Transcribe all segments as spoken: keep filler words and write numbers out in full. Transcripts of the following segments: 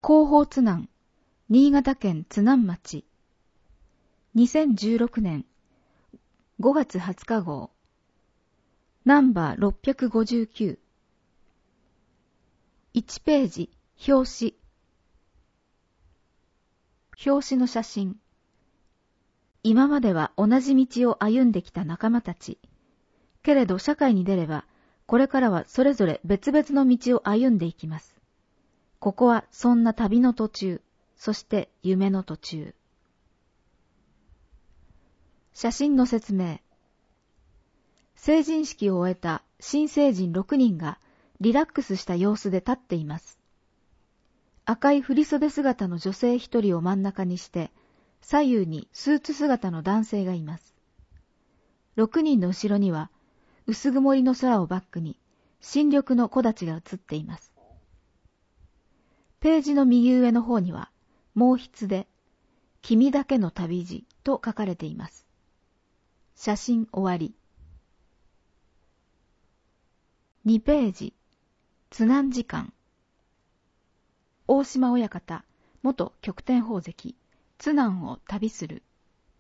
広報津南、新潟県津南町。にせんじゅうろくねんごがつはつか号。ナンバーろっぴゃくごじゅうきゅう。いちページ、表紙。表紙の写真。今までは同じ道を歩んできた仲間たち。けれど社会に出れば、これからはそれぞれ別々の道を歩んでいきます。ここはそんな旅の途中、そして夢の途中。写真の説明。成人式を終えた新成人ろくにんがリラックスした様子で立っています。赤い振袖姿の女性一人を真ん中にして、左右にスーツ姿の男性がいます。ろくにんの後ろには、薄曇りの空をバックに新緑の木立が映っています。ページの右上の方には、毛筆で、君だけの旅路と書かれています。写真終わり。にページ、津南時間。大島親方、元極天宝関、津南を旅する。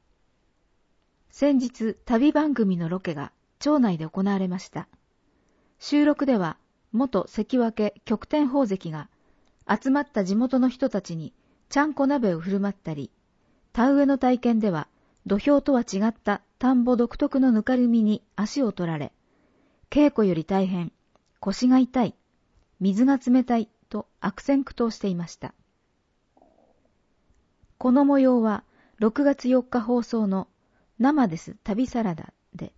先日、旅番組のロケが町内で行われました。収録では、元関脇極天宝関が、集まった地元の人たちにちゃんこ鍋を振る舞ったり、田植えの体験では、土俵とは違った田んぼ独特のぬかるみに足を取られ、稽古より大変、腰が痛い、水が冷たいと悪戦苦闘していました。この模様はろくがつよっか放送の生です旅サラダで。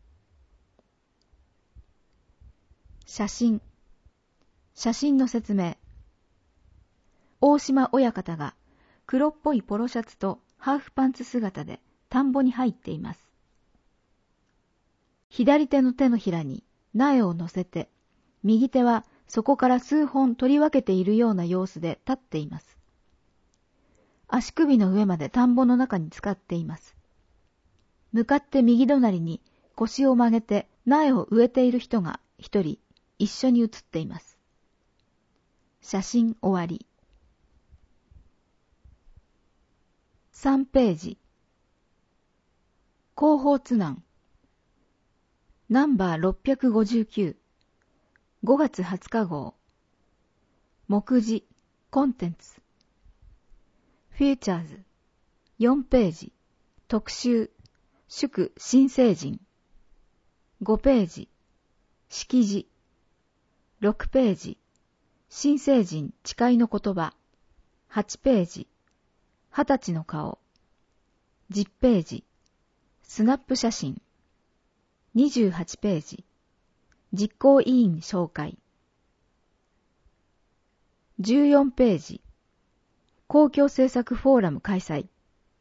写真。写真の説明。大島親方が黒っぽいポロシャツとハーフパンツ姿で田んぼに入っています。左手の手のひらに苗を乗せて、右手はそこから数本取り分けているような様子で立っています。足首の上まで田んぼの中に浸かっています。向かって右隣に腰を曲げて苗を植えている人が一人一緒に写っています。写真終わり。さんページ。広報津南。ナンバーろっぴゃくごじゅうきゅう。ごがつはつか号。目次、コンテンツ。フューチャーズ。よんページ。特集、祝新成人。ごページ。式辞。ろくページ。新成人誓いの言葉。はちページ。二十歳の顔。じゅっページ。スナップ写真。にじゅうはちページ。実行委員紹介。じゅうよんページ。公共政策フォーラム開催。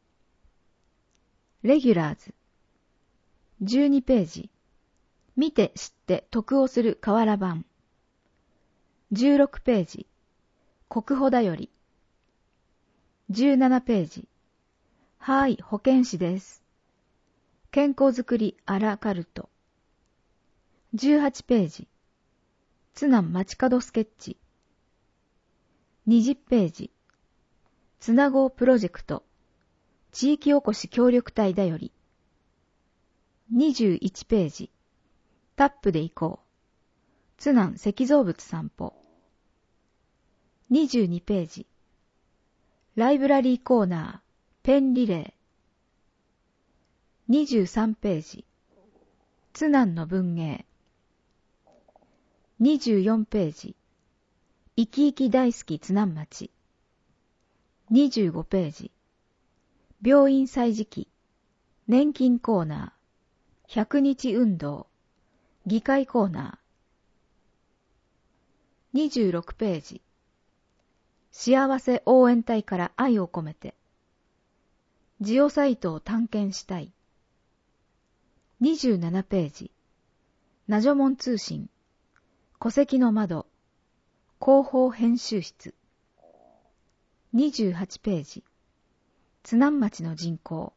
レギュラーズ。じゅうにページ。見て知って得をする瓦版。じゅうろくページ。国保だより。じゅうななページ。はーい、保健師です。健康づくりアラカルト。じゅうはちページ。津南街角スケッチ。にじゅっページ。つなごうプロジェクト。地域おこし協力隊だより。にじゅういちページ。タップで行こう。津南石造物散歩。にじゅうにページ。ライブラリーコーナー、ペンリレー。にじゅうさんページ。津南の文芸。にじゅうよんページ。生き生き大好き津南町。にじゅうごページ。病院歳時記。年金コーナー。ひゃくにち運動。議会コーナー。にじゅうろくページ。幸せ応援隊から愛を込めて。ジオサイトを探検したい。にじゅうななページ。ナジョモン通信。戸籍の窓。広報編集室。にじゅうはちページ。津南町の人口。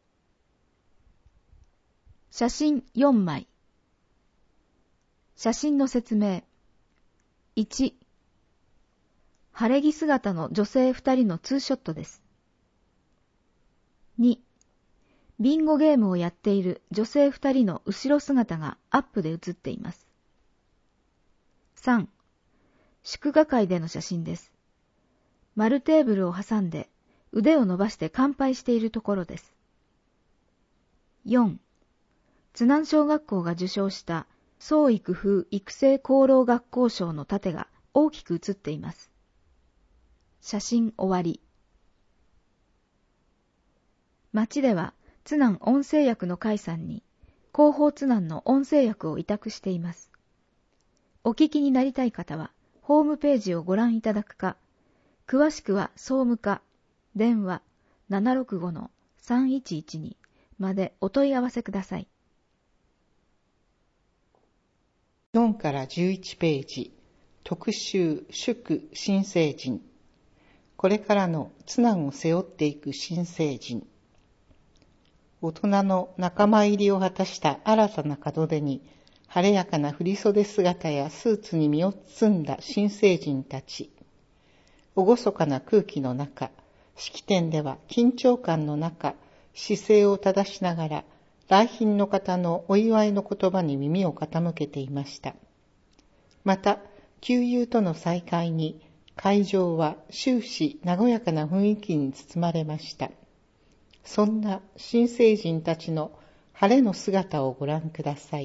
写真よんまい。写真の説明。いち、 晴れ着姿の女性二人のツーショットです。に、ビンゴゲームをやっている女性二人の後ろ姿がアップで写っています。さん、祝賀会での写真です。丸テーブルを挟んで腕を伸ばして乾杯しているところです。よん、津南小学校が受賞した創育風育成功労学校賞の盾が大きく写っています。写真終わり。町では津南音声薬の会さんに広報津南の音声薬を委託しています。お聞きになりたい方はホームページをご覧いただくか、詳しくは総務課電話 ななろくごのさんいちいちに までお問い合わせください。 よんからじゅういちページ、特集祝新成人。これからの津南を背負っていく新成人。大人の仲間入りを果たした新たな門出に、晴れやかな振袖姿やスーツに身を包んだ新成人たち。厳かな空気の中、式典では緊張感の中、姿勢を正しながら、来賓の方のお祝いの言葉に耳を傾けていました。また、旧友との再会に、会場は終始和やかな雰囲気に包まれました。そんな新成人たちの晴れの姿をご覧ください。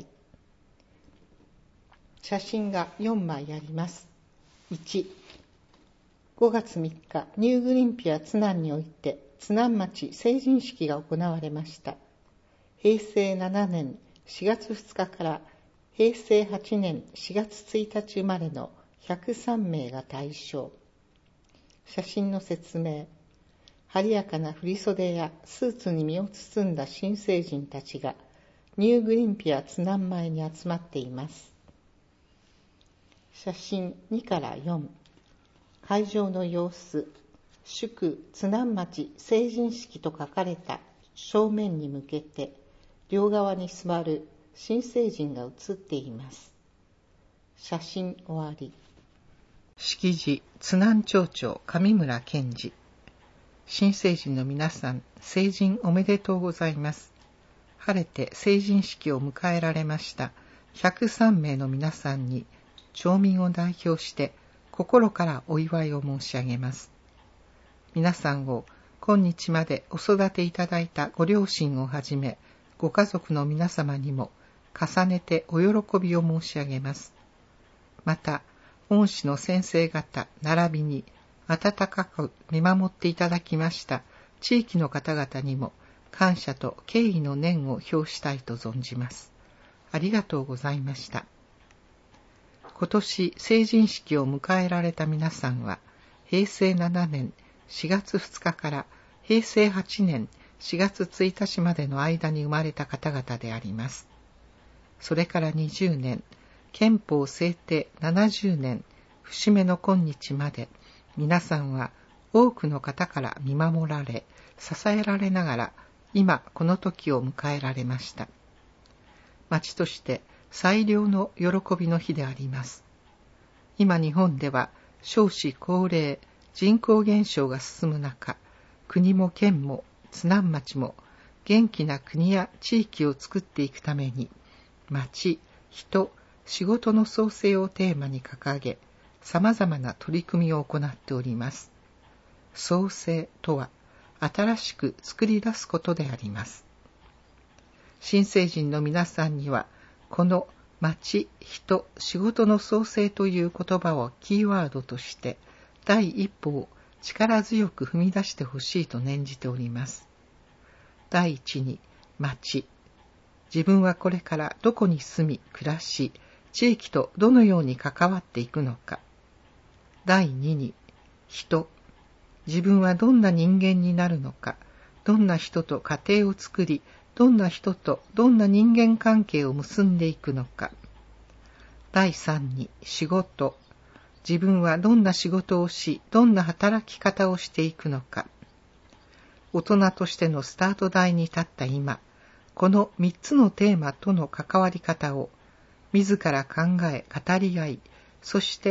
写真がよんまいあります。いち、ごがつみっか、ニューグリンピア津南において、津南町成人式が行われました。へいせいななねんしがつふつかからへいせいはちねんしがつついたち生まれのひゃくさんめいが対象。写真の説明。晴れやかな振袖やスーツに身を包んだ新成人たちがニューグリンピア津南前に集まっています。写真にからよん。会場の様子。祝津南町成人式と書かれた正面に向けて両側に座る新成人が写っています。写真終わり。式辞、津南町長上村健二。新成人の皆さん、成人おめでとうございます。晴れて成人式を迎えられましたひゃくさんめいの皆さんに、町民を代表して心からお祝いを申し上げます。皆さんを今日までお育ていただいたご両親をはじめ、ご家族の皆様にも重ねてお喜びを申し上げます。また、恩師の先生方並びに温かく見守っていただきました地域の方々にも感謝と敬意の念を表したいと存じます。ありがとうございました。今年成人式を迎えられた皆さんは、へいせいななねんしがつふつかからへいせいはちねんしがつついたちまでの間に生まれた方々であります。それからにじゅうねん、憲法制定ななじゅうねん節目の今日まで、皆さんは多くの方から見守られ、支えられながら、今この時を迎えられました。町として最良の喜びの日であります。今日本では少子高齢、人口減少が進む中、国も県も津南町も元気な国や地域を作っていくために、町、人、仕事の創生をテーマに掲げ、様々な取り組みを行っております。創生とは、新しく作り出すことであります。新成人の皆さんには、この町、人、仕事の創生という言葉をキーワードとして、第一歩を力強く踏み出してほしいと念じております。第一に、町。自分はこれからどこに住み、暮らし、地域とどのように関わっていくのか。第二に、人。自分はどんな人間になるのか、どんな人と家庭を作り、どんな人とどんな人間関係を結んでいくのか。第三に、仕事。自分はどんな仕事をし、どんな働き方をしていくのか。大人としてのスタート台に立った今、この三つのテーマとの関わり方を、自ら考え、語り合い、そして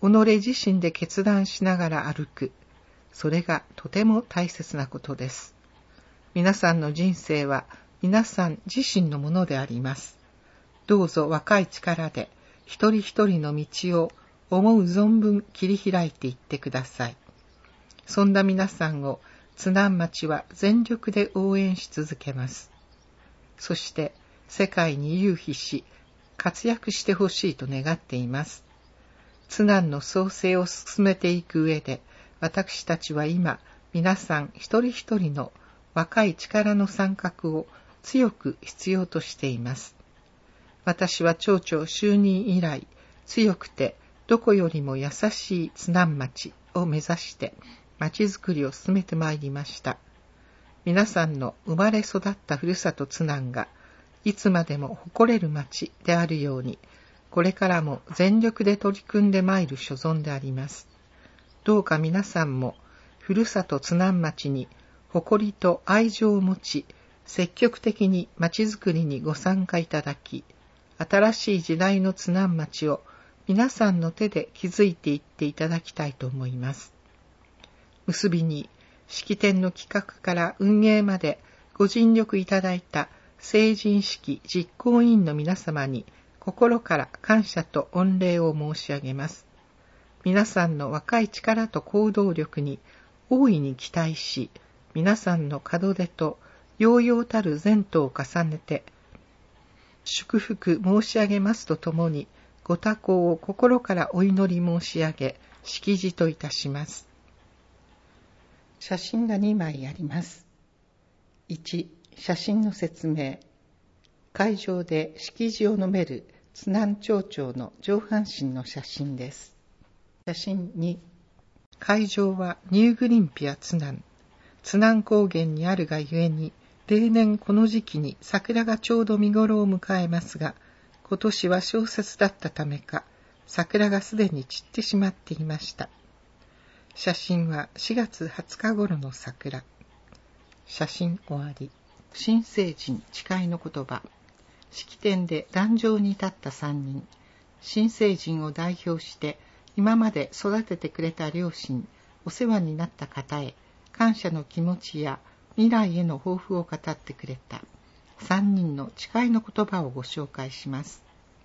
己自身で決断しながら歩く。それがとても大切なことです。皆さんの人生は皆さん自身のものであります。どうぞ若い力で一人一人の道を思う存分切り開いていってください。そんな皆さんを津南町は全力で応援し続けます。そして世界に勇飛し活躍してほしいと願っています。津南の創生を進めていく上で、私たちは今皆さん一人一人の若い力の参画を強く必要としています。私は町長就任以来、強くてどこよりも優しい津南町を目指して町づくりを進めてまいりました。皆さんの生まれ育ったふるさと津南がいつまでも誇れる町であるように、これからも全力で取り組んでまいる所存であります。どうか皆さんもふるさと津南町に誇りと愛情を持ち、積極的に町づくりにご参加いただき、新しい時代の津南町を皆さんの手で築いていっていただきたいと思います。結びに、式典の企画から運営までご尽力いただいた成人式実行委員の皆様に心から感謝と御礼を申し上げます。皆さんの若い力と行動力に大いに期待し、皆さんの門出と揚々たる前途を重ねて、祝福申し上げますとともに、ご多幸を心からお祈り申し上げ、式辞といたします。写真がにまいあります。いち、写真の説明。会場で式辞を述べる津南町長の上半身の写真です。写真に、会場はニューグリンピア津南。津南高原にあるがゆえに、例年この時期に桜がちょうど見頃を迎えますが、今年は小雪だったためか、桜がすでに散ってしまっていました。写真はしがつはつか頃の桜。写真終わり。新成人誓いの言葉。式典で壇上に立ったさんにん。新成人を代表して、今まで育ててくれた両親、お世話になった方へ、感謝の気持ちや未来への抱負を語ってくれたさんにんの誓いの言葉をご紹介します。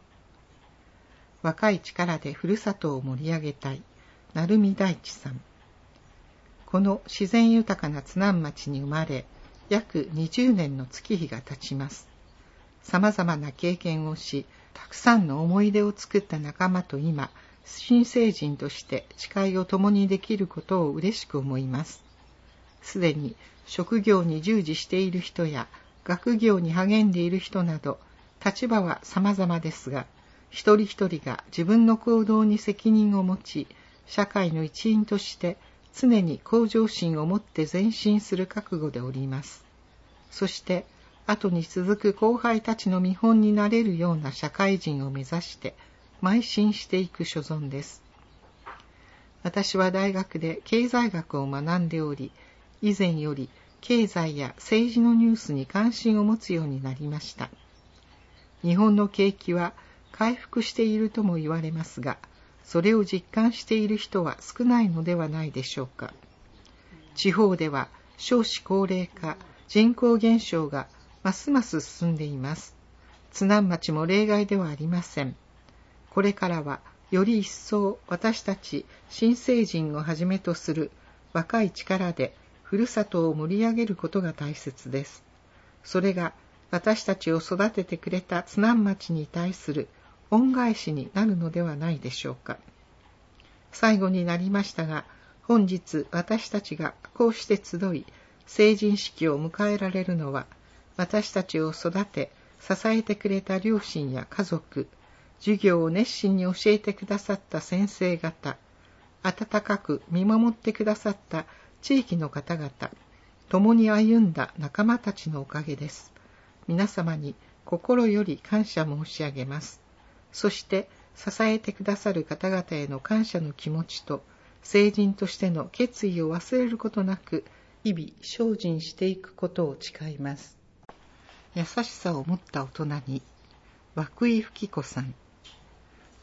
若い力でふるさとを盛り上げたい、成美大地さん。この自然豊かな津南町に生まれ、約にじゅうねんの月日が経ちます。様々な経験をし、たくさんの思い出を作った仲間と今、新成人として誓いを共にできることを嬉しく思います。すでに職業に従事している人や学業に励んでいる人など、立場は様々ですが、一人一人が自分の行動に責任を持ち、社会の一員として常に向上心を持って前進する覚悟でおります。そして、後に続く後輩たちの見本になれるような社会人を目指して邁進していく所存です。私は大学で経済学を学んでおり、以前より経済や政治のニュースに関心を持つようになりました。日本の景気は回復しているとも言われますが、それを実感している人は少ないのではないでしょうか。地方では少子高齢化、人口減少がますます進んでいます。津南町も例外ではありません。これからはより一層私たち新成人をはじめとする若い力でふるさとを盛り上げることが大切です。それが私たちを育ててくれた津南町に対する恩返しになるのではないでしょうか。最後になりましたが、本日私たちがこうして集い、成人式を迎えられるのは、私たちを育て、支えてくれた両親や家族、授業を熱心に教えてくださった先生方、温かく見守ってくださった地域の方々、共に歩んだ仲間たちのおかげです。皆様に心より感謝申し上げます。そして支えてくださる方々への感謝の気持ちと、成人としての決意を忘れることなく、日々精進していくことを誓います。優しさを持った大人に、涌井吹子さん。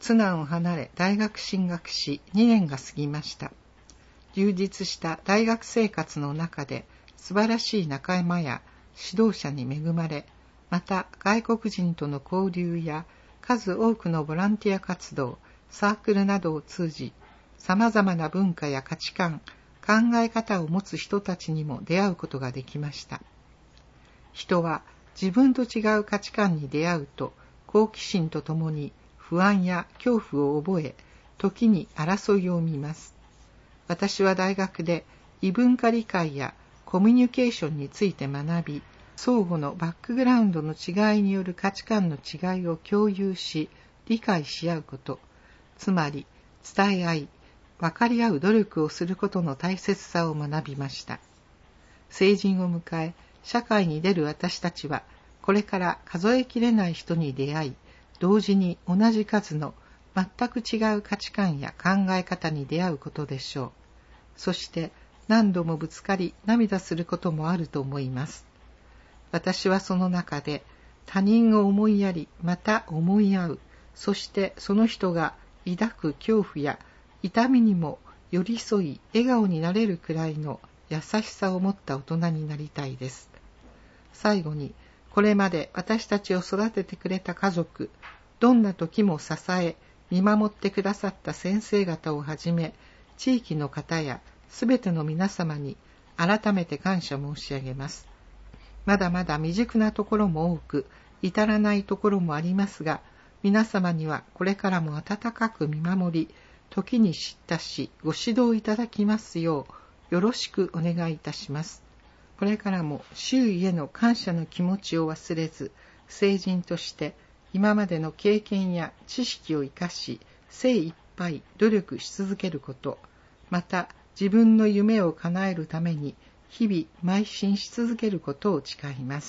津南を離れ大学進学しにねんが過ぎました。充実した大学生活の中で素晴らしい仲間や指導者に恵まれ、また外国人との交流や数多くのボランティア活動、サークルなどを通じ、様々な文化や価値観、考え方を持つ人たちにも出会うことができました。人は自分と違う価値観に出会うと、好奇心とともに不安や恐怖を覚え、時に争いを生みます。私は大学で異文化理解やコミュニケーションについて学び、相互のバックグラウンドの違いによる価値観の違いを共有し、理解し合うこと、つまり伝え合い、分かり合う努力をすることの大切さを学びました。成人を迎え、社会に出る私たちは、これから数えきれない人に出会い、同時に同じ数の全く違う価値観や考え方に出会うことでしょう。そして何度もぶつかり涙することもあると思います。私はその中で他人を思いやり、また思い合う、そしてその人が抱く恐怖や痛みにも寄り添い笑顔になれるくらいの優しさを持った大人になりたいです。最後に、これまで私たちを育ててくれた家族、どんな時も支え、見守ってくださった先生方をはじめ、地域の方やすべての皆様に改めて感謝申し上げます。まだまだ未熟なところも多く、至らないところもありますが、皆様にはこれからも温かく見守り、時に叱咤し、ご指導いただきますよう、よろしくお願いいたします。これからも周囲への感謝の気持ちを忘れず、成人として今までの経験や知識を生かし、精一杯努力し続けること、また自分の夢を叶えるために日々邁進し続けることを誓います。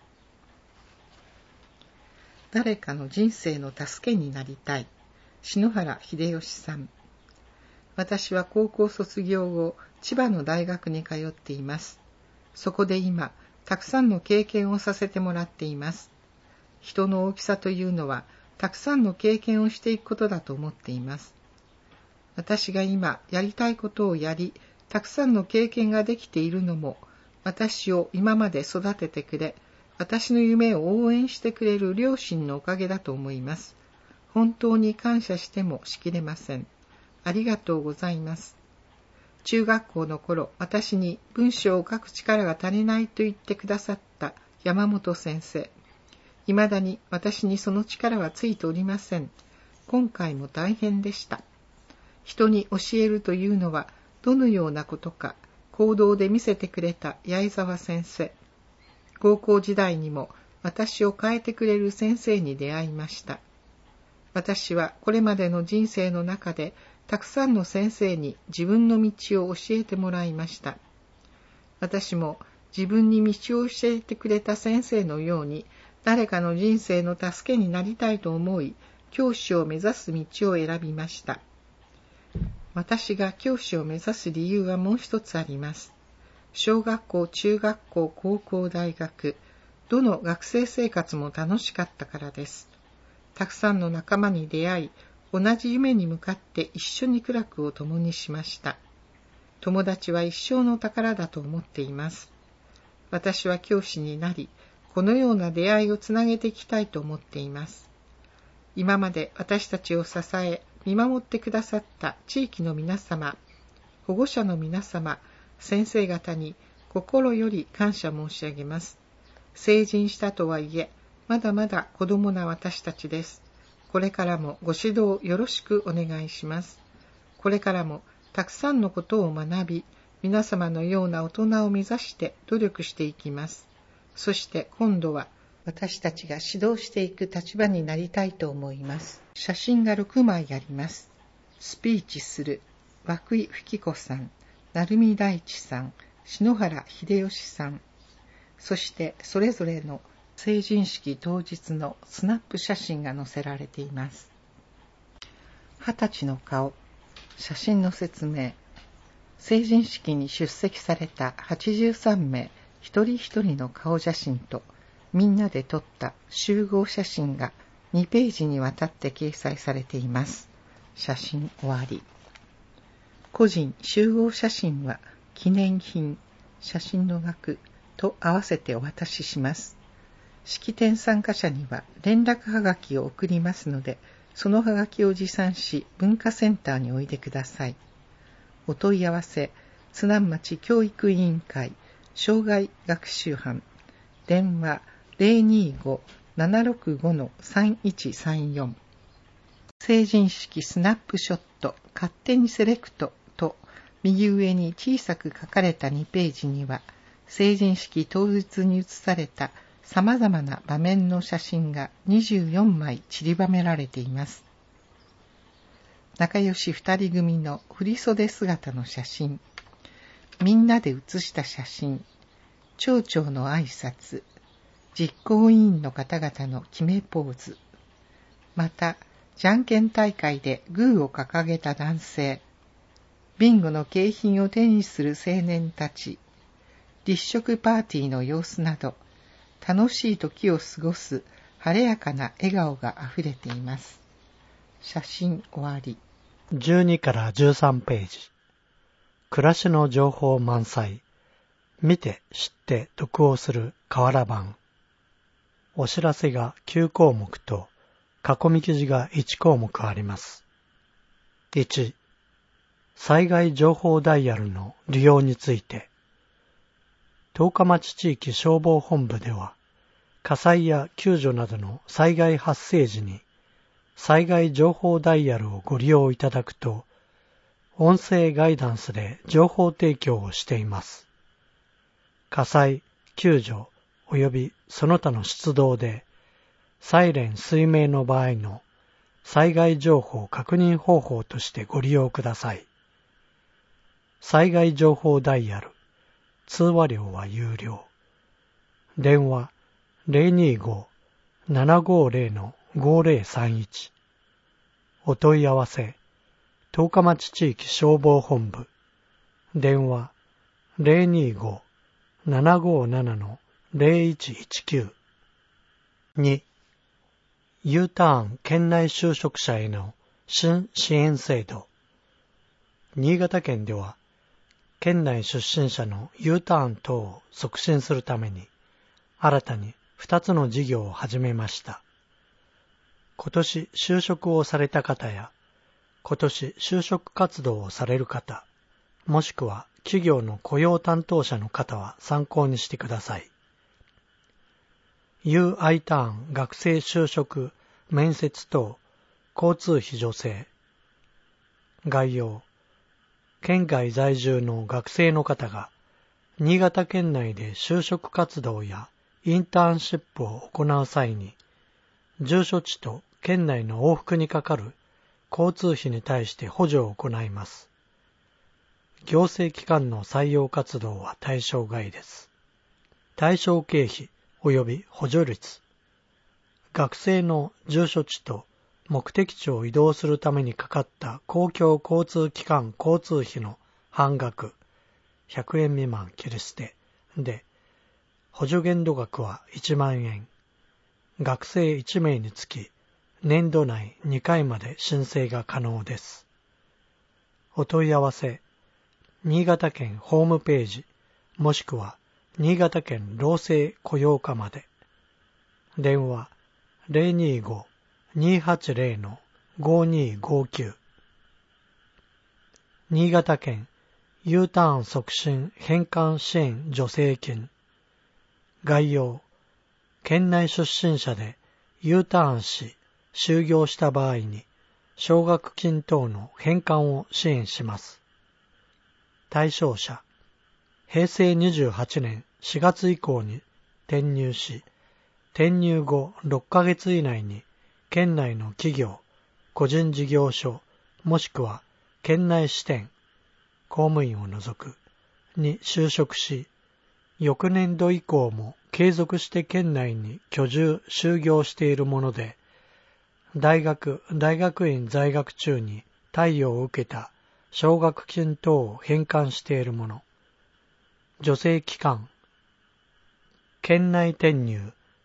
誰かの人生の助けになりたい。篠原秀吉さん。私は高校卒業後、千葉の大学に通っています。そこで今、たくさんの経験をさせてもらっています。人の大きさというのは、たくさんの経験をしていくことだと思っています。私が今やりたいことをやり、たくさんの経験ができているのも、私を今まで育ててくれ、私の夢を応援してくれる両親のおかげだと思います。本当に感謝してもしきれません。ありがとうございます。中学校の頃、私に文章を書く力が足りないと言ってくださった山本先生。いまだに私にその力はついておりません。今回も大変でした。人に教えるというのはどのようなことか、行動で見せてくれた八重沢先生。高校時代にも私を変えてくれる先生に出会いました。私はこれまでの人生の中でたくさんの先生に自分の道を教えてもらいました。私も自分に道を教えてくれた先生のように誰かの人生の助けになりたいと思い、教師を目指す道を選びました。私が教師を目指す理由はもう一つあります。小学校、中学校、高校、大学、どの学生生活も楽しかったからです。たくさんの仲間に出会い、同じ夢に向かって一緒に苦楽を共にしました。友達は一生の宝だと思っています。私は教師になり、このような出会いをつなげていきたいと思っています。今まで私たちを支え、見守ってくださった地域の皆様、保護者の皆様、先生方に心より感謝申し上げます。成人したとはいえ、まだまだ子供な私たちです。これからもご指導よろしくお願いします。これからもたくさんのことを学び、皆様のような大人を目指して努力していきます。そして今度は私たちが指導していく立場になりたいと思います。写真がろくまいあります。スピーチする涌井吹子さん、成海大地さん、篠原秀吉さん、そしてそれぞれの成人式当日のスナップ写真が載せられています。二十歳の顔、写真の説明。成人式に出席されたはちじゅうさんめい一人一人の顔写真とみんなで撮った集合写真がにページにわたって掲載されています。写真終わり。個人集合写真は記念品、写真の額と合わせてお渡しします。式典参加者には連絡はがきを送りますので、そのはがきを持参し文化センターにおいでください。お問い合わせ、津南町教育委員会障害学習班、電話 ゼロにご ななろくご さんいちさんよん。成人式スナップショット勝手にセレクトと右上に小さく書かれたにページには、成人式当日に写された様々な場面の写真がにじゅうよんまい散りばめられています。仲良し二人組の振袖姿の写真、みんなで写した写真、町長の挨拶、実行委員の方々の決めポーズ、また、じゃんけん大会でグーを掲げた男性、ビンゴの景品を手にする青年たち、立食パーティーの様子など、楽しい時を過ごす晴れやかな笑顔があふれています。写真終わり。 じゅうにからじゅうさんページ。暮らしの情報満載。見て知って得をする瓦版。お知らせがきゅうこうもくと囲み記事がいちこうもくあります。いち、災害情報ダイヤルの利用について。十日町地域消防本部では、火災や救助などの災害発生時に災害情報ダイヤルをご利用いただくと、音声ガイダンスで情報提供をしています。火災、救助及びその他の出動で、サイレン水命の場合の災害情報確認方法としてご利用ください。災害情報ダイヤル、通話料は有料。電話 ゼロにご ななごゼロ ごゼロさんいち。お問い合わせ、十日町地域消防本部。電話 ゼロにご ななごなな ゼロいちいちきゅう。に、U ターン県内就職者への新支援制度。新潟県では、県内出身者の U ターン等を促進するために、新たにふたつの事業を始めました。今年就職をされた方や、今年就職活動をされる方、もしくは企業の雇用担当者の方は参考にしてください。U アイ ターン学生就職、面接等、交通費助成。概要。県外在住の学生の方が、新潟県内で就職活動やインターンシップを行う際に、住所地と県内の往復にかかる交通費に対して補助を行います。行政機関の採用活動は対象外です。対象経費及び補助率。学生の住所地と目的地を移動するためにかかった公共交通機関交通費の半額、ひゃくえん未満切り捨てで、補助限度額はいちまんえん。学生いちめいにつき、年度内にかいまで申請が可能です。お問い合わせ、新潟県ホームページ、もしくは新潟県労政雇用課まで。電話、ゼロにご にはちゼロ ごにごきゅう。新潟県 U ターン促進返還支援助成金。概要。県内出身者で U ターンし、就業した場合に、奨学金等の返還を支援します。対象者。へいせいにじゅうはちねんしがつ以降に転入し、転入後ろっかげつ以内に県内の企業、個人事業所、もしくは県内支店、公務員を除くに就職し、翌年度以降も継続して県内に居住・就業しているもので、大学・大学院在学中に貸与を受けた奨学金等を返還しているもの、助成機関、県内転入、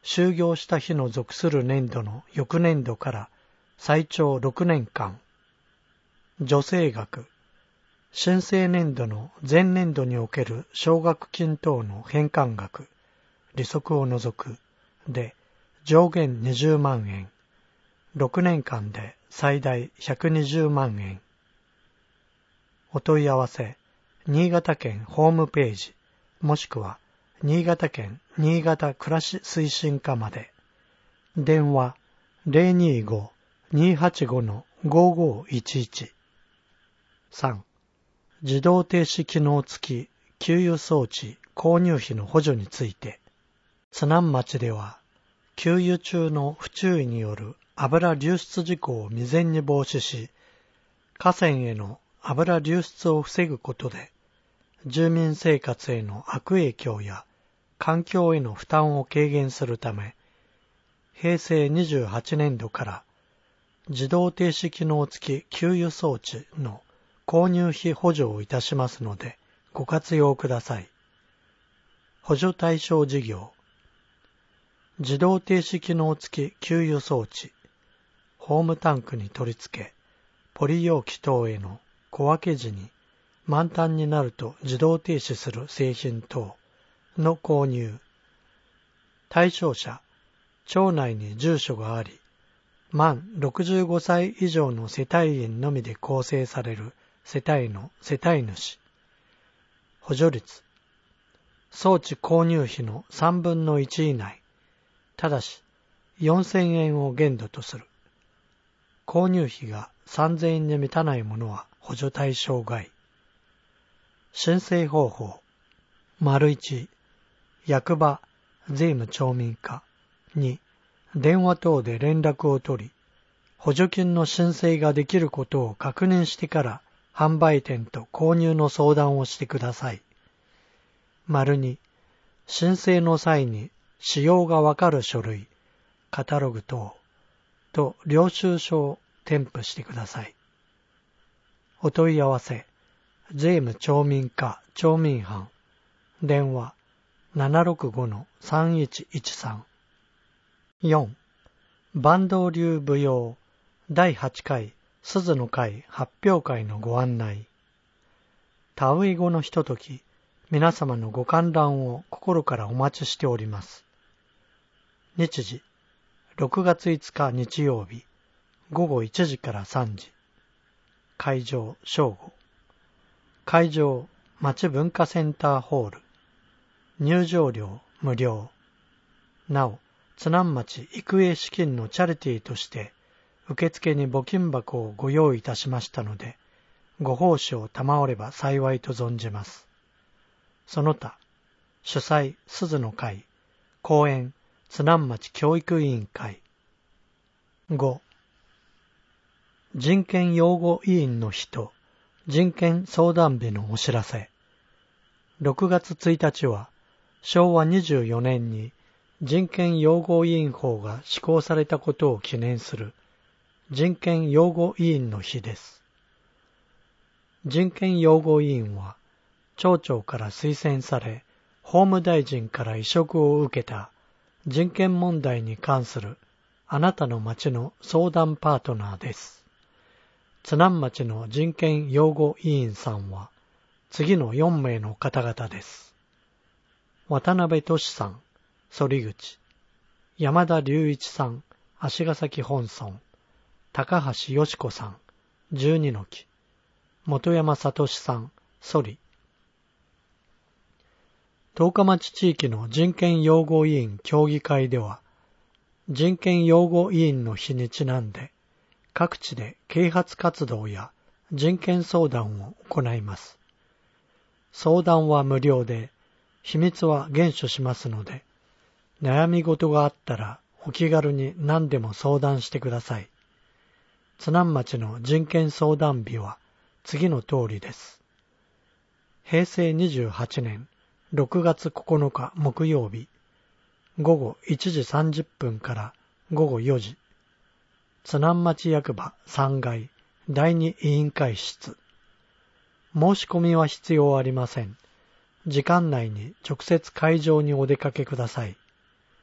就業した日の属する年度の翌年度から最長ろくねんかん。助成額、申請年度の前年度における奨学金等の返還額、利息を除くで上限にじゅうまんえん、ろくねんかんで最大ひゃくにじゅうまんえん。お問い合わせ、新潟県ホームページ、もしくは新潟県新潟暮らし推進課まで。電話 ゼロにーご にーはちご ごーごーいちいち。さん. 自動停止機能付き給油装置購入費の補助について、津南町では給油中の不注意による油流出事故を未然に防止し、河川への油流出を防ぐことで、住民生活への悪影響や環境への負担を軽減するため、へいせいにじゅうはちねんどから自動停止機能付き給油装置の購入費補助をいたしますのでご活用ください。補助対象事業、自動停止機能付き給油装置、ホームタンクに取り付け、ポリ容器等への小分け時に満タンになると自動停止する製品等の購入。対象者、町内に住所があり、満ろくじゅうごさい以上の世帯員のみで構成される世帯の世帯主。補助率、装置購入費のさんぶんのいち以内、ただしよんせんえんを限度とする。購入費がさんぜんえんに満たないものは補助対象外。申請方法、丸いち、役場、税務町民課。に、電話等で連絡を取り、補助金の申請ができることを確認してから販売店と購入の相談をしてください。丸に、申請の際に使用がわかる書類、カタログ等と領収書を添付してください。お問い合わせ、税務町民課町民班、電話 ななろくごのさんいちいちさん。よん. 坂東流舞踊だいはちかい鈴の会発表会のご案内。田植え後のひととき、皆様のご観覧を心からお待ちしております。日時、ろくがついつか日曜日、ごごいちじからさんじ。会場、正午。会場、町文化センターホール。入場料、無料。なお、津南町育英資金のチャリティーとして、受付に募金箱をご用意いたしましたので、ご奉仕を賜れば幸いと存じます。その他、主催、鈴の会、講演、津南町教育委員会。ご. 人権擁護委員の日と人権相談日のお知らせ。ろくがつついたちは、しょうわにじゅうよねんに人権擁護委員法が施行されたことを記念する人権擁護委員の日です。人権擁護委員は、町長から推薦され、法務大臣から委嘱を受けた人権問題に関するあなたの町の相談パートナーです。津南町の人権擁護委員さんは、次のよんめいの方々です。渡辺俊さん、反口。山田隆一さん、足ヶ崎本村。高橋よし子さん、十二の木。本山聡さん、反り。十日町地域の人権擁護委員協議会では、人権擁護委員の日にちなんで、各地で啓発活動や人権相談を行います。相談は無料で、秘密は厳守しますので、悩み事があったらお気軽に何でも相談してください。津南町の人権相談日は次の通りです。へいせいにじゅうはちねんろくがつここのか木曜日、ごごいちじさんじゅっぷんからごごよじ。津南町役場さんがいだいに委員会室。申し込みは必要ありません。時間内に直接会場にお出かけください。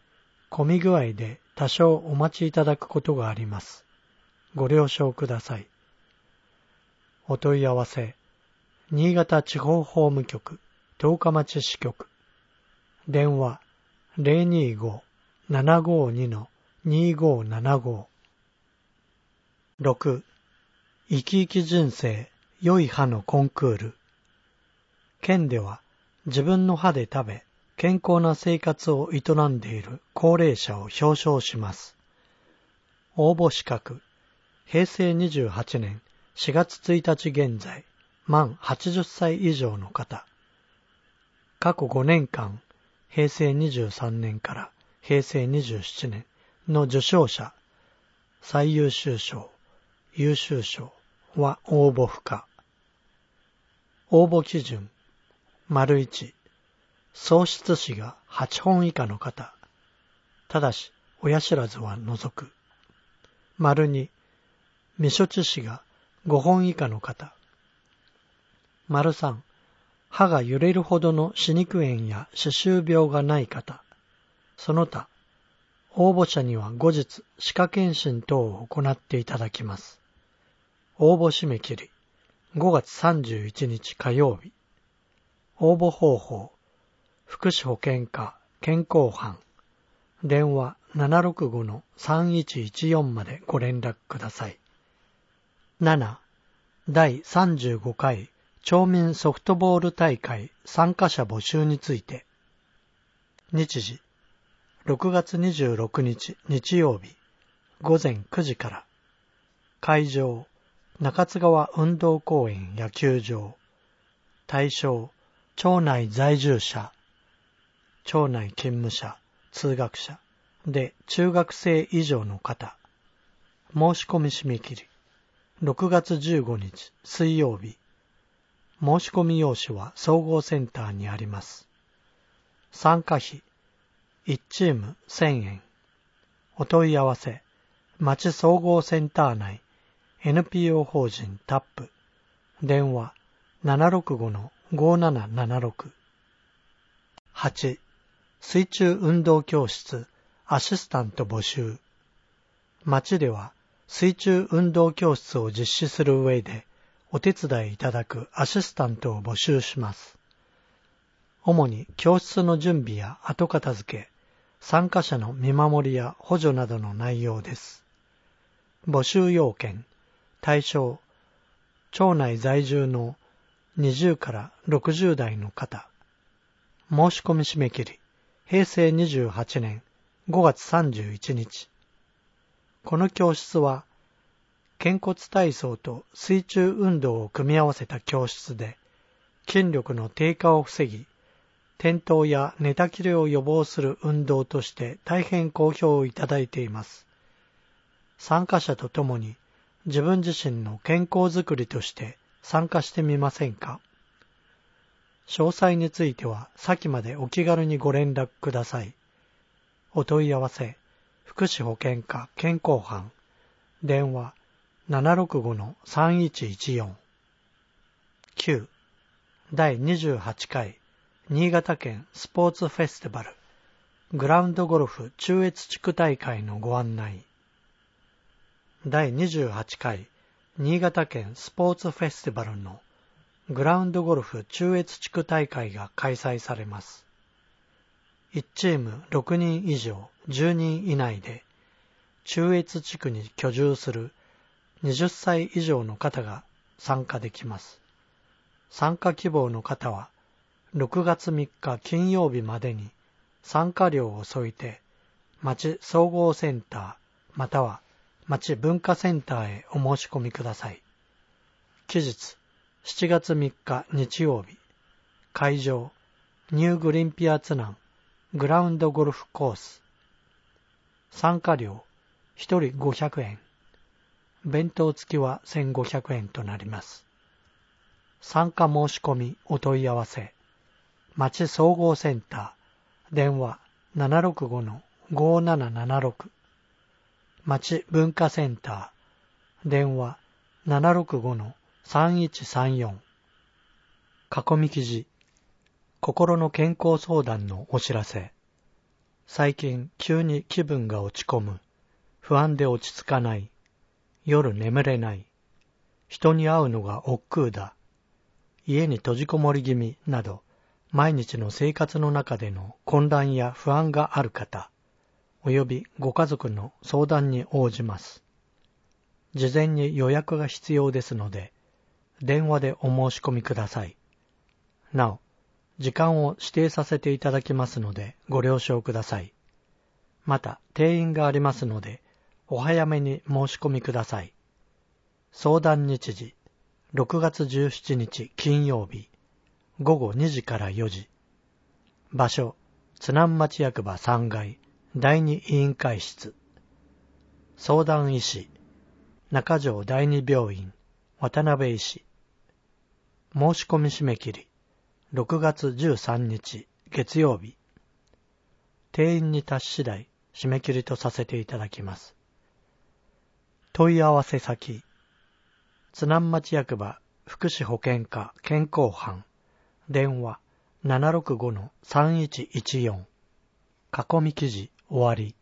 混み具合で多少お待ちいただくことがあります。ご了承ください。お問い合わせ、新潟地方法務局十日町支局、電話 ゼロにーごー ななごーに にーごーななごー。ろく. 生き生き人生良い歯のコンクール。県では自分の歯で食べ健康な生活を営んでいる高齢者を表彰します。応募資格、へいせいにじゅうはちねんしがつついたち現在、満はちじゅっさい以上の方。過去ごねんかん、へいせいにじゅうさんねんからへいせいにじゅうななねんの受賞者、最優秀賞、優秀賞は応募不可。応募基準、丸いち、創出子がはっぽん以下の方、ただし親知らずは除く。丸に、未処置子がごほん以下の方。丸さん、歯が揺れるほどの歯肉炎や歯周病がない方。その他、応募者には後日歯科検診等を行っていただきます。応募締め切り、ごがつさんじゅういちにち火曜日。応募方法、福祉保健課健康班、電話 ななろくごのさんいちいちよん までご連絡ください。なな. だいさんじゅうごかい町民ソフトボール大会参加者募集について。日時、ろくがつにじゅうろくにち日曜日、ごぜんくじから。会場、中津川運動公園野球場。対象、町内在住者、町内勤務者、通学者で中学生以上の方。申し込み締め切り、ろくがつじゅうごにち水曜日。申し込み用紙は総合センターにあります。参加費、いちチームせんえん。お問い合わせ、町総合センター内 エヌピーオー 法人タップ、電話 ななろくごのごななななろく。はち. 水中運動教室アシスタント募集。町では水中運動教室を実施する上でお手伝いいただくアシスタントを募集します。主に教室の準備や後片付け、参加者の見守りや補助などの内容です。募集要件、対象、町内在住のにじゅうからろくじゅうだいの方。申し込み締め切り、へいせいにじゅうはちねんごがつさんじゅういちにち。この教室は、肩骨体操と水中運動を組み合わせた教室で、筋力の低下を防ぎ、転倒や寝たきりを予防する運動として大変好評をいただいています。参加者とともに自分自身の健康づくりとして参加してみませんか？詳細については先までお気軽にご連絡ください。お問い合わせ、福祉保健課健康班、電話 ななろくごのさんいちいちよん。きゅう. だいにじゅうはちかい新潟県スポーツフェスティバルグラウンドゴルフ中越地区大会のご案内。だいにじゅうはちかい新潟県スポーツフェスティバルのグラウンドゴルフ中越地区大会が開催されます。いちチームろくにん以上じゅうにん以内で中越地区に居住するはたち以上の方が参加できます。参加希望の方はろくがつみっか金曜日までに参加料を添えて町総合センターまたは町文化センターへお申し込みください。期日しちがつみっか日曜日。会場ニューグリンピア津南グラウンドゴルフコース。参加料ひとりごひゃくえん。弁当付きはせんごひゃくえんとなります。参加申し込みお問い合わせ町総合センター電話 ななろくごのごななななろく。町文化センター電話 ななろくごのさんいちさんよん。囲み記事、心の健康相談のお知らせ。 最近急に気分が落ち込む、不安で落ち着かない、夜眠れない、人に会うのが億劫だ、家に閉じこもり気味など、毎日の生活の中での混乱や不安がある方、およびご家族の相談に応じます。事前に予約が必要ですので、電話でお申し込みください。なお、時間を指定させていただきますのでご了承ください。また、定員がありますので、お早めに申し込みください。相談日時、ろくがつじゅうしちにち金曜日、ごごにじからよじ。場所、津南町役場さんがい、だいに委員会室。相談医師、中条第二病院、渡辺医師。申し込み締め切り、ろくがつじゅうさんにち月曜日。定員に達し次第、締め切りとさせていただきます。問い合わせ先、津南町役場福祉保健課健康班、電話 ななろくごのさんいちいちよん。囲み記事終わり。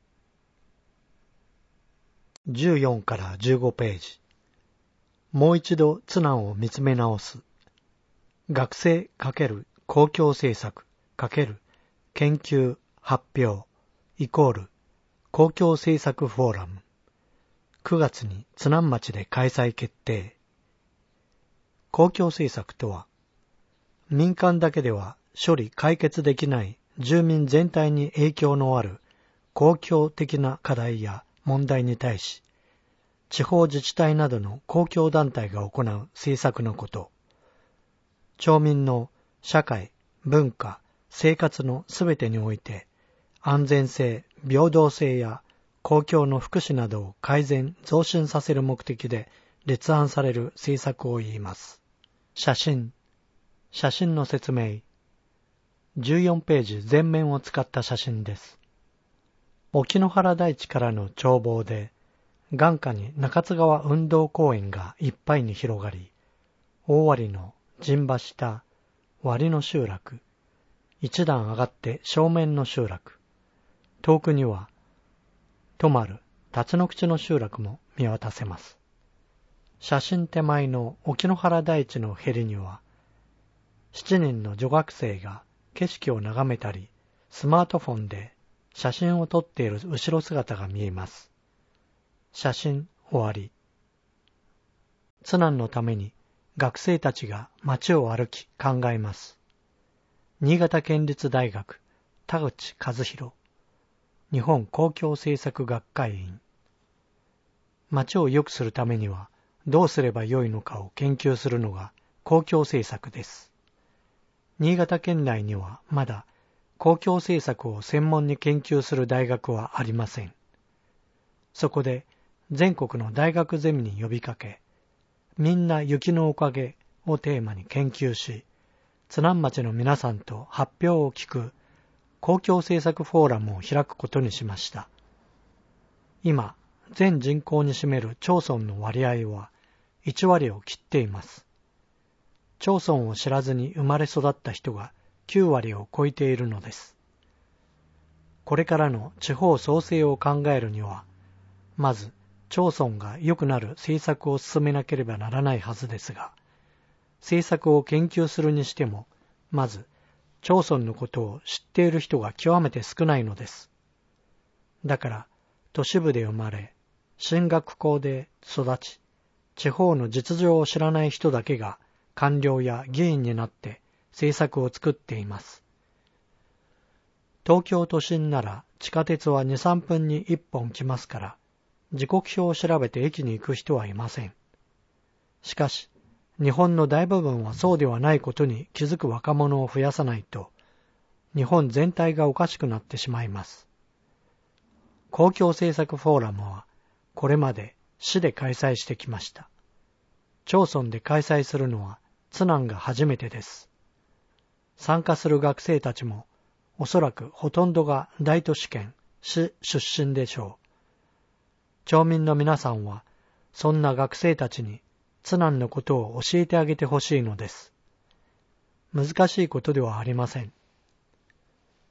じゅうよんからじゅうごページ。もう一度津南を見つめ直す。学生×公共政策×研究発表イコール公共政策フォーラム。くがつに津南町で開催決定。公共政策とは、民間だけでは処理解決できない住民全体に影響のある公共的な課題や問題に対し、地方自治体などの公共団体が行う政策のこと。町民の社会、文化、生活のすべてにおいて、安全性、平等性や公共の福祉などを改善、増進させる目的で立案される政策を言います。写真。写真の説明。じゅうよんページ全面を使った写真です。沖ノ原台地からの眺望で、眼下に中津川運動公園がいっぱいに広がり、大割の陣場下、割の集落、一段上がって正面の集落、遠くには、泊まる辰野口の集落も見渡せます。写真手前の沖ノ原台地のへりには、七人の女学生が景色を眺めたり、スマートフォンで写真を撮っている後ろ姿が見えます。写真終わり。津南のために学生たちが街を歩き考えます。新潟県立大学田口和弘、日本公共政策学会員。街を良くするためにはどうすればよいのかを研究するのが公共政策です。新潟県内にはまだ公共政策を専門に研究する大学はありません。そこで全国の大学ゼミに呼びかけ、みんな雪のおかげをテーマに研究し、津南町の皆さんと発表を聞く公共政策フォーラムを開くことにしました。今、全人口に占める町村の割合はいちわりを切っています。町村を知らずに生まれ育った人がきゅうわりを超えているのです。これからの地方創生を考えるには、まず町村が良くなる政策を進めなければならないはずですが、政策を研究するにしても、まず町村のことを知っている人が極めて少ないのです。だから、都市部で生まれ、進学校で育ち、地方の実情を知らない人だけが官僚や議員になって政策を作っています。東京都心なら地下鉄はに、さんぷんにいっぽん来ますから、時刻表を調べて駅に行く人はいません。しかし、日本の大部分はそうではないことに気づく若者を増やさないと、日本全体がおかしくなってしまいます。公共政策フォーラムは、これまで市で開催してきました。町村で開催するのは津南が初めてです。参加する学生たちも、おそらくほとんどが大都市圏、市出身でしょう。町民の皆さんは、そんな学生たちに津南のことを教えてあげてほしいのです。難しいことではありません。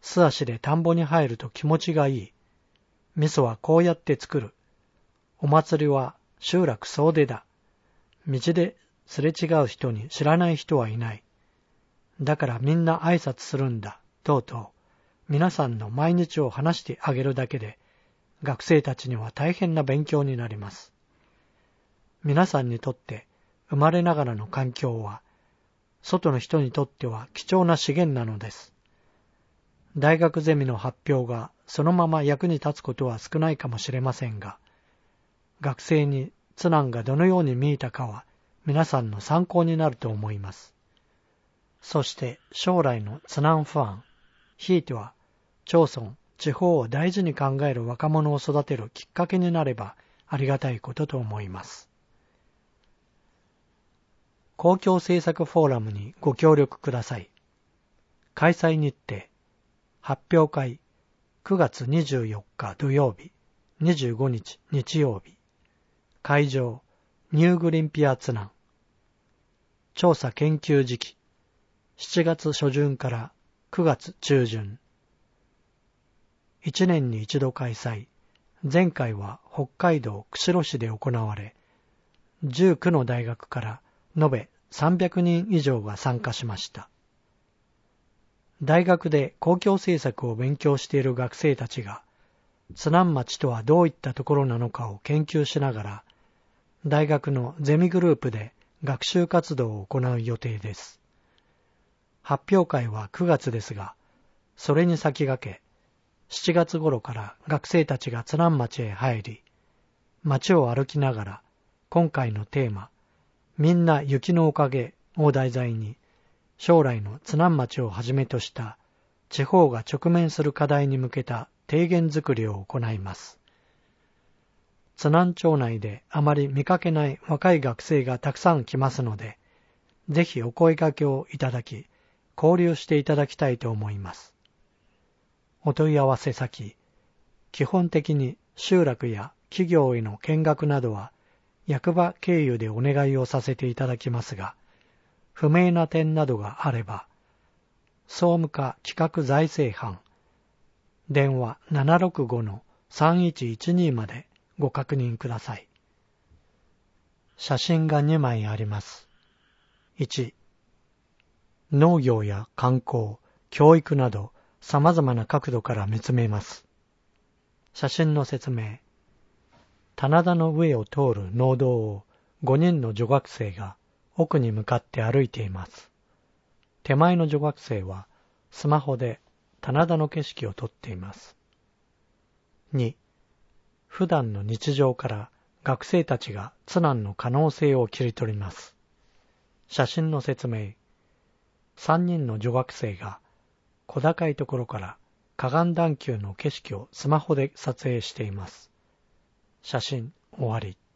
素足で田んぼに入ると気持ちがいい。味噌はこうやって作る。お祭りは集落総出だ。道ですれ違う人に知らない人はいない。だからみんな挨拶するんだ。とうとう、皆さんの毎日を話してあげるだけで、学生たちには大変な勉強になります。皆さんにとって生まれながらの環境は、外の人にとっては貴重な資源なのです。大学ゼミの発表がそのまま役に立つことは少ないかもしれませんが、学生に津南がどのように見えたかは皆さんの参考になると思います。そして将来の津南不安、ひいては町村、地方を大事に考える若者を育てるきっかけになればありがたいことと思います。公共政策フォーラムにご協力ください。開催日程、発表会、くがつにじゅうよっか土曜日、にじゅうごにち日曜日。会場、ニューグリンピア津南。調査研究時期、しちがつしょじゅんからくがつちゅうじゅん。いちねんに一度開催。前回は北海道釧路市で行われ、じゅうきゅうの大学から延べさんびゃくにん以上が参加しました。大学で公共政策を勉強している学生たちが、津南町とはどういったところなのかを研究しながら、大学のゼミグループで学習活動を行う予定です。発表会はくがつですが、それに先駆け、しちがつ頃から学生たちが津南町へ入り、町を歩きながら、今回のテーマ、みんな雪のおかげを題材に、将来の津南町をはじめとした地方が直面する課題に向けた提言作りを行います。津南町内であまり見かけない若い学生がたくさん来ますので、ぜひお声掛けをいただき、交流していただきたいと思います。お問い合わせ先、基本的に集落や企業への見学などは役場経由でお願いをさせていただきますが、不明な点などがあれば、総務課企画財政班、電話 ななろくごのさんいちいちに までご確認ください。写真がにまいあります。いち、農業や観光、教育など様々な角度から見つめます。写真の説明。棚田の上を通る農道をごにんの女学生が奥に向かって歩いています。手前の女学生はスマホで棚田の景色を撮っています。に、普段の日常から学生たちが津南の可能性を切り取ります。写真の説明。さんにんの女学生が小高いところから河岸段丘の景色をスマホで撮影しています。写真終わり。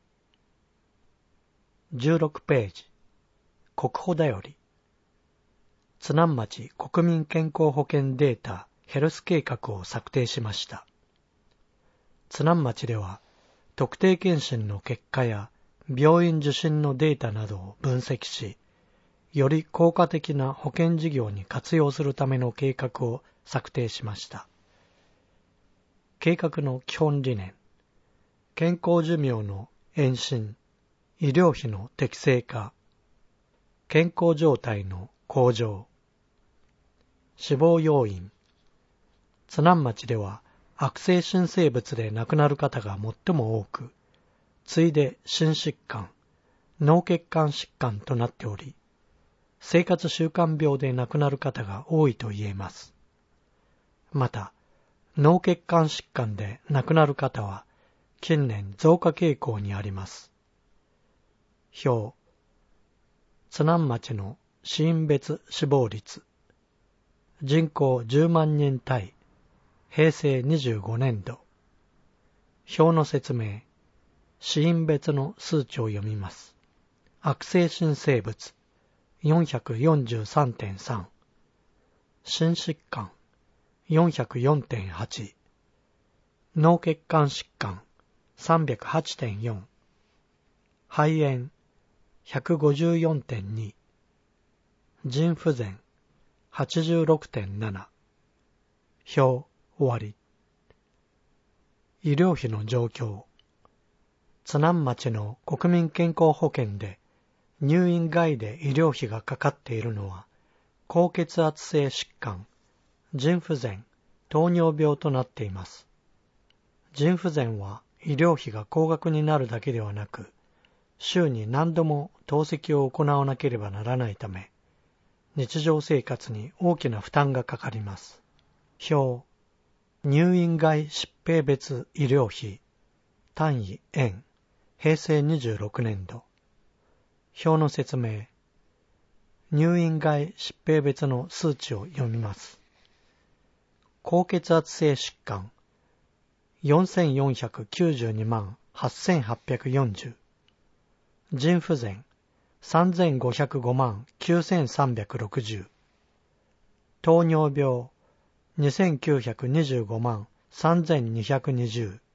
じゅうろくページ。国保だより。津南町国民健康保険データヘルス計画を策定しました。津南町では特定健診の結果や病院受診のデータなどを分析し、より効果的な保険事業に活用するための計画を策定しました。計画の基本理念、健康寿命の延伸、医療費の適正化、健康状態の向上、死亡要因。津南町では悪性新生物で亡くなる方が最も多く、次いで心疾患、脳血管疾患となっており、生活習慣病で亡くなる方が多いと言えます。また、脳血管疾患で亡くなる方は近年増加傾向にあります。表。津南町の死因別死亡率。人口じゅうまんにん対平成にじゅうごねんど。表の説明。死因別の数値を読みます。悪性新生物 よんひゃくよんじゅうさんてんさん、心疾患 よんひゃくよんてんはち、脳血管疾患 さんびゃくはちてんよん、肺炎 ひゃくごじゅうよんてんに、腎不全 はちじゅうろくてんなな、 表終わり。医療費の状況。津南町の国民健康保険で入院外で医療費がかかっているのは高血圧性疾患、腎不全、糖尿病となっています。腎不全は医療費が高額になるだけではなく、週に何度も透析を行わなければならないため、日常生活に大きな負担がかかります。表、入院外疾病別医療費、単位円、平成にじゅうろくねんど。表の説明。入院外疾病別の数値を読みます。高血圧性疾患、よんせんよんひゃくきゅうじゅうにまんはっせんはっぴゃくよんじゅう。腎不全、さんぜんごひゃくごまんきゅうせんさんびゃくろくじゅう。糖尿病、にせんきゅうひゃくにじゅうごまんさんぜんにひゃくにじゅう。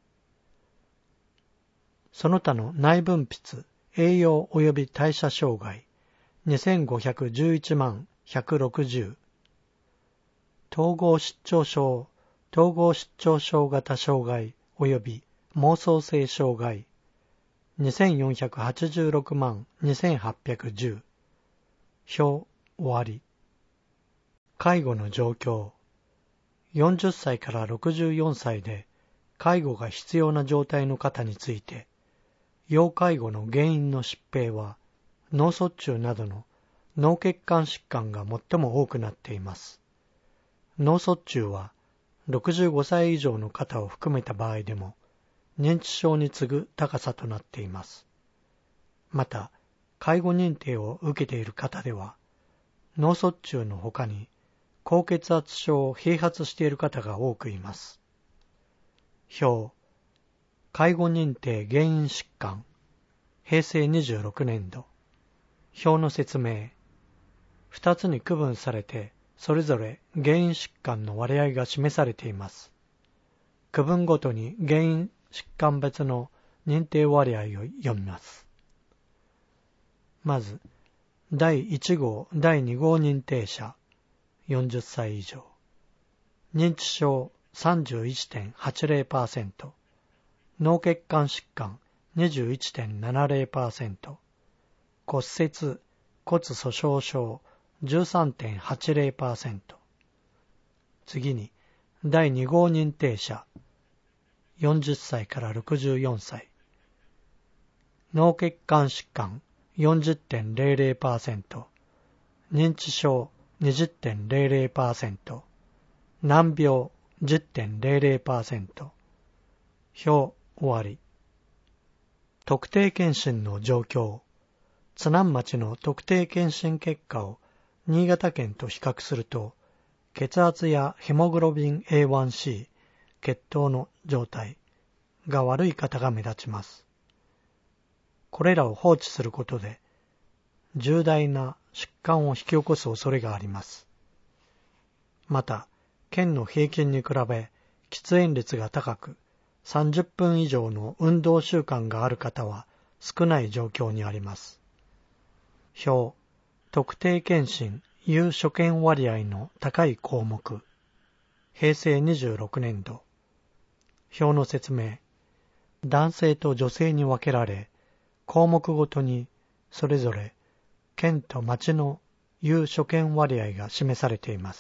その他の内分泌、栄養及び代謝障害、にせんごひゃくじゅういちまんひゃくろくじゅう。統合失調症、統合失調症型障害及び妄想性障害、にせんよんひゃくはちじゅうろくまんにせんはっぴゃくじゅう。表終わり。介護の状況。よんじゅっさいからろくじゅうよんさいで介護が必要な状態の方について、要介護の原因の疾病は脳卒中などの脳血管疾患が最も多くなっています。脳卒中はろくじゅうごさい以上の方を含めた場合でも認知症に次ぐ高さとなっています。また、介護認定を受けている方では、脳卒中の他に高血圧症を併発している方が多くいます。表、介護認定原因疾患、平成にじゅうろくねんど。表の説明。二つに区分されて、それぞれ原因疾患の割合が示されています。区分ごとに原因疾患別の認定割合を読みます。まず、だいいち号、だいに号認定者、よんじゅっさい以上。認知症 さんじゅういってんはちぜろパーセント、脳血管疾患 にじゅういってんななぜろパーセント、骨折、骨粗しょう症 じゅうさんてんはちぜろパーセント。次に、だいに号認定者、よんじゅっさいからろくじゅうよんさい。脳血管疾患 よんじゅってんぜろぜろパーセント、認知症 にじゅってんぜろぜろパーセント、難病 じゅってんぜろぜろパーセント。表終わり。特定健診の状況。津南町の特定健診結果を新潟県と比較すると、血圧やヘモグロビン エーワンシー、血糖の状態が悪い方が目立ちます。これらを放置することで、重大な疾患を引き起こす恐れがあります。また、県の平均に比べ喫煙率が高く、さんじゅっぷん以上の運動習慣がある方は少ない状況にあります。表、特定健診有所見割合の高い項目、平成にじゅうろくねんど。表の説明。男性と女性に分けられ、項目ごとにそれぞれ県と町の有所見割合が示されています。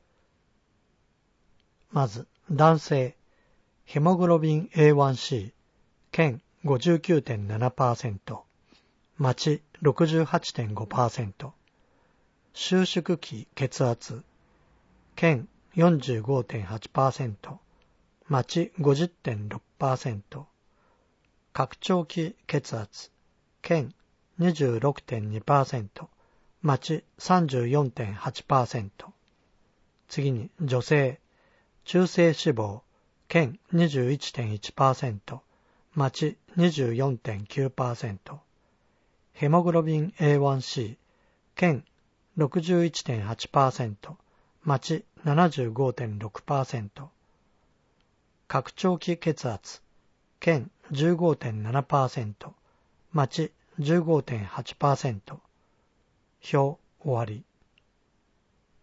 まず、男性、ヘモグロビン エーワンシー、県 ごじゅうきゅうてんななパーセント、町 ろくじゅうはちてんごパーセント、収縮期血圧、県 よんじゅうごてんはちパーセント、町 ごじゅってんろくパーセント、拡張期血圧、県 にじゅうろくてんにパーセント、町 さんじゅうよんてんはちパーセント。次に女性、中性脂肪、県 にじゅういってんいちパーセント、町 にじゅうよんてんきゅうパーセント。ヘモグロビン エーワンシー、県 ろくじゅういってんはちパーセント、町 ななじゅうごてんろくパーセント。拡張期血圧、県 じゅうごてんななパーセント、町 じゅうごてんはちパーセント。表終わり。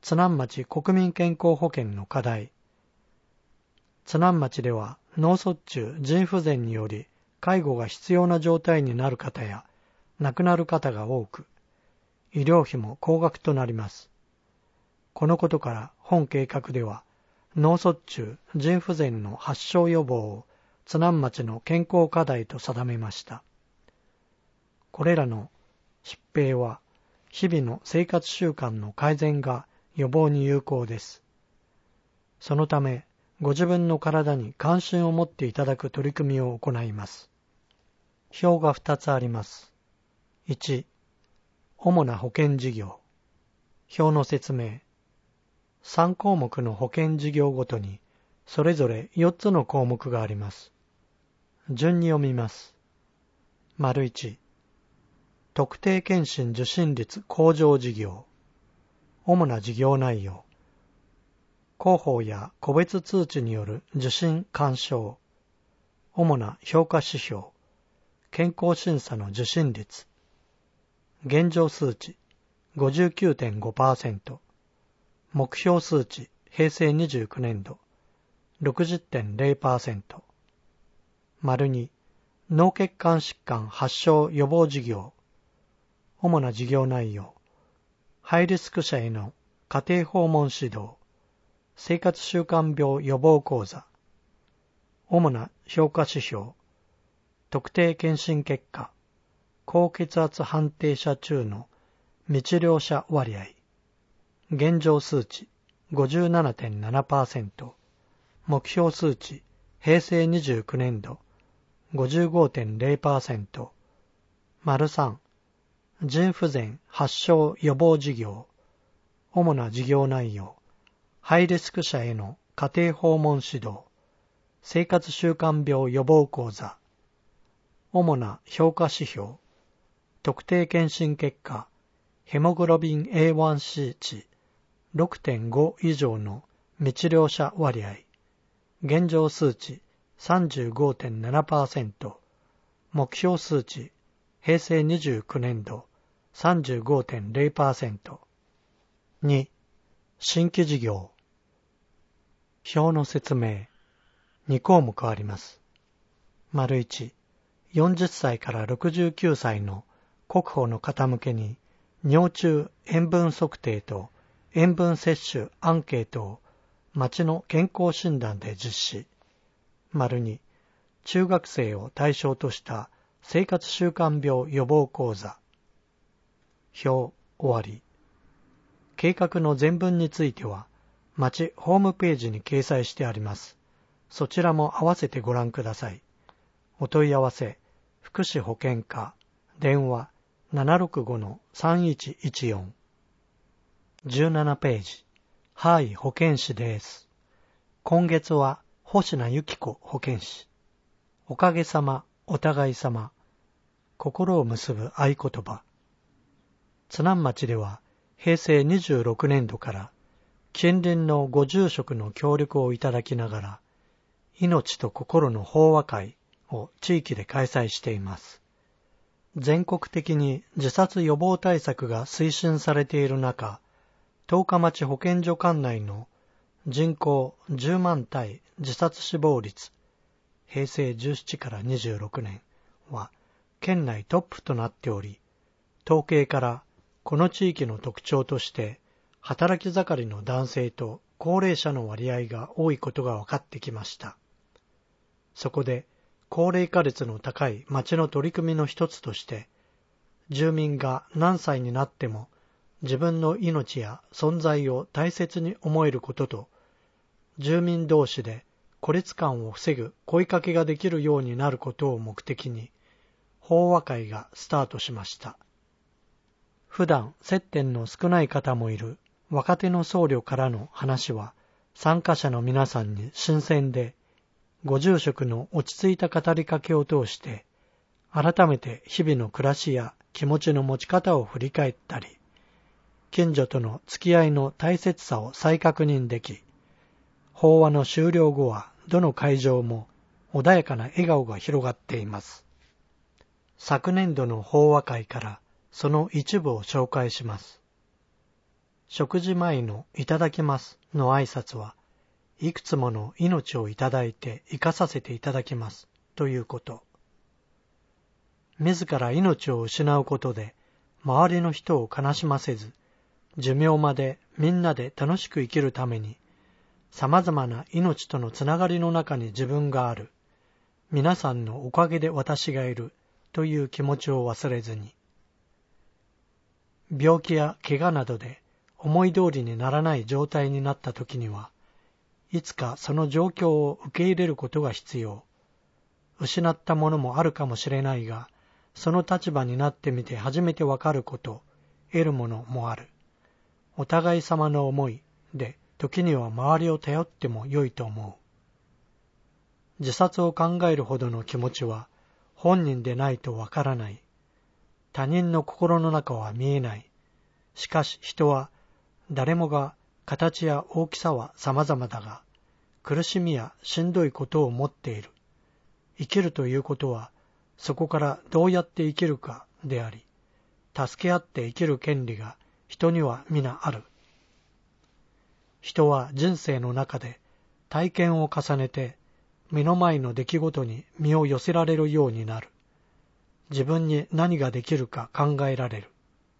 津南町国民健康保険の課題。津南町では脳卒中、腎不全により介護が必要な状態になる方や亡くなる方が多く、医療費も高額となります。このことから本計画では脳卒中、腎不全の発症予防を津南町の健康課題と定めました。これらの疾病は日々の生活習慣の改善が予防に有効です。そのため、ご自分の体に関心を持っていただく取り組みを行います。表がふたつあります。いち、主な保険事業。表の説明。さん項目の保険事業ごとに、それぞれよっつの項目があります。順に読みます。丸いち、特定健診受診率向上事業。主な事業内容。広報や個別通知による受診勧奨。主な評価指標。健康審査の受診率。現状数値 ごじゅうきゅうてんごパーセント。目標数値平成にじゅうきゅうねん度 ろくじゅってんゼロパーセント。丸に、脳血管疾患発症予防事業。主な事業内容。ハイリスク者への家庭訪問指導。生活習慣病予防講座。主な評価指標。特定健診結果。高血圧判定者中の未治療者割合。現状数値 ごじゅうななてんななパーセント。目標数値平成にじゅうきゅうねん度 ごじゅうごてんゼロパーセント。丸さん、腎不全発症予防事業。主な事業内容。ハイリスク者への家庭訪問指導。生活習慣病予防講座。主な評価指標。特定健診結果。ヘモグロビン エーワンシー 値 ろくてんご 以上の未治療者割合。現状数値 さんじゅうごてんななパーセント。目標数値平成にじゅうきゅうねん度 さんじゅうごてんゼロパーセント。に、新規事業。表の説明。に項目あります。丸いち、よんじゅっさいからろくじゅうきゅうさいの国保の方向けに尿中塩分測定と塩分摂取アンケートを町の健康診断で実施。丸に、中学生を対象とした生活習慣病予防講座。表終わり。計画の全文については町ホームページに掲載してあります。そちらも合わせてご覧ください。お問い合わせ、福祉保健課、電話 ななろくごのさんいちいちよん。じゅうななページ、ハイ保健師です。今月は星名由紀子保健師。おかげさま、お互いさま。心を結ぶ合言葉。津南町では平成にじゅうろくねん度から近隣のご住職の協力をいただきながら、命と心の法話会を地域で開催しています。全国的に自殺予防対策が推進されている中、十日町保健所管内の人口じゅうまん対自殺死亡率、平成じゅうななからにじゅうろくねんは県内トップとなっており、統計からこの地域の特徴として、働き盛りの男性と高齢者の割合が多いことが分かってきました。そこで、高齢化率の高い町の取り組みの一つとして、住民が何歳になっても自分の命や存在を大切に思えることと、住民同士で孤立感を防ぐ声かけができるようになることを目的に、法話会がスタートしました。普段接点の少ない方もいる若手の僧侶からの話は、参加者の皆さんに新鮮で、ご住職の落ち着いた語りかけを通して、改めて日々の暮らしや気持ちの持ち方を振り返ったり、近所との付き合いの大切さを再確認でき、法話の終了後はどの会場も穏やかな笑顔が広がっています。昨年度の法話会からその一部を紹介します。 食事前のいただきますの挨拶はいくつもの命をいただいて生かさせていただきますということ。自ら命を失うことで周りの人を悲しませず、寿命までみんなで楽しく生きるために、様々な命とのつながりの中に自分がある、皆さんのおかげで私がいるという気持ちを忘れずに、病気や怪我などで思い通りにならない状態になった時には、いつかその状況を受け入れることが必要。失ったものもあるかもしれないが、その立場になってみて初めてわかること、得るものもある。お互い様の思いで、時には周りを頼っても良いと思う。自殺を考えるほどの気持ちは、本人でないとわからない。他人の心の中は見えない。しかし人は、誰もが形や大きさは様々だが、苦しみやしんどいことを持っている。生きるということは、そこからどうやって生きるかであり、助け合って生きる権利が人には皆ある。人は人生の中で体験を重ねて、目の前の出来事に身を寄せられるようになる。自分に何ができるか考えられる。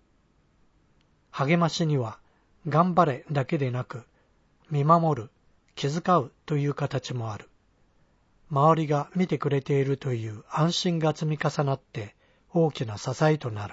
励ましには、頑張れだけでなく、見守る、気遣うという形もある。周りが見てくれているという安心が積み重なって大きな支えとなる。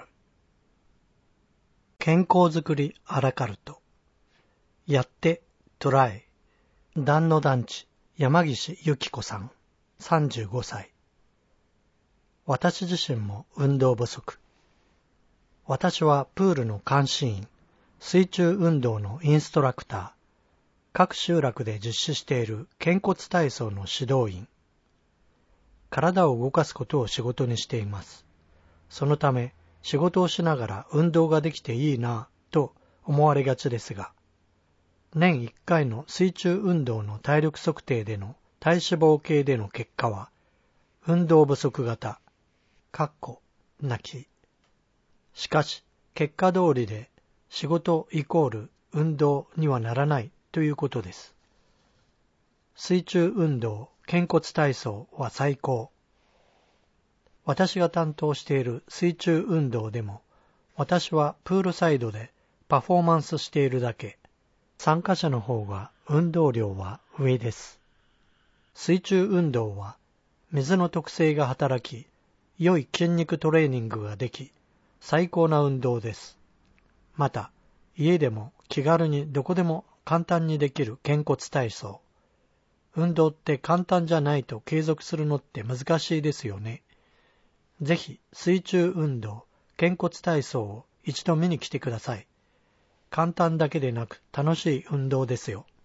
健康づくりアラカルト。やってトライ。団野団地山岸由紀子さん、さんじゅうごさい。私自身も運動不足。私はプールの監視員、水中運動のインストラクター、各集落で実施している肩骨体操の指導員、体を動かすことを仕事にしています。そのため、仕事をしながら運動ができていいなぁと思われがちですが、年いっかいの水中運動の体力測定での体脂肪計での結果は、運動不足型、かっこ泣き。しかし、結果通りで仕事イコール運動にはならないということです。水中運動、肩骨体操は最高。私が担当している水中運動でも、私はプールサイドでパフォーマンスしているだけ。参加者の方が運動量は上です。水中運動は水の特性が働き、良い筋肉トレーニングができ、最高な運動です。また、家でも気軽にどこでも簡単にできる肩骨体操。運動って簡単じゃないと継続するのって難しいですよね。ぜひ水中運動、肩骨体操を一度見に来てください。簡単だけでなく楽しい運動ですよ。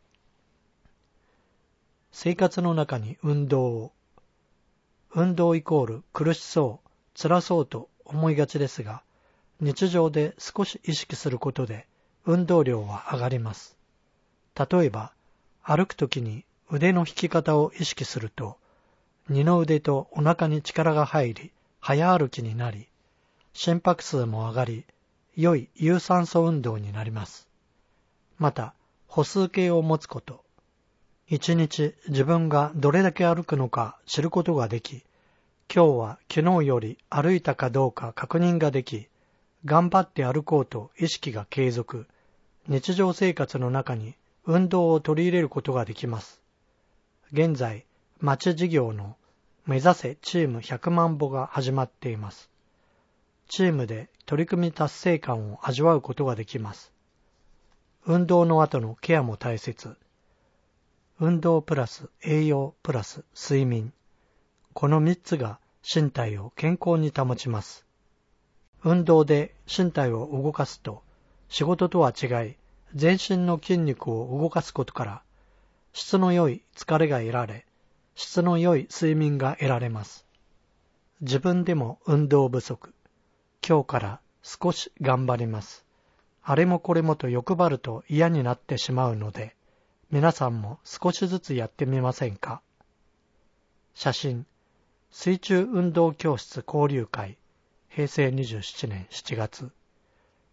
生活の中に運動を。運動イコール苦しそう、辛そうと思いがちですが、日常で少し意識することで運動量は上がります。例えば、歩くときに腕の引き方を意識すると、二の腕とお腹に力が入り、早歩きになり、心拍数も上がり、良い有酸素運動になります。また、歩数計を持つこと。一日自分がどれだけ歩くのか知ることができ、今日は昨日より歩いたかどうか確認ができ、頑張って歩こうと意識が継続、日常生活の中に運動を取り入れることができます。現在、町事業の目指せチームひゃくまんぼが始まっています。チームで取り組み達成感を味わうことができます。運動の後のケアも大切。運動プラス栄養プラス睡眠。このみっつが身体を健康に保ちます。運動で身体を動かすと、仕事とは違い、全身の筋肉を動かすことから、質の良い疲れが得られ、質の良い睡眠が得られます。自分でも運動不足。今日から少し頑張ります。あれもこれもと欲張ると嫌になってしまうので、皆さんも少しずつやってみませんか？写真、水中運動教室交流会、へいせいにじゅうななねんしちがつ。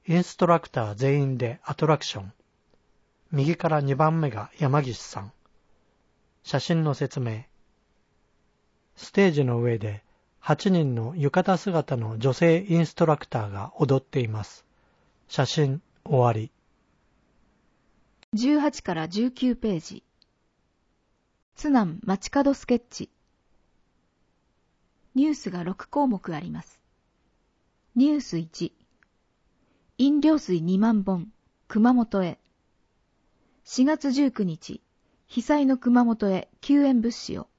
インストラクター全員でアトラクション。右からにばんめが山岸さん。写真の説明。ステージの上ではちにんの浴衣姿の女性インストラクターが踊っています。写真終わり。 じゅうはちからじゅうきゅうページ。津南街角スケッチ。ニュースがろくこうもくあります。ニュースいち。飲料水にまんぼん、熊本へ。しがつじゅうくにち、被災の熊本へ救援物資を。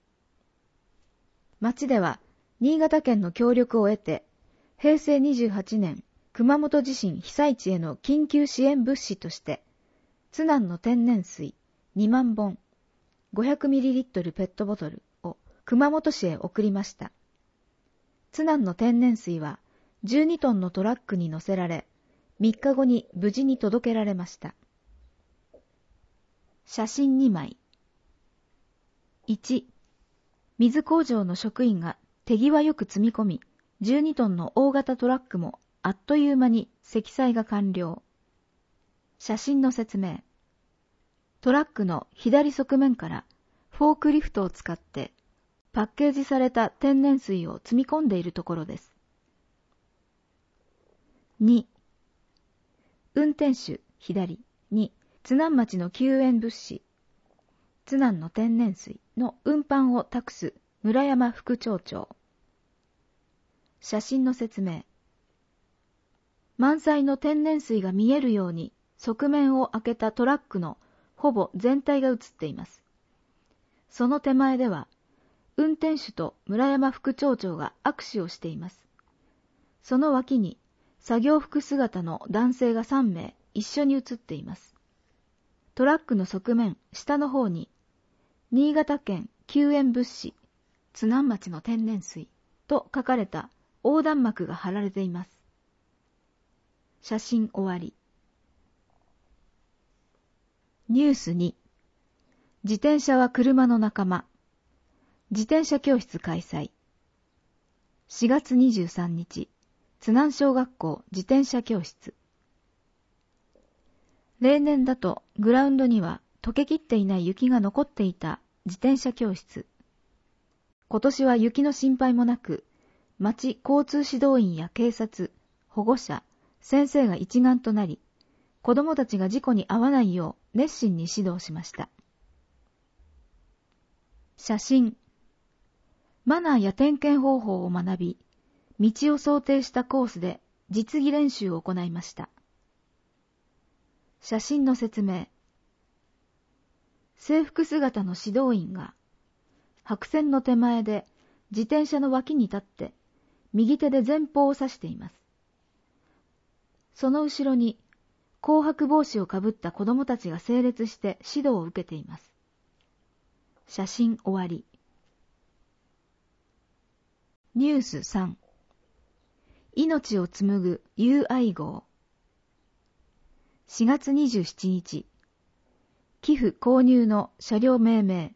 町では、新潟県の協力を得て、へいせいにじゅうはちねん、熊本地震被災地への緊急支援物資として、津南の天然水にまんぼん、ごひゃくミリリットル ペットボトルを熊本市へ送りました。津南の天然水はじゅうにトンのトラックに乗せられ、みっかごに無事に届けられました。写真にまい。いち、水工場の職員が手際よく積み込み、じゅうにトンの大型トラックもあっという間に積載が完了。写真の説明。トラックの左側面からフォークリフトを使ってパッケージされた天然水を積み込んでいるところです。に、運転手左に津南町の救援物資、津南の天然水の運搬を託す村山副町長。写真の説明。満載の天然水が見えるように側面を開けたトラックのほぼ全体が写っています。その手前では、運転手と村山副町長が握手をしています。その脇に、作業服姿の男性がさんめい一緒に写っています。トラックの側面、下の方に、新潟県救援物資、津南町の天然水と書かれた横断幕が貼られています。写真終わり。ニュースに、自転車は車の仲間。自転車教室開催。しがつにじゅうさんにち、津南小学校自転車教室。例年だとグラウンドには溶けきっていない雪が残っていた自転車教室。今年は雪の心配もなく、町交通指導員や警察、保護者、先生が一丸となり、子供たちが事故に遭わないよう熱心に指導しました。写真。マナーや点検方法を学び、道を想定したコースで実技練習を行いました。写真の説明。制服姿の指導員が、白線の手前で自転車の脇に立って、右手で前方を指しています。その後ろに、紅白帽子をかぶった子供たちが整列して指導を受けています。写真終わり。ニュースさん。命を紡ぐ友愛号。しがつにじゅうしちにち、寄付購入の車両命名。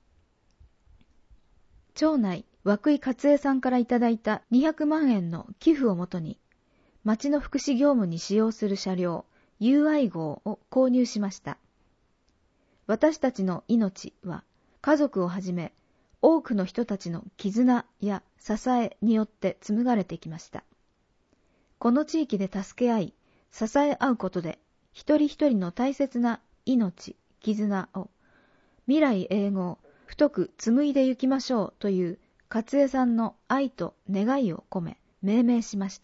町内涌井勝恵さんからいただいたにひゃくまんえんの寄付をもとに、町の福祉業務に使用する車両、友愛号を購入しました。私たちの命は、家族をはじめ、多くの人たちの絆や支えによって紡がれてきました。この地域で助け合い、支え合うことで、一人一人の大切な命、絆を、未来永劫、太く紡いでゆきましょうという勝江さんの愛と願いを込め、命名しました。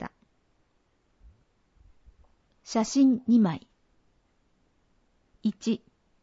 写真にまい。いち、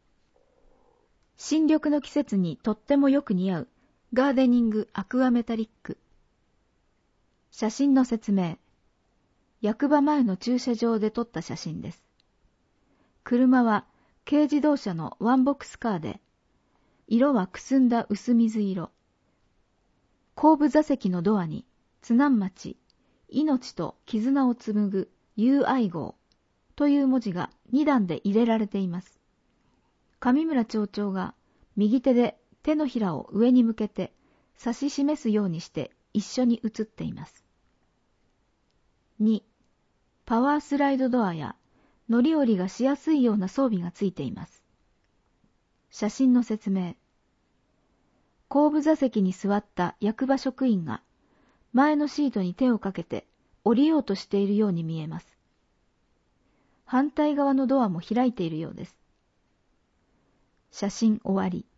新緑の季節にとってもよく似合うガーデニングアクアメタリック。写真の説明。役場前の駐車場で撮った写真です。車は軽自動車のワンボックスカーで、色はくすんだ薄水色。後部座席のドアに津南町、命と絆を紡ぐ友愛号という文字がにだんで入れられています。上村町長が右手で手のひらを上に向けて指し示すようにして一緒に写っています。に、 パワースライドドアや乗り降りがしやすいような装備がついています。写真の説明。後部座席に座った役場職員が前のシートに手をかけて降りようとしているように見えます。反対側のドアも開いているようです。写真終わり。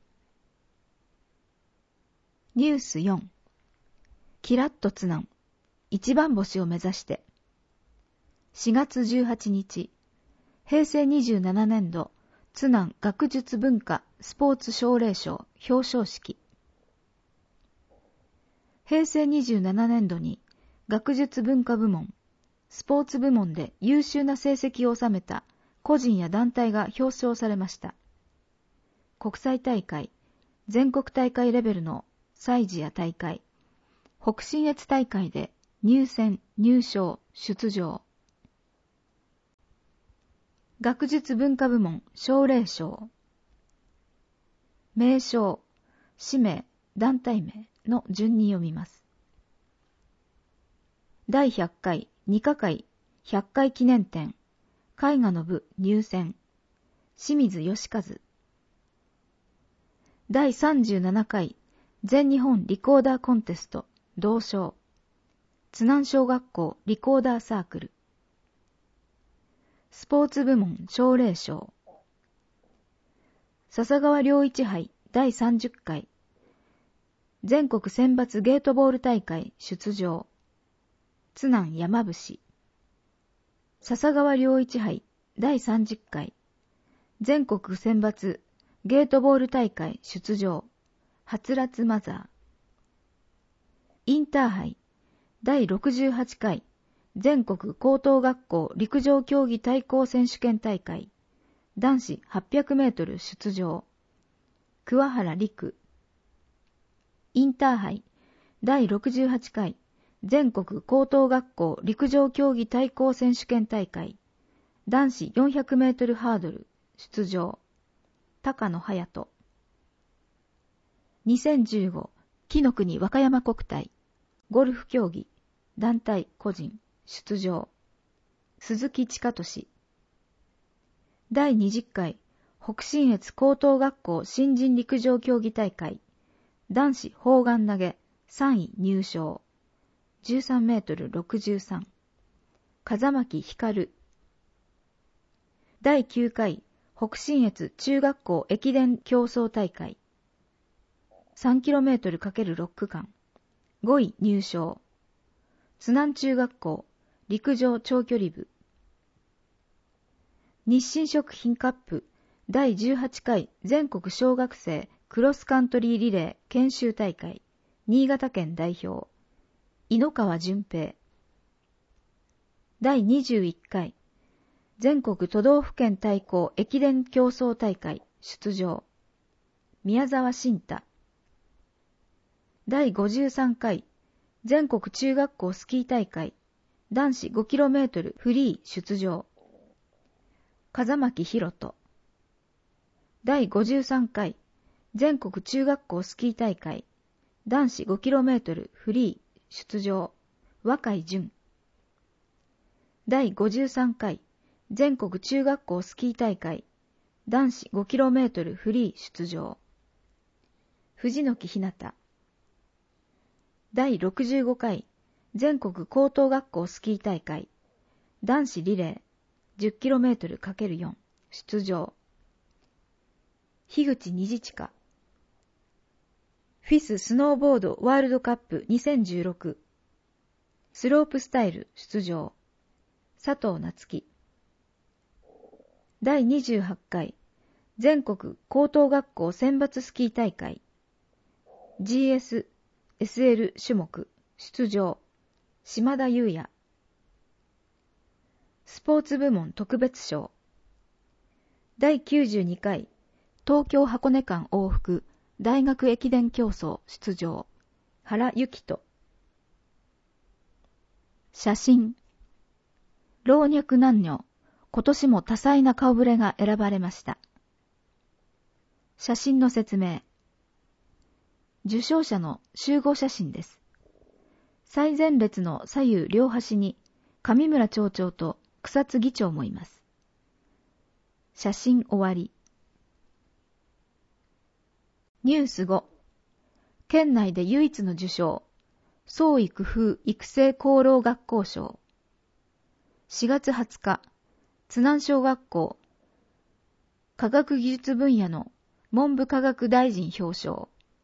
ニュースよん。キラッと津南、一番星を目指して。しがつじゅうはちにち、へいせいにじゅうななねんど津南学術文化スポーツ奨励賞表彰式。へいせいにじゅうななねんどに学術文化部門、スポーツ部門で優秀な成績を収めた個人や団体が表彰されました。国際大会、全国大会レベルの祭事や大会、北信越大会で入選、入賞、出場。学術文化部門奨励賞。名称、氏名、団体名の順に読みます。だいひゃっかい二課会ひゃっかい記念展、絵画の部入選、清水義和。だいさんじゅうななかい全日本リコーダーコンテスト銅賞、津南小学校リコーダーサークル。スポーツ部門奨励賞。笹川良一杯だいさんじゅっかい全国選抜ゲートボール大会出場、津南山伏。笹川良一杯だいさんじゅっかい全国選抜ゲートボール大会出場、はつらつマザー。インターハイだいろくじゅうはちかい全国高等学校陸上競技対抗選手権大会男子はっぴゃくメートル出場、桑原陸。インターハイだいろくじゅうはちかい全国高等学校陸上競技対抗選手権大会男子よんひゃくメートルハードル出場、高野隼人。にせんじゅうご紀の国和歌山国体ゴルフ競技団体個人出場、鈴木千佳俊。だいにじゅっかい北信越高等学校新人陸上競技大会男子砲丸投げさんい入賞、じゅうさんメートルろくじゅうさん、風巻光。だいきゅうかい北信越中学校駅伝競争大会 さんキロメートル×ろっ 区間ごい入賞、津南中学校陸上長距離部。日清食品カップだいじゅうはちかい全国小学生クロスカントリーリレー研修大会新潟県代表、井ノ川純平。だいにじゅういっかい全国都道府県対抗駅伝競争大会出場、宮沢慎太。だいごじゅうさんかい全国中学校スキー大会男子 ごキロメートル フリー出場、風巻博人。だいごじゅうさんかい全国中学校スキー大会男子 ごキロメートル フリー出場、若井純。だいごじゅうさんかい全国中学校スキー大会男子 ごキロメートル フリー出場、藤木ひなた。だいろくじゅうごかい全国高等学校スキー大会男子リレー じゅっキロメートル×よん 出場、樋口虹近。フィススノーボードワールドカップにせんじゅうろくスロープスタイル出場、佐藤夏樹。だいにじゅうはちかい全国高等学校選抜スキー大会 ジーエスエスエル 種目出場、島田裕也。スポーツ部門特別賞。だいきゅうじゅうにかい東京箱根間往復大学駅伝競争出場、原幸人。写真。老若男女、今年も多彩な顔ぶれが選ばれました。写真の説明。受賞者の集合写真です。最前列の左右両端に上村町長と草津議長もいます。写真終わり。ニュースご、県内で唯一の受賞、創意工夫育成功労学校賞。しがつはつか、津南小学校、科学技術分野の文部科学大臣表彰。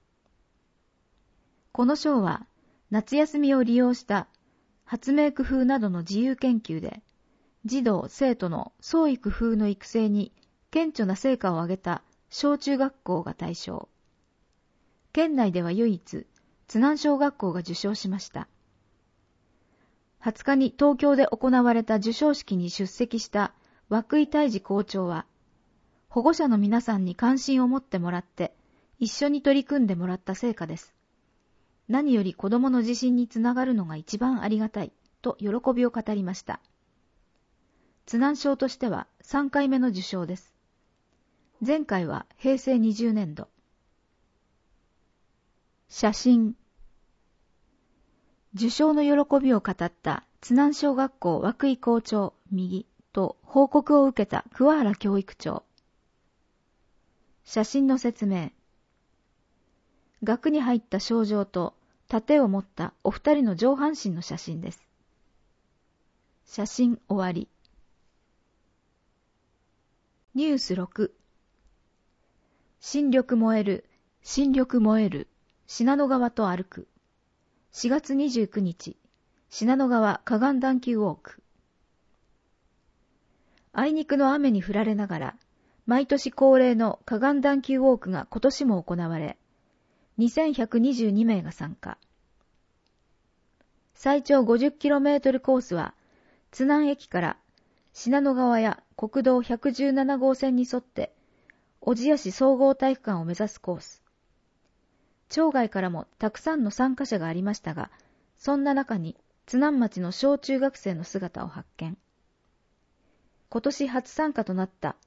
この賞は、夏休みを利用した発明工夫などの自由研究で、児童・生徒の創意工夫の育成に顕著な成果を上げた小中学校が対象。県内では唯一、津南小学校が受賞しました。はつかに東京で行われた授賞式に出席した涌井泰治校長は、保護者の皆さんに関心を持ってもらって、一緒に取り組んでもらった成果です。何より子供の自信につながるのが一番ありがたい、と喜びを語りました。津南小としてはさんかいめの受賞です。前回はへいせいにじゅうねんど。写真。受賞の喜びを語った津南小学校涌井校長右と報告を受けた桑原教育長。写真の説明。額に入った賞状と盾を持ったお二人の上半身の写真です。写真終わり。ニュースろく。新緑燃える、新緑燃える、信濃川と歩く。しがつにじゅうくにち、信濃川河岸段丘ウォーク。あいにくの雨に降られながら、毎年恒例の河岸段丘ウォークが今年も行われ、にせんひゃくにじゅうにめいが参加。最長 ごじゅっキロメートル コースは、津南駅から信濃川や国道ひゃくじゅうななごうせんに沿って、小千谷市総合体育館を目指すコース。町外からもたくさんの参加者がありましたが、そんな中に津南町の小中学生の姿を発見。今年初参加となった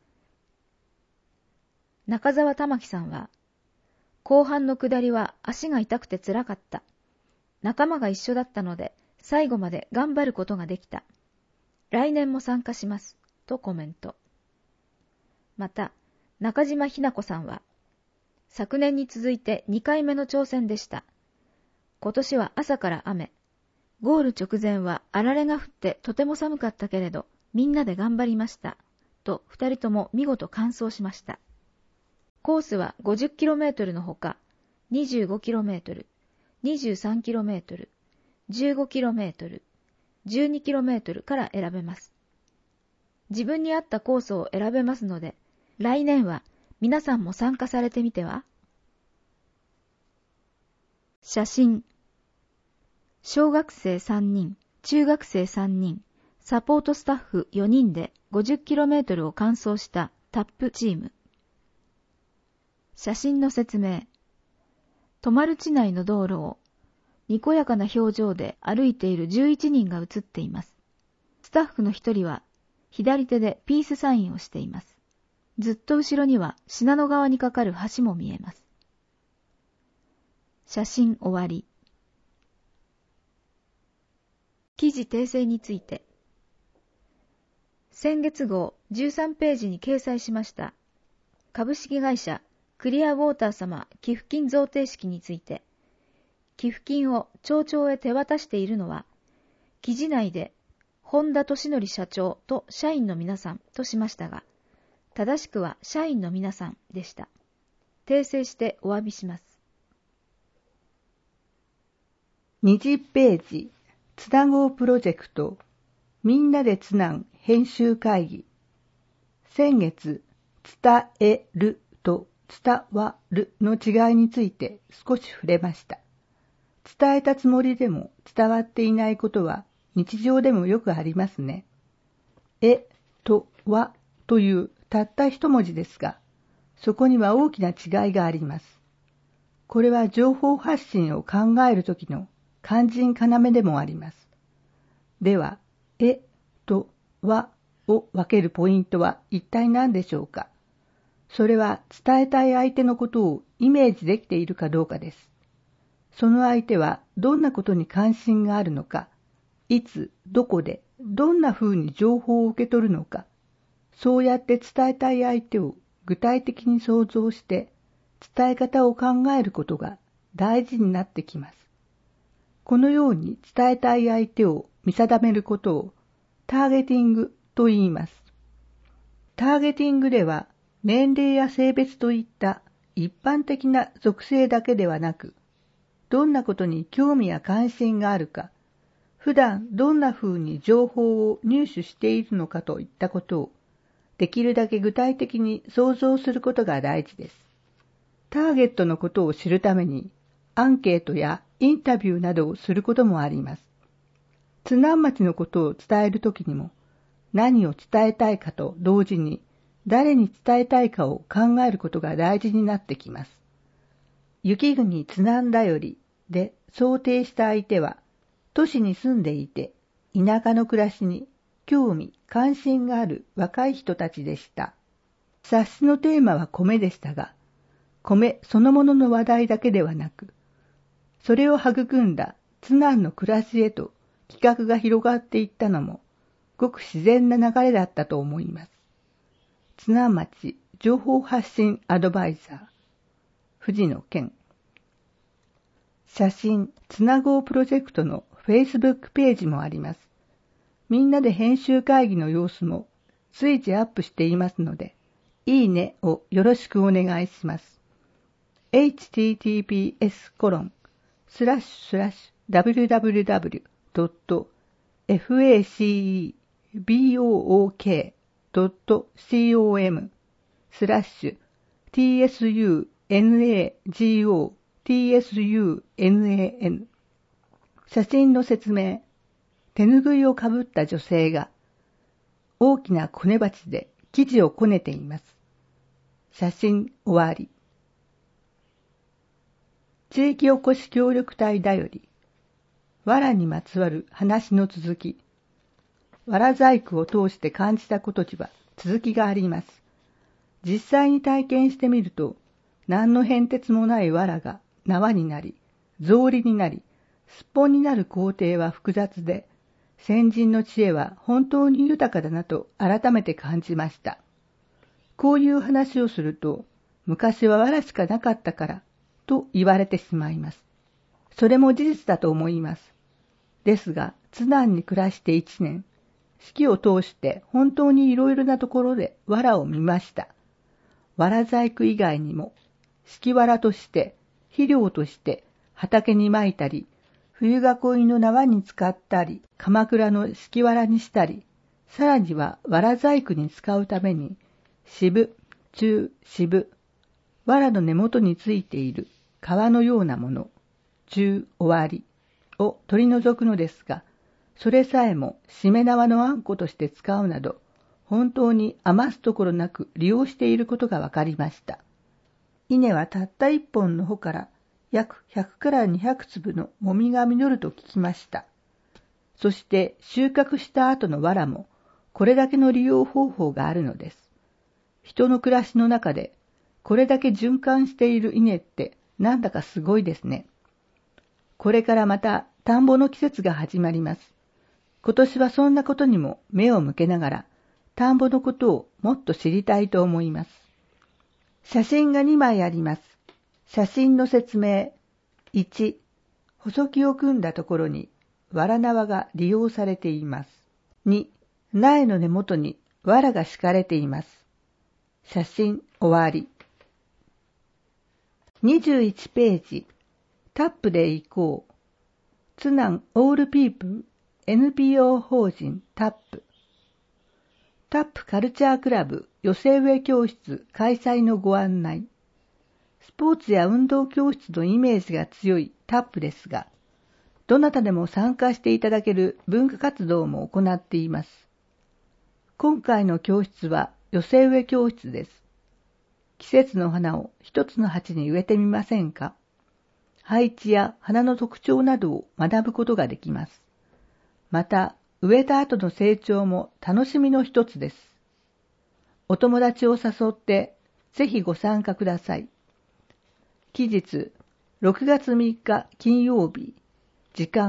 中澤玉樹さんは、後半の下りは足が痛くて辛かった。仲間が一緒だったので最後まで頑張ることができた。来年も参加します。とコメント。また、中島ひな子さんは、昨年に続いてにかいめの挑戦でした。今年は朝から雨。ゴール直前はあられが降ってとても寒かったけれど、みんなで頑張りました。と二人とも見事完走しました。コースは ごじゅっキロメートル のほか、にじゅうごキロメートル、にじゅうさんキロメートル、じゅうごキロメートル、じゅうにキロメートル から選べます。自分に合ったコースを選べますので、来年は皆さんも参加されてみては？写真。小学生さんにん、中学生さんにん、サポートスタッフよにんで ごじゅっキロメートル を完走したタップチーム。写真の説明。泊丸地内の道路をにこやかな表情で歩いているじゅういちにんが写っています。スタッフのひとりは左手でピースサインをしています。ずっと後ろには信濃川に架かる橋も見えます。写真終わり。記事訂正について。先月号じゅうさんページに掲載しました株式会社クリアウォーター様寄付金贈呈式について、寄付金を町長へ手渡しているのは、記事内で本田俊則社長と社員の皆さんとしましたが、正しくは社員の皆さんでした。訂正してお詫びします。 にじゅっページ、つなごうプロジェクト、みんなでつなん編集会議。先月、伝えると伝わるの違いについて少し触れました。伝えたつもりでも伝わっていないことは日常でもよくありますね。えとわというたった一文字ですが、そこには大きな違いがあります。これは情報発信を考えるときの肝心要でもあります。では、えとわを分けるポイントは一体何でしょうか。それは伝えたい相手のことをイメージできているかどうかです。その相手はどんなことに関心があるのか、いつ、どこで、 どんな風に情報を受け取るのか、そうやって伝えたい相手を具体的に想像して伝え方を考えることが大事になってきます。このように伝えたい相手を見定めることをターゲティングと言います。ターゲティングでは年齢や性別といった一般的な属性だけではなく、どんなことに興味や関心があるか、普段どんな風に情報を入手しているのかといったことをできるだけ具体的に想像することが大事です。ターゲットのことを知るためにアンケートやインタビューなどをすることもあります。津南町のことを伝えるときにも何を伝えたいかと同時に誰に伝えたいかを考えることが大事になってきます。雪国津南だよりで想定した相手は都市に住んでいて田舎の暮らしに興味関心がある若い人たちでした。冊子のテーマは米でしたが、米そのものの話題だけではなく、それを育んだ津南の暮らしへと企画が広がっていったのもごく自然な流れだったと思います。津南町情報発信アドバイザー藤野健。写真つなごうプロジェクトのフェイスブックページもあります。みんなで編集会議の様子も随時アップしていますので、いいねをよろしくお願いします。エイチティーティーピーエスコロンスラッシュスラッシュダブリューダブリューダブリュードットフェイスブックドットコムスラッシュ ティーエスユーエヌエージーオーティーエスユーエヌエーエヌ 写真の説明。手ぬぐいをかぶった女性が大きなこね鉢で生地をこねています。写真終わり。地域おこし協力隊だより藁にまつわる話の続き。藁細工を通して感じたことには続きがあります。実際に体験してみると、何の変哲もない藁が縄になり、草履になり、すっぽんになる工程は複雑で、先人の知恵は本当に豊かだなと改めて感じました。こういう話をすると、昔は藁しかなかったからと言われてしまいます。それも事実だと思います。ですが、津南に暮らして一年、四季を通して本当にいろいろなところで藁を見ました。藁細工以外にも、敷藁として、肥料として畑に撒いたり、冬囲いの縄に使ったり、鎌倉の敷藁にしたり、さらには藁細工に使うために、渋、中、渋、藁の根元についている皮のようなもの、中、終わりを取り除くのですが、それさえもしめ縄のあんことして使うなど、本当に余すところなく利用していることが分かりました。稲はたった一本の穂から約ひゃくからにひゃくつぶのもみが実ると聞きました。そして収穫した後の藁もこれだけの利用方法があるのです。人の暮らしの中でこれだけ循環している稲ってなんだかすごいですね。これからまた田んぼの季節が始まります。今年はそんなことにも目を向けながら田んぼのことをもっと知りたいと思います。写真がにまいあります。写真の説明。いち、細木を組んだところに藁縄が利用されています。に、苗の根元に藁が敷かれています。写真終わり。にじゅういちページ。タップで行こう。津南オールピープル エヌピーオー 法人タップ。タップカルチャークラブ寄せ植え教室開催のご案内。スポーツや運動教室のイメージが強いタップですが、どなたでも参加していただける文化活動も行っています。今回の教室は寄せ植え教室です。季節の花を一つの鉢に植えてみませんか？配置や花の特徴などを学ぶことができます。また、植えた後の成長も楽しみの一つです。お友達を誘ってぜひご参加ください。期日ろくがつみっか金曜日、時間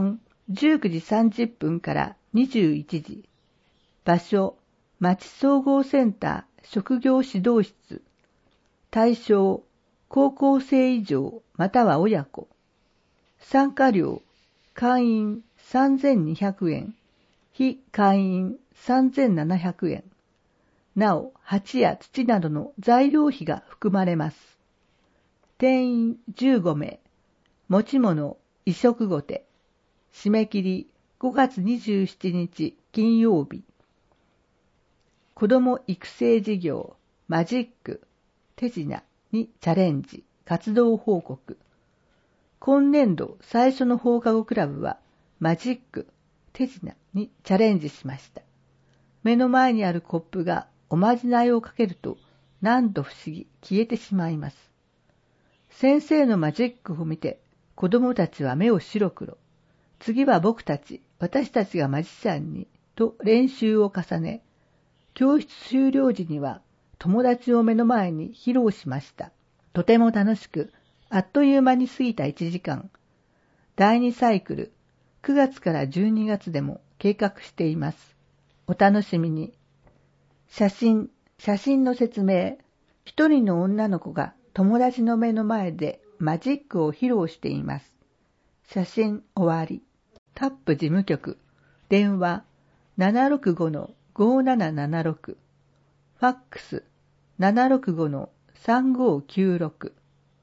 じゅうくじさんじゅっぷんからにじゅういちじ。場所、町総合センター職業指導室。対象、高校生以上または親子。参加料、会員さんぜんにひゃくえん、非会員さんぜんななひゃくえん。なお、鉢や土などの材料費が含まれます。定員じゅうごめい。持ち物、衣食ごて。締め切りごがつにじゅうしちにち金曜日。子ども育成事業、マジック、手品にチャレンジ、活動報告。今年度最初の放課後クラブは、マジック、手品にチャレンジしました。目の前にあるコップがおまじないをかけると、なんと不思議、消えてしまいます。先生のマジックを見て、子供たちは目を白黒。次は僕たち、私たちがマジシャンに、と練習を重ね、教室終了時には友達を目の前に披露しました。とても楽しく、あっという間に過ぎたいちじかん。だいにサイクル、くがつからじゅうにがつでも計画しています。お楽しみに。写真、写真の説明。一人の女の子が友達の目の前でマジックを披露しています。写真終わり。タップ事務局。電話 ななろくごのごななななろく。ファックス ななろくごのさんごきゅうろく。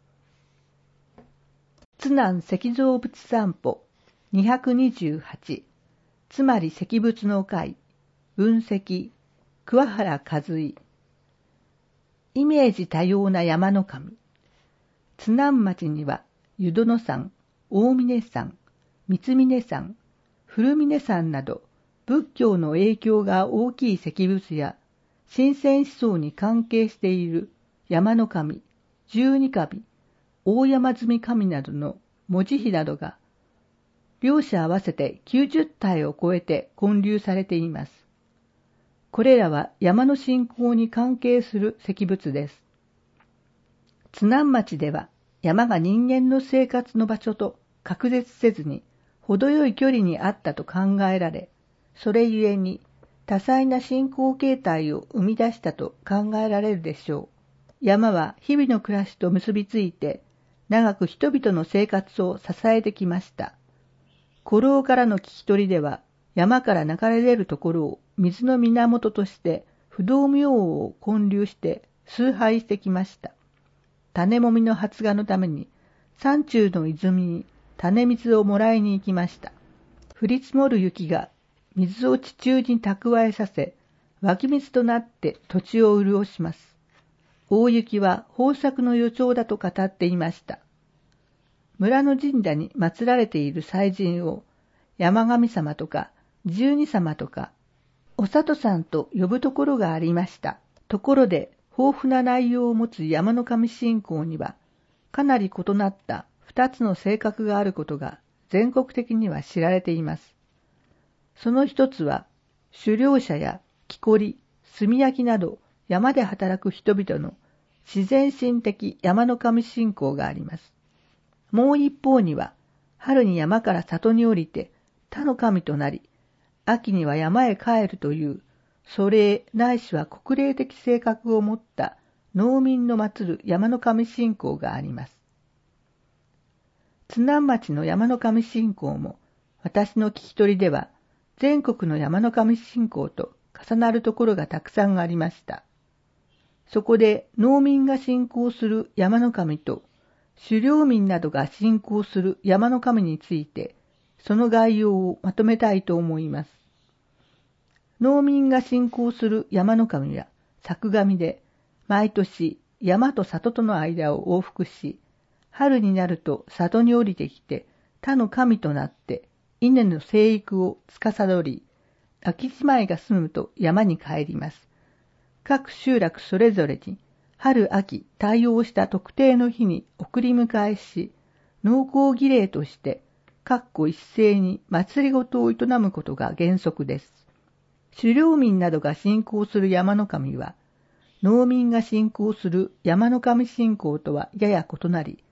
津南石造物散歩にひゃくにじゅうはち。つまり石仏の会。雲石。桑原和井。イメージ多様な山の神。津南町には湯殿山、大峰山、三峰山、古峰山など仏教の影響が大きい石仏や神仙思想に関係している山の神、十二神、大山積神などの文字碑などが両者合わせてきゅうじゅうたいを超えて建立されています。これらは山の信仰に関係する石仏です。津南町では山が人間の生活の場所と隔絶せずに程よい距離にあったと考えられ、それゆえに多彩な信仰形態を生み出したと考えられるでしょう。山は日々の暮らしと結びついて長く人々の生活を支えてきました。古老からの聞き取りでは山から流れ出るところを水の源として不動明王を建立して崇拝してきました。種もみの発芽のために山中の泉に種水をもらいに行きました。降り積もる雪が水を地中に蓄えさせ、湧き水となって土地を潤します。大雪は豊作の予兆だと語っていました。村の神社に祀られている祭神を山神様とか十二様とかお里さんと呼ぶところがありました。ところで豊富な内容を持つ山の神信仰にはかなり異なった二つの性格があることが全国的には知られています。その一つは狩猟者や木こり、炭焼きなど山で働く人々の自然神的山の神信仰があります。もう一方には春に山から里に降りて他の神となり、秋には山へ帰るという祖霊ないしは国霊的性格を持った農民の祀る山の神信仰があります。津南町の山の神信仰も私の聞き取りでは全国の山の神信仰と重なるところがたくさんありました。そこで農民が信仰する山の神と狩猟民などが信仰する山の神についてその概要をまとめたいと思います。農民が信仰する山の神は作神で毎年山と里との間を往復し、春になると里に降りてきて他の神となって稲の生育を司り、秋じまいが済むと山に帰ります。各集落それぞれに春秋対応した特定の日に送り迎えし、農耕儀礼としてかっこ一斉に祭りごとを営むことが原則です。狩猟民などが信仰する山の神は、農民が信仰する山の神信仰とはやや異なり、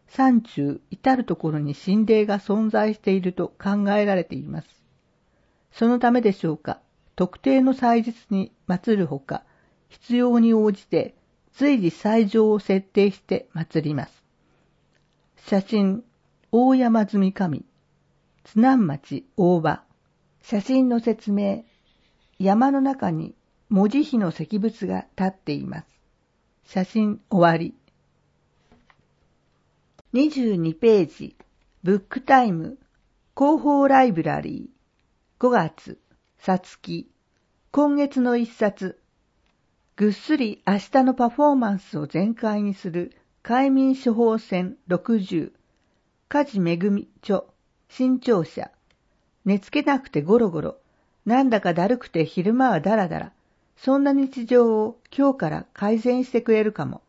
山中至るところに神霊が存在していると考えられています。そのためでしょうか、特定の祭日に祀るほか、必要に応じて随時祭場を設定して祀ります。写真、大山積神、津南町大場。写真の説明、山の中に文字碑の石仏が立っています。写真終わり。にじゅうにページ、ブックタイム、広報ライブラリー、ごがつ、さつき、今月の一冊、ぐっすり明日のパフォーマンスを全開にする快眠処方箋ろくじゅう、梶めぐみ著、新潮社、寝つけなくてゴロゴロ、なんだかだるくて昼間はダラダラ、そんな日常を今日から改善してくれるかも。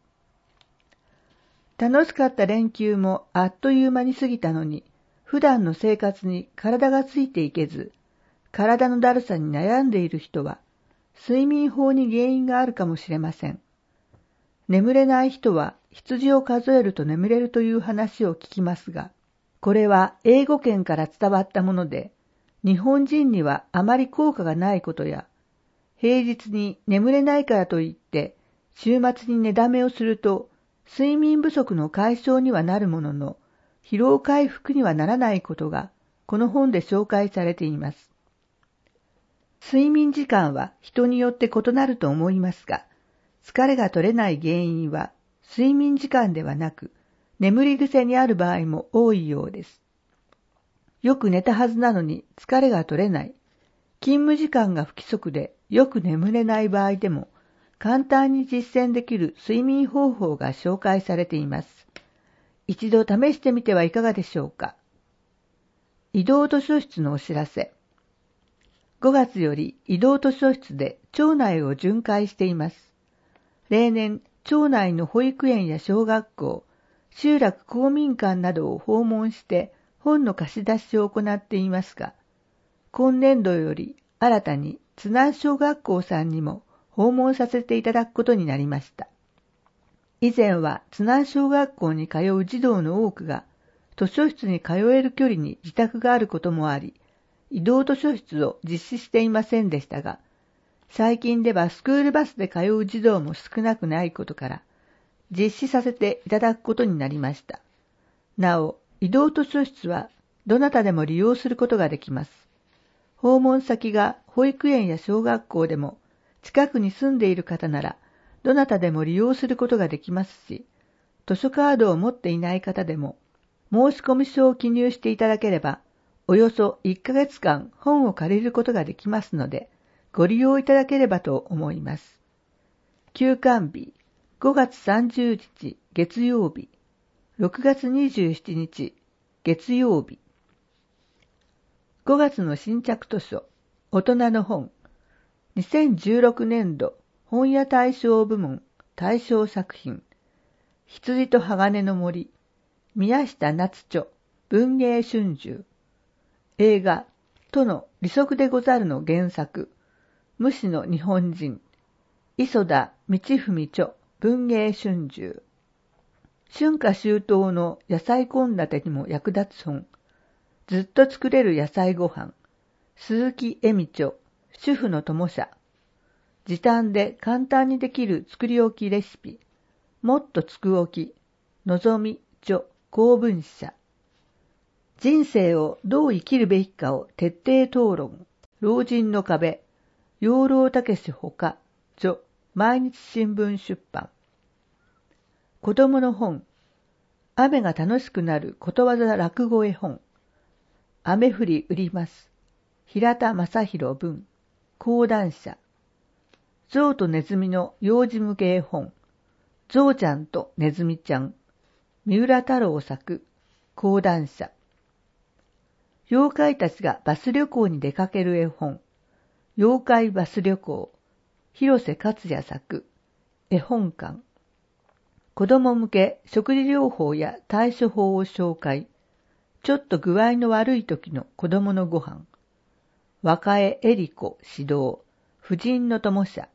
楽しかった連休もあっという間に過ぎたのに、普段の生活に体がついていけず、体のだるさに悩んでいる人は、睡眠法に原因があるかもしれません。眠れない人は羊を数えると眠れるという話を聞きますが、これは英語圏から伝わったもので、日本人にはあまり効果がないことや、平日に眠れないからといって、週末に寝だめをすると、睡眠不足の解消にはなるものの、疲労回復にはならないことが、この本で紹介されています。睡眠時間は人によって異なると思いますが、疲れが取れない原因は、睡眠時間ではなく、眠り癖にある場合も多いようです。よく寝たはずなのに疲れが取れない、勤務時間が不規則でよく眠れない場合でも、簡単に実践できる睡眠方法が紹介されています。一度試してみてはいかがでしょうか。移動図書室のお知らせ。ごがつより移動図書室で町内を巡回しています。例年、町内の保育園や小学校、集落公民館などを訪問して本の貸し出しを行っていますが、今年度より新たに津南小学校さんにも訪問させていただくことになりました。以前は津南小学校に通う児童の多くが図書室に通える距離に自宅があることもあり、移動図書室を実施していませんでしたが、最近ではスクールバスで通う児童も少なくないことから、実施させていただくことになりました。なお、移動図書室はどなたでも利用することができます。訪問先が保育園や小学校でも、近くに住んでいる方なら、どなたでも利用することができますし、図書カードを持っていない方でも、申込書を記入していただければ、およそいっかげつかん本を借りることができますので、ご利用いただければと思います。休館日、ごがつさんじゅうにち月曜日、ろくがつにじゅうしちにち月曜日。ごがつの新着図書、大人の本、にせんじゅうろくねんど本屋大賞部門大賞作品、羊と鋼の森、宮下夏著、文芸春秋、映画、都の利息でござるの原作、無視の日本人、磯田道文著、文芸春秋、春夏秋冬の野菜献立にも役立つ本、ずっと作れる野菜ご飯、鈴木恵美著、主婦の友社、時短で簡単にできる作り置きレシピ、もっとつくおき、のぞみ著、公文社、人生をどう生きるべきかを徹底討論、老人の壁、養老たけしほか、著、毎日新聞出版。子供の本、雨が楽しくなることわざ落語絵本、雨降り売ります。平田正宏文、講談社。象とネズミの幼児向け絵本、象ちゃんとネズミちゃん。三浦太郎作、講談社。妖怪たちがバス旅行に出かける絵本、妖怪バス旅行。広瀬克也作、絵本館。子供向け食事療法や対処法を紹介。ちょっと具合の悪い時の子供のご飯。若江恵理子指導、婦人の友社。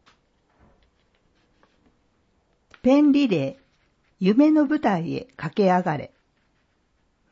ペンリレー、夢の舞台へ駆け上がれ。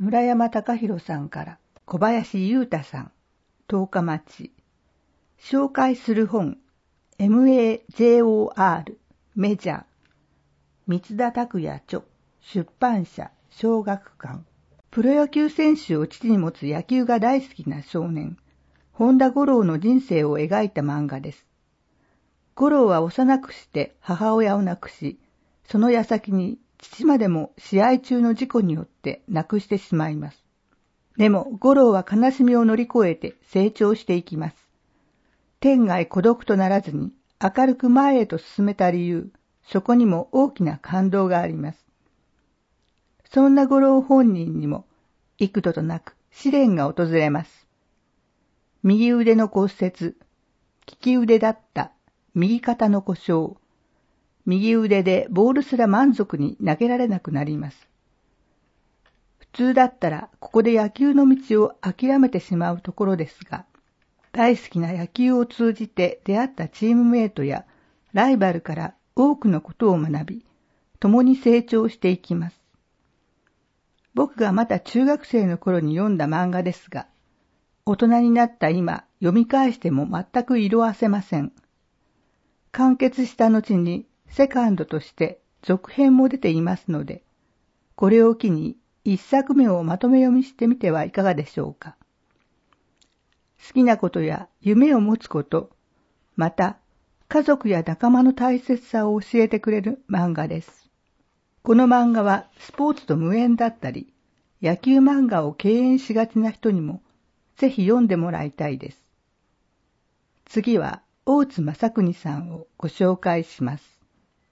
村山隆弘さんから小林優太さん、十日町。紹介する本 エムエージェーオーアール メジャー。三田拓也著、出版社小学館。プロ野球選手を父に持つ野球が大好きな少年、本田五郎の人生を描いた漫画です。五郎は幼くして母親を亡くし、その矢先に父までも試合中の事故によって亡くしてしまいます。でも五郎は悲しみを乗り越えて成長していきます。天涯孤独とならずに明るく前へと進めた理由、そこにも大きな感動があります。そんな五郎本人にも幾度となく試練が訪れます。右腕の骨折、利き腕だった右肩の故障、右腕でボールすら満足に投げられなくなります。普通だったらここで野球の道を諦めてしまうところですが、大好きな野球を通じて出会ったチームメイトやライバルから多くのことを学び、共に成長していきます。僕がまだ中学生の頃に読んだ漫画ですが、大人になった今、読み返しても全く色褪せません。完結した後にセカンドとして続編も出ていますので、これを機に一作目をまとめ読みしてみてはいかがでしょうか。好きなことや夢を持つこと、また家族や仲間の大切さを教えてくれる漫画です。この漫画はスポーツと無縁だったり、野球漫画を敬遠しがちな人にもぜひ読んでもらいたいです。次は大津正邦さんをご紹介します。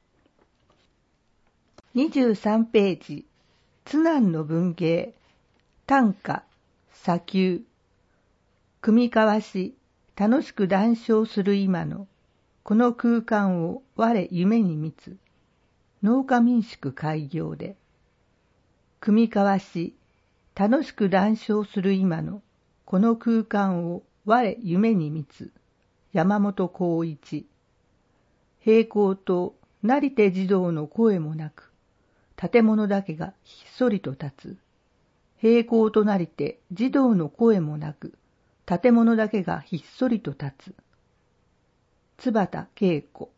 にじゅうさんページ、津南の文芸、短歌、砂丘、組み交わし、楽しく談笑する今の、この空間を我夢に見つ。農家民宿開業で、組み交わし、楽しく談笑する今の、この空間を我夢に見つ。山本浩一。平行となりて児童の声もなく、建物だけがひっそりと立つ。平行となりて児童の声もなく、建物だけがひっそりと立つ。津畑恵子。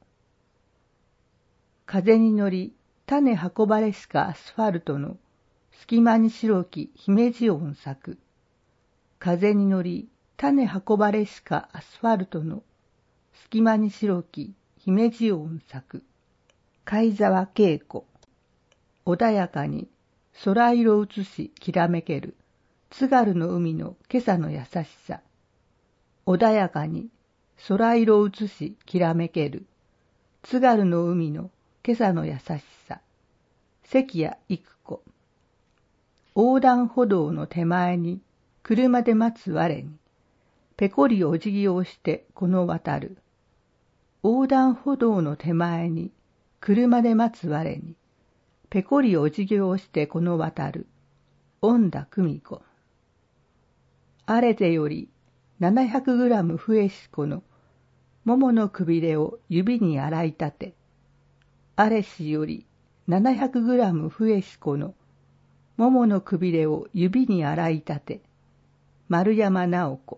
風に乗り、種運ばれしかアスファルトの隙間に白き姫路音咲く。風に乗り、種運ばれしかアスファルトの隙間に白き姫路音咲く。貝沢恵子。穏やかに空色映しきらめける津軽の海の今朝の優しさ。穏やかに空色映しきらめける津軽の海の今朝の優しさ。関谷育子。横断歩道の手前に車で待つ我に、ぺこりお辞儀をしてこの渡る。横断歩道の手前に車で待つ我に、ぺこりお辞儀をしてこの渡る。恩田久美子。あれてよりななひゃくグラム増えしこの桃のくびれを指に洗い立て。あれしよりななひゃくグラム増えしこの桃のくびれを指に洗い立て。丸山直子。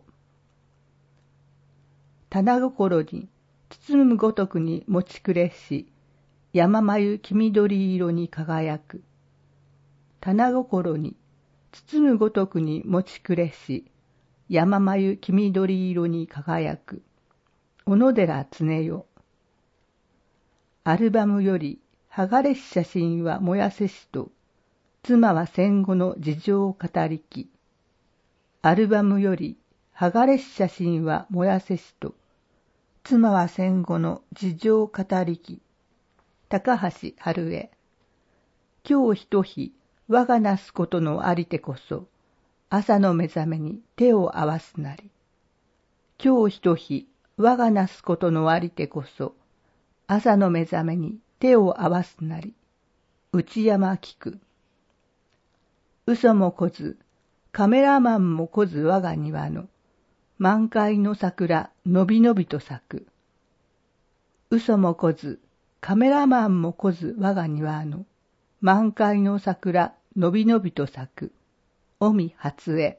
棚心に包むごとくに持ちくれし、山眉黄緑色に輝く。棚心に包むごとくに持ちくれし、山眉黄緑色に輝く。小野寺常世。アルバムより剥がれし写真は燃やせしと、妻は戦後の事情を語りき。アルバムより剥がれし写真は燃やせしと、妻は戦後の事情を語りき。高橋春江。今日ひと日、我がなすことのありてこそ、朝の目覚めに手を合わすなり。今日ひと日、我がなすことのありてこそ、朝の目覚めに手を合わすなり。内山菊。嘘もこず、カメラマンもこず我が庭の、満開の桜のびのびと咲く。嘘もこず、カメラマンもこず我が庭の、満開の桜のびのびと咲く。 おみ初へ。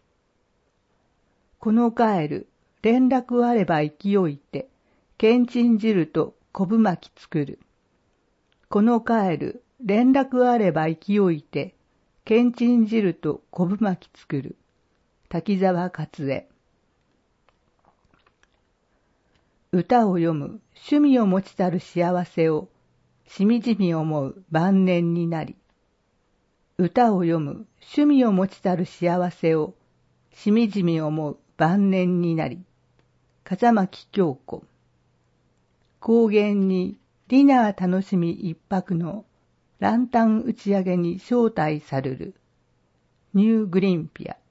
この帰る、連絡あれば勢いて、けんちん汁と昆布巻き作る。この帰る、連絡あれば勢いて、けんちん汁と昆布巻き作る。滝沢勝恵。歌を読む趣味を持ちたる幸せをしみじみ思う晩年になり。歌を読む趣味を持ちたる幸せをしみじみ思う晩年になり。風巻京子。高原にディナー楽しみ一泊のランタン打ち上げに招待される。ニューグリンピア。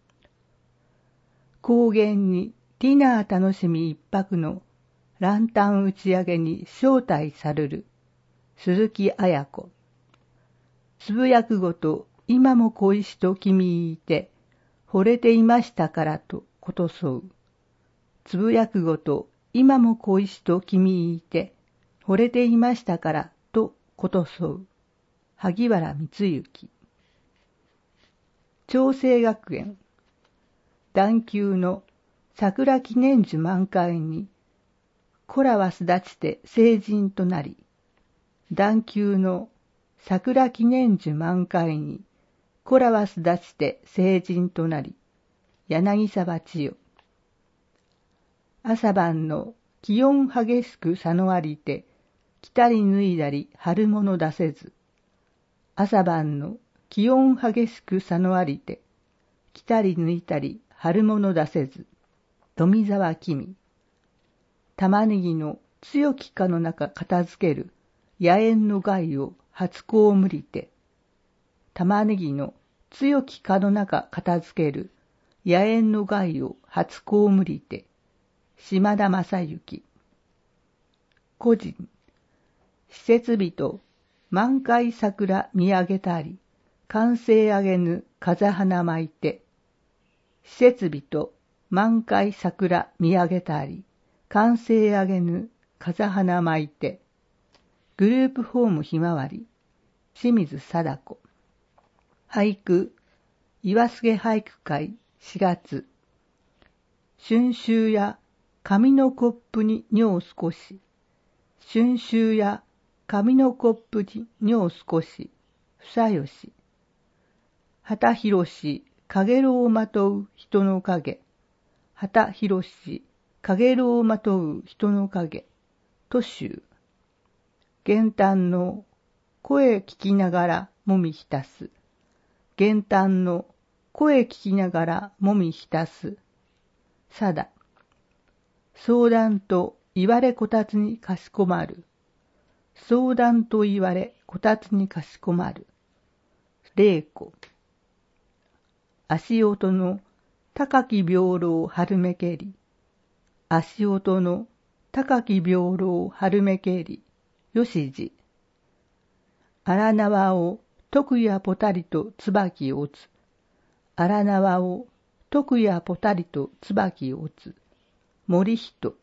高原にディナー楽しみ一泊のランタン打ち上げに招待される。鈴木綾子。つぶやくごと今も恋しと君いて、惚れていましたからとことそう。つぶやくごと今も恋しと君いて、惚れていましたからとことそう。萩原光之。長生学園。段丘の桜記念樹満開に、子らは巣立ちて成人となり、段丘の桜記念樹満開に、子らは巣立ちて成人となり、柳沢千代。朝晩の気温激しく佐野ありて、着たり脱いだり春物出せず。朝晩の気温激しく佐野ありて、着たり脱いたり春物出せず。富沢君。玉ねぎの強き蚊の中片付ける野縁の害を初こむりて。玉ねぎの強き蚊の中片付ける野縁の害を初こむりて。島田正幸。個人。施設人、満開桜見上げたり、完成あげぬ風花巻いて。施設人、満開桜見上げたり、完成あげぬ風花巻いて。グループホームひまわり。清水貞子。俳句。岩菅俳句会しがつ。春秋や紙のコップに尿少し。春秋や紙のコップに尿少し。房吉。畑広し、かげろうをまとう人の影。畑広し、かげろうをまとう人の影。都州。玄丹の声聞きながらもみ浸す。玄丹の声聞きながらもみ浸す。さだ。相談と言われこたつにかしこまる。相談と言われこたつにかしこまる。玲子。足音の高き病老春めけり。足音の高き病老春めけり。よしじ。荒縄を徳やぽたりと椿をつ。荒縄を徳やぽたりと椿をつ。森人。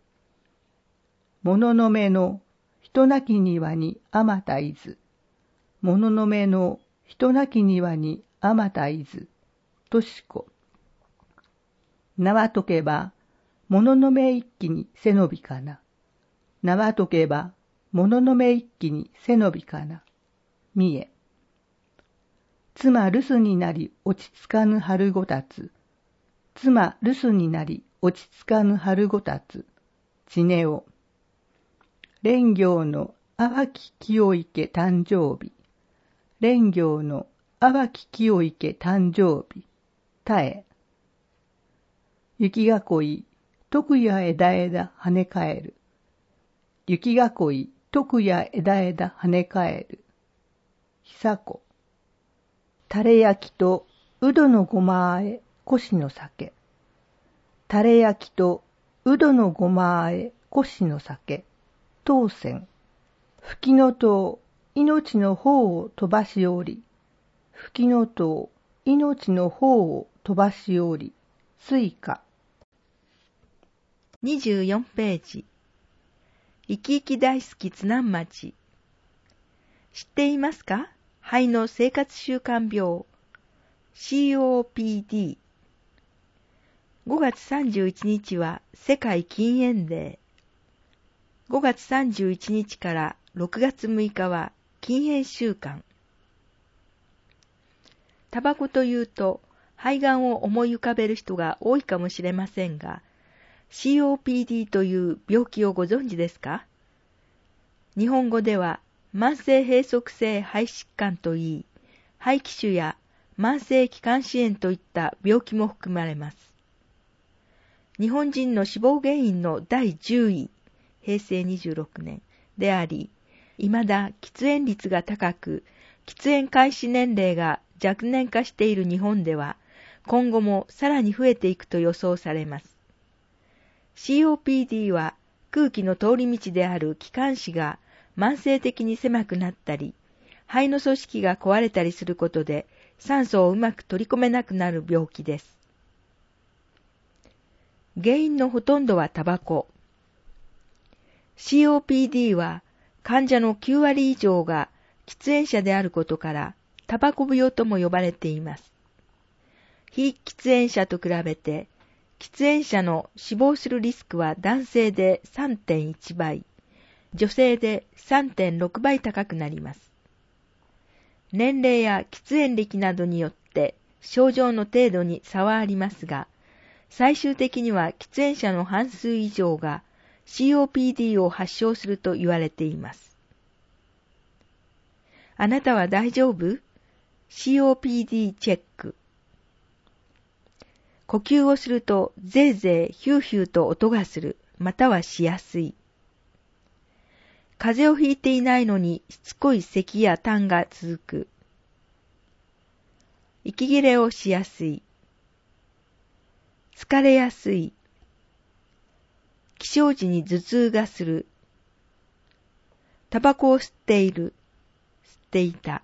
物の目の人なき庭にあまたいず。物の目の人なき庭にあまたいず。としこ。縄解けば、物の目一気に背伸びかな。縄解けば、物の目一気に背伸びかな。三重。妻留守になり落ち着かぬ春ごたつ。妻留守になり落ち着かぬ春ごたつ。ちねお。蓮行の淡き清池誕生日。蓮行の淡き清池誕生日。たえ。雪囲い、徳や枝枝跳ね返る。雪囲い、徳や枝枝跳ね返る。久子。タレ焼きとうどのごまあえ、こしの酒。タレ焼きとうどのごまあえ、こしの酒。当選。吹きの塔、命の方を飛ばしおり。吹きの塔、命の方を飛ばしおり。スイカ。 にじゅうよんページ。生き生き大好き津南町。知っていますか？肺の生活習慣病。 シーオーピーディー。ごがつさんじゅういちにちは世界禁煙デー。ごがつさんじゅういちにちからろくがつむいかは禁煙週間。タバコというと肺がんを思い浮かべる人が多いかもしれませんが、シーオーピーディー という病気をご存知ですか？日本語では慢性閉塞性肺疾患といい、肺気腫や慢性気管支炎といった病気も含まれます。日本人の死亡原因のだいじゅうい、へいせいにじゅうろくねんであり、未だ喫煙率が高く、喫煙開始年齢が若年化している日本では、今後もさらに増えていくと予想されます。シーオーピーディー は空気の通り道である気管支が慢性的に狭くなったり、肺の組織が壊れたりすることで酸素をうまく取り込めなくなる病気です。原因のほとんどはタバコ。シーオーピーディー は患者のきゅうわり以上が喫煙者であることからタバコ病とも呼ばれています。非喫煙者と比べて喫煙者の死亡するリスクは男性で さんてんいちばい、女性で さんてんろくばい高くなります。年齢や喫煙歴などによって症状の程度に差はありますが、最終的には喫煙者の半数以上が シーオーピーディー を発症すると言われています。あなたは大丈夫？ シーオーピーディー チェック。呼吸をするとゼーゼーヒューヒューと音がする、またはしやすい。風邪をひいていないのにしつこい咳や痰が続く。息切れをしやすい。疲れやすい。起床時に頭痛がする。タバコを吸っている。吸っていた。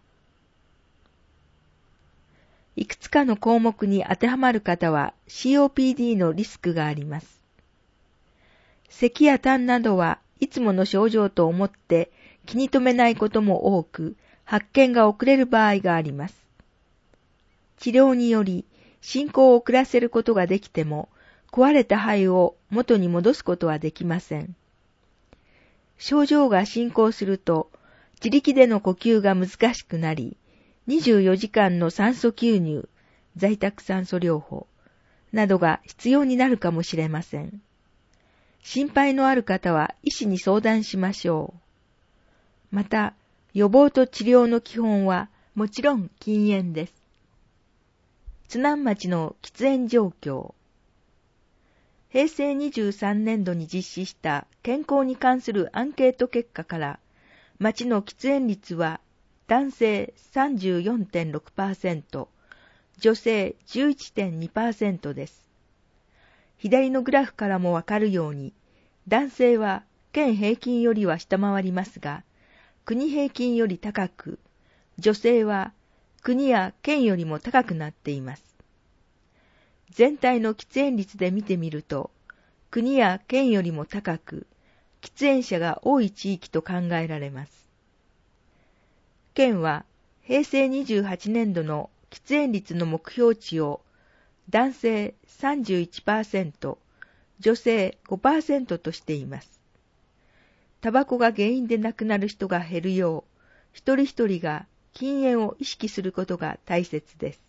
いくつかの項目に当てはまる方は シーオーピーディー のリスクがあります。咳や痰などはいつもの症状と思って気に留めないことも多く、発見が遅れる場合があります。治療により進行を遅らせることができても、壊れた肺を元に戻すことはできません。症状が進行すると、自力での呼吸が難しくなり、にじゅうよじかんの酸素吸入、在宅酸素療法などが必要になるかもしれません。心配のある方は医師に相談しましょう。また、予防と治療の基本はもちろん禁煙です。津南町の喫煙状況。へいせいにじゅうさんねんどに実施した健康に関するアンケート結果から、町の喫煙率は男性 さんじゅうよんてんろくパーセント、女性 じゅういちてんにパーセント です。左のグラフからもわかるように、男性は県平均よりは下回りますが、国平均より高く、女性は国や県よりも高くなっています。全体の喫煙率で見てみると、国や県よりも高く、喫煙者が多い地域と考えられます。県はへいせいにじゅうはちねんどの喫煙率の目標値を男性 さんじゅういちパーセント、女性 ごパーセント としています。タバコが原因で亡くなる人が減るよう、一人一人が禁煙を意識することが大切です。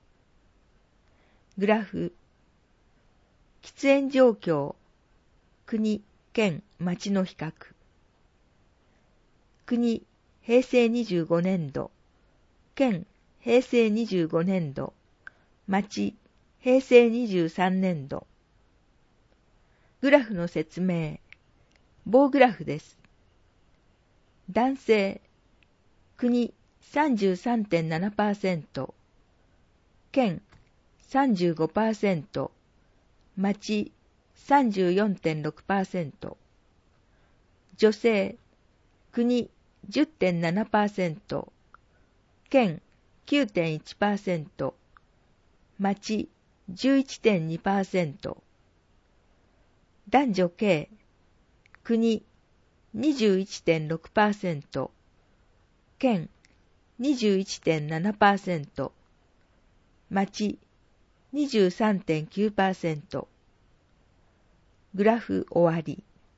グラフ、喫煙状況、国、県、町の比較。国、へいせいにじゅうごねんど、県、へいせいにじゅうごねんど、町、へいせいにじゅうさんねんど。グラフの説明、棒グラフです。男性、国 さんじゅうさんてんななパーセント、県 さんじゅうごパーセント、町 さんじゅうよんてんろくパーセント、女性、国 じゅってんななパーセント、県 きゅうてんいちパーセント、町 じゅういちてんにパーセント、男女計、国 にじゅういちてんろくパーセント、県 にじゅういちてんななパーセント、 町 にじゅうさんてんきゅうパーセント。グラフ終わり。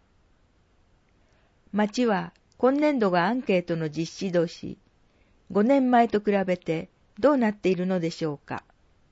町は今年度がアンケートの実施年、ごねんまえと比べてどうなっているのでしょうか。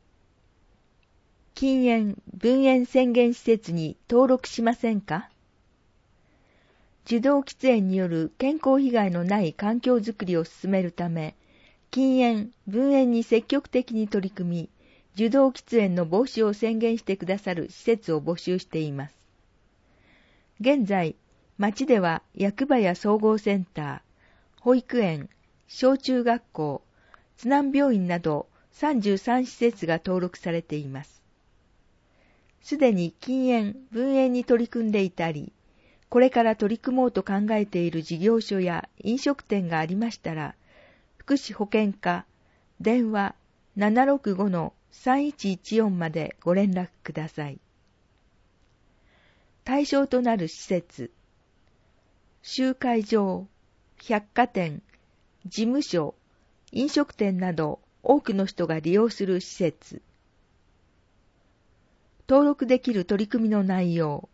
禁煙・分煙宣言施設に登録しませんか。受動喫煙による健康被害のない環境づくりを進めるため、禁煙・分煙に積極的に取り組み、受動喫煙の防止を宣言してくださる施設を募集しています。現在、町では役場や総合センター、保育園、小中学校、津南病院などさんじゅうさん施設が登録されています。すでに禁煙・分煙に取り組んでいたり、これから取り組もうと考えている事業所や飲食店がありましたら、福祉保健課、電話 ななろくごのさんいちいちよん までご連絡ください。対象となる施設、集会場、百貨店、事務所、飲食店など多くの人が利用する施設。登録できる取り組みの内容。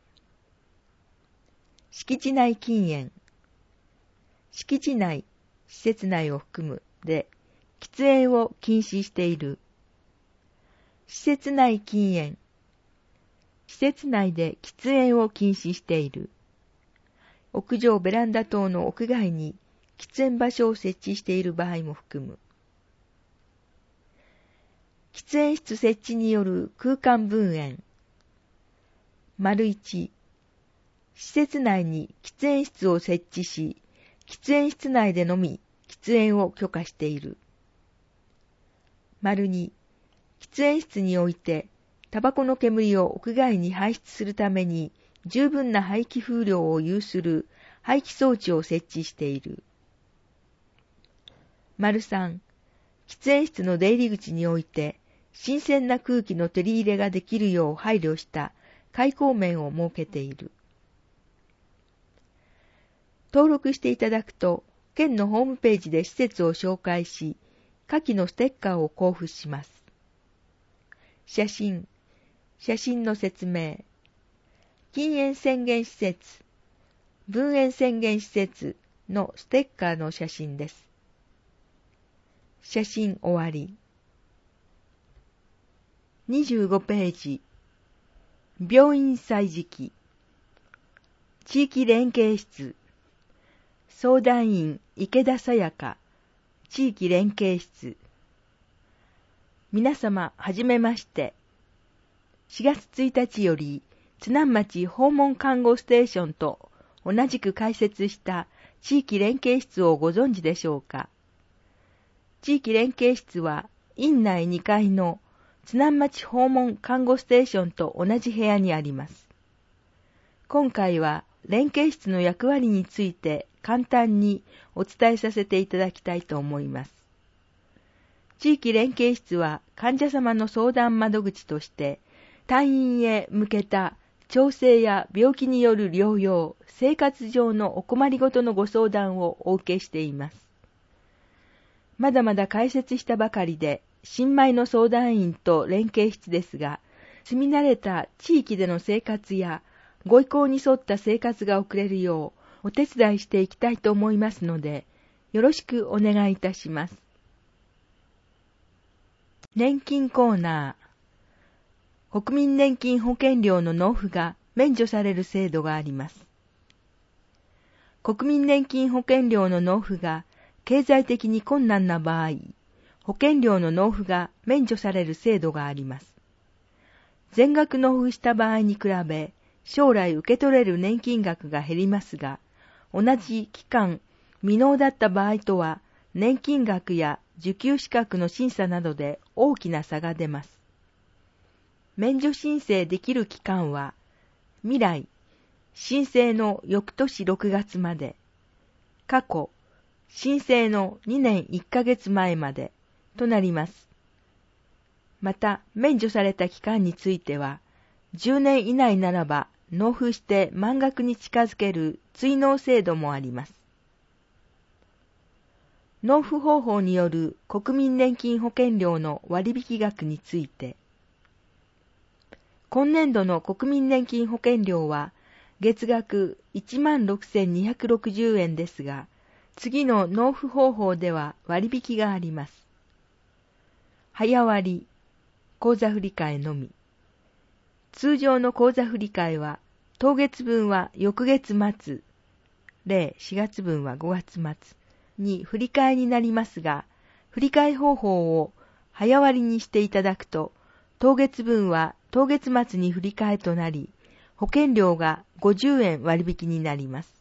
敷地内禁煙。敷地内、施設内を含むで、喫煙を禁止している。施設内禁煙。施設内で喫煙を禁止している。屋上ベランダ等の屋外に喫煙場所を設置している場合も含む。喫煙室設置による空間分煙。丸一、施設内に喫煙室を設置し、喫煙室内でのみ喫煙を許可している。丸二、喫煙室において、タバコの煙を屋外に排出するために十分な排気風量を有する排気装置を設置している。丸三、喫煙室の出入り口において、新鮮な空気の取り入れができるよう配慮した開口面を設けている。登録していただくと、県のホームページで施設を紹介し、下記のステッカーを交付します。写真、写真の説明。禁煙宣言施設、分煙宣言施設のステッカーの写真です。写真終わり。にじゅうごページ。病院歳時記。地域連携室。相談員池田さやか。地域連携室。皆様はじめまして。しがつついたちより津南町訪問看護ステーションと同じく開設した地域連携室をご存知でしょうか。地域連携室は院内にかいの津南町訪問看護ステーションと同じ部屋にあります。今回は連携室の役割について簡単にお伝えさせていただきたいと思います。地域連携室は患者様の相談窓口として退院へ向けた調整や病気による療養、生活上のお困りごとのご相談をお受けしています。まだまだ開設したばかりで、新米の相談員と連携室ですが、住み慣れた地域での生活やご意向に沿った生活が送れるようお手伝いしていきたいと思いますので、よろしくお願いいたします。年金コーナー。国民年金保険料の納付が免除される制度があります。国民年金保険料の納付が経済的に困難な場合、保険料の納付が免除される制度があります。全額納付した場合に比べ、将来受け取れる年金額が減りますが、同じ期間未納だった場合とは、年金額や受給資格の審査などで大きな差が出ます。免除申請できる期間は、未来、申請の翌年ろくがつまで、過去、申請のにねんいっかげつまえまでとなります。また、免除された期間については、じゅうねん以内ならば納付して満額に近づける追納制度もあります。 納付方法による国民年金保険料の割引額について、今年度の国民年金保険料は月額 いちまんろくせんにひゃくろくじゅうえんですが、次の納付方法では割引があります。早割、口座振替のみ。通常の口座振替は、当月分は翌月末、例しがつ分はごがつ末に振り替えになりますが、振り替え方法を早割にしていただくと、当月分は当月末に振り替えとなり、保険料がごじゅうえん割引になります。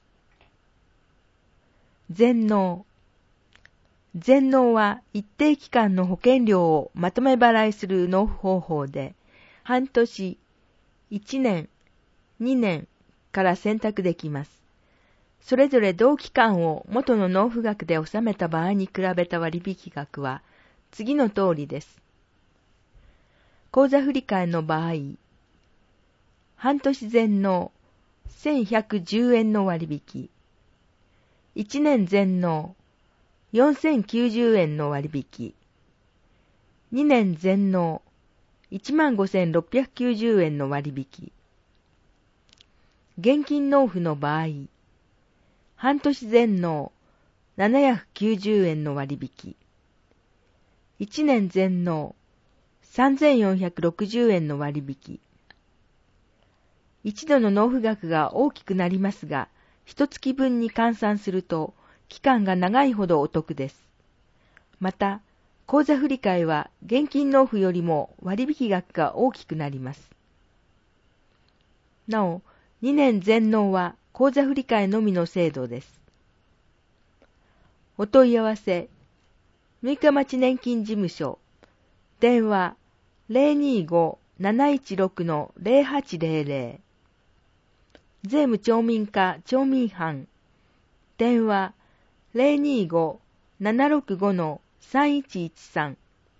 全納。全納は一定期間の保険料をまとめ払いする納付方法で、半年、いちねん、にねんから選択できます。それぞれ同期間を元の納付額で納めた場合に比べた割引額は次の通りです。口座振替の場合、半年全納せんひゃくじゅうえんの割引、いちねん全納よんせんきゅうじゅうえんの割引、にねん全納いちまんごせんろっぴゃくきゅうじゅうえんの割引。現金納付の場合、半年全納ななひゃくきゅうじゅうえんの割引、いちねん全納さんぜんよんひゃくろくじゅうえんの割引。一度の納付額が大きくなりますが、一月分に換算すると期間が長いほどお得です。また、口座振替は現金納付よりも割引額が大きくなります。なお、にねん全納は口座振替のみの制度です。お問い合わせ、六日町年金事務所、電話 ゼロにーごーなないちろくのゼロはちゼロゼロ、税務町民課町民班、電話 ゼロにーごーななろくごのさんいちいちさん。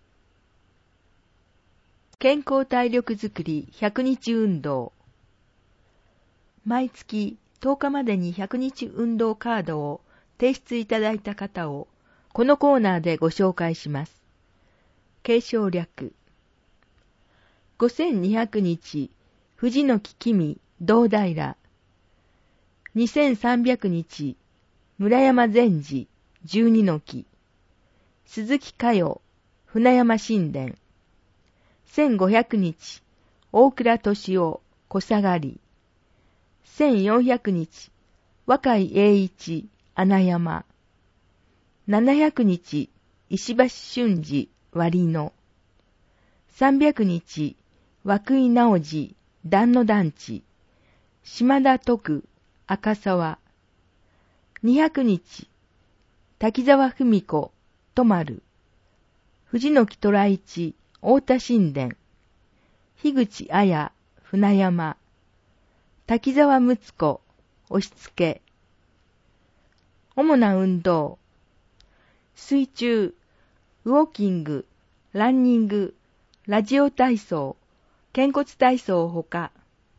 健康体力づくりひゃくにち運動。毎月とおかまでにひゃくにち運動カードを提出いただいた方をこのコーナーでご紹介します。継承略。ごせんにひゃくにち藤の木君堂平。にせんさんびゃくにち村山禅師十二の木。鈴木佳代船山神殿。せんごひゃくにち大倉敏夫小下がり。せんよんひゃくにち若井栄一穴山。ななひゃくにち石橋俊二割野。さんびゃくにち涌井直次団野団地。島田徳赤沢。にひゃくにち滝沢文子とまる。藤の木虎一太田神殿。樋口綾船山。滝沢睦子押し付け。主な運動。水中、ウォーキング、ランニング、ラジオ体操、肩骨体操ほか。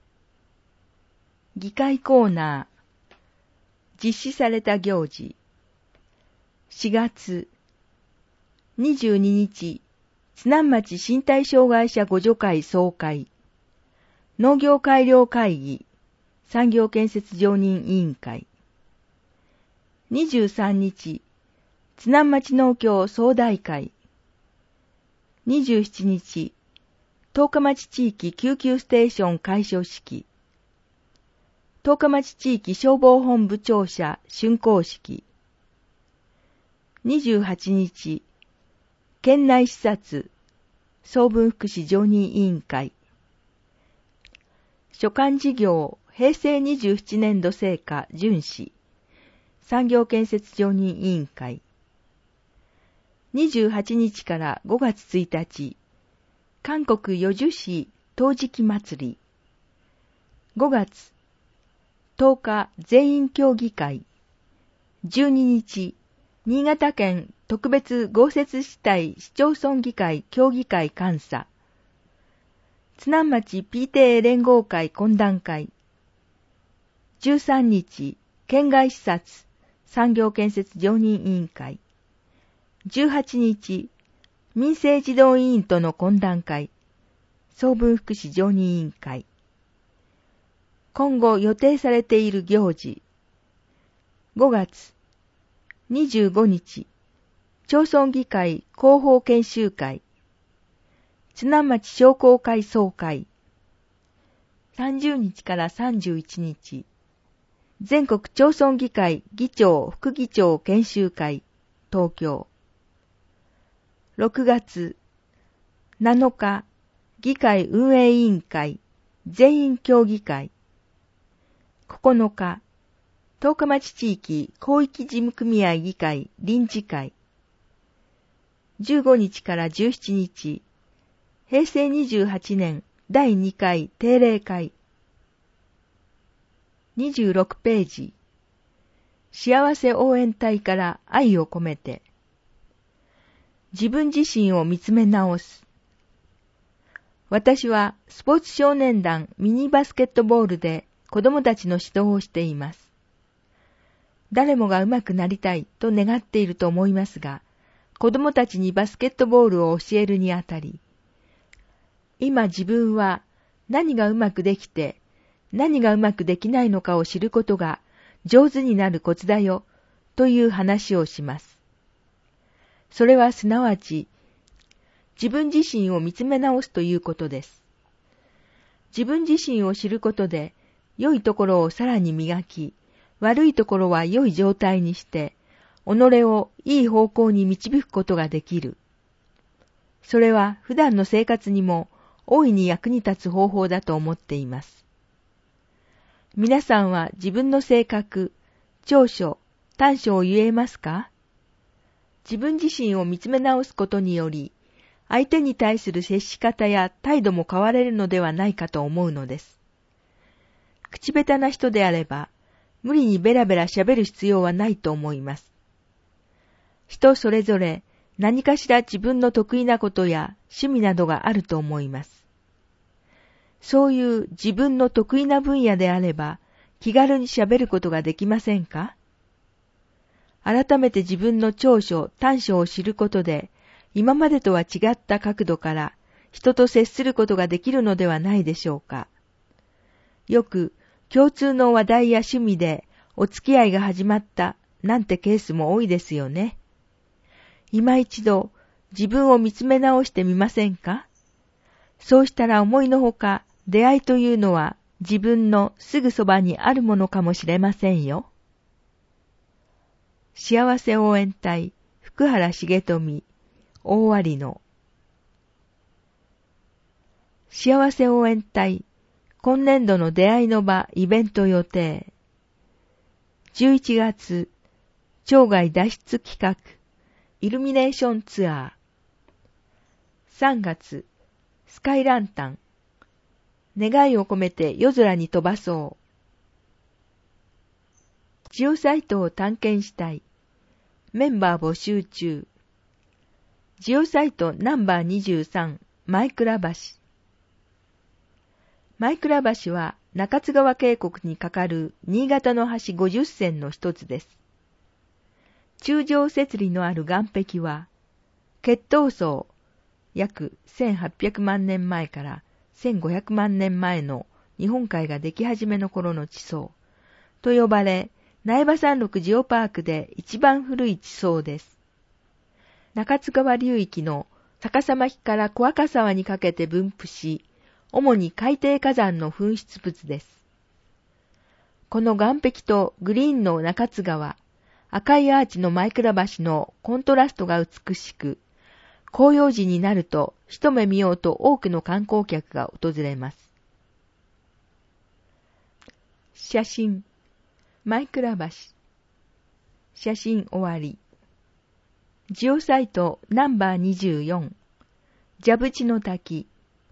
議会コーナー。実施された行事。しがつにじゅうににち、津南町身体障害者互助会総会。農業改良会議、産業建設常任委員会。にじゅうさんにち、津南町農協総代会。にじゅうしちにち、十日町地域救急ステーション開所式。十日町地域消防本部庁舎竣工式。にじゅうはちにち、県内視察、総分福祉常任委員会。所管事業、平成にじゅうななねん度成果巡視、産業建設常任委員会。にじゅうはちにちからごがつついたち、韓国余樹市陶磁器祭り。ごがつとおか全員協議会。じゅうににち、新潟県特別豪雪地帯市町村議会協議会監査。津南町 ピーティーエー 連合会懇談会。じゅうさんにち、県外視察産業建設常任委員会。 じゅうはちにち、民生児童委員との懇談会、総分福祉常任委員会。今後予定されている行事。ごがつ、にじゅうごにち、町村議会広報研修会、津南町商工会総会。さんじゅうにちからさんじゅういちにち、全国町村議会議長副議長研修会、東京。ろくがつ、なのか、議会運営委員会全員協議会。ここのか、十日町地域広域事務組合議会臨時会。じゅうごにちからじゅうしちにち、へいせいにじゅうはちねんだいにかい定例会。にじゅうろくページ、幸せ応援隊から愛を込めて。自分自身を見つめ直す。私はスポーツ少年団ミニバスケットボールで子供たちの指導をしています。誰もが上手くなりたいと願っていると思いますが、子供たちにバスケットボールを教えるにあたり、今自分は何がうまくできて、何がうまくできないのかを知ることが上手になるコツだよという話をします。それはすなわち、自分自身を見つめ直すということです。自分自身を知ることで、良いところをさらに磨き、悪いところは良い状態にして、己をいい方向に導くことができる。それは普段の生活にも大いに役に立つ方法だと思っています。皆さんは自分の性格、長所、短所を言えますか？自分自身を見つめ直すことにより、相手に対する接し方や態度も変われるのではないかと思うのです。口下手な人であれば、無理にベラベラ喋る必要はないと思います。人それぞれ何かしら自分の得意なことや趣味などがあると思います。そういう自分の得意な分野であれば、気軽に喋ることができませんか？改めて自分の長所、短所を知ることで、今までとは違った角度から人と接することができるのではないでしょうか。よく共通の話題や趣味でお付き合いが始まったなんてケースも多いですよね。今一度自分を見つめ直してみませんか？そうしたら思いのほか出会いというのは自分のすぐそばにあるものかもしれませんよ。幸せ応援隊福原重富大有野。幸せ応援隊今年度の出会いの場イベント予定。じゅういちがつ町外脱出企画イルミネーションツアー。さんがつスカイランタン願いを込めて夜空に飛ばそう。ジオサイトを探検したい。メンバー募集中。ジオサイトナンバーにじゅうさん前倉橋。前倉橋は中津川渓谷に架かる新潟の橋ごじゅっせんの一つです。柱状節理のある岩壁は、血統層約せんはっぴゃくまんねんまえからせんごひゃくまんねんまえの日本海ができ始めの頃の地層と呼ばれ、苗場山麓ジオパークで一番古い地層です。中津川流域の逆さ巻から小赤沢にかけて分布し、主に海底火山の噴出物です。この岩壁とグリーンの中津川、赤いアーチの前倉橋のコントラストが美しく、紅葉時になると一目見ようと多くの観光客が訪れます。写真前倉橋。写真終わり。ジオサイトナンバーにじゅうよん。蛇淵の滝。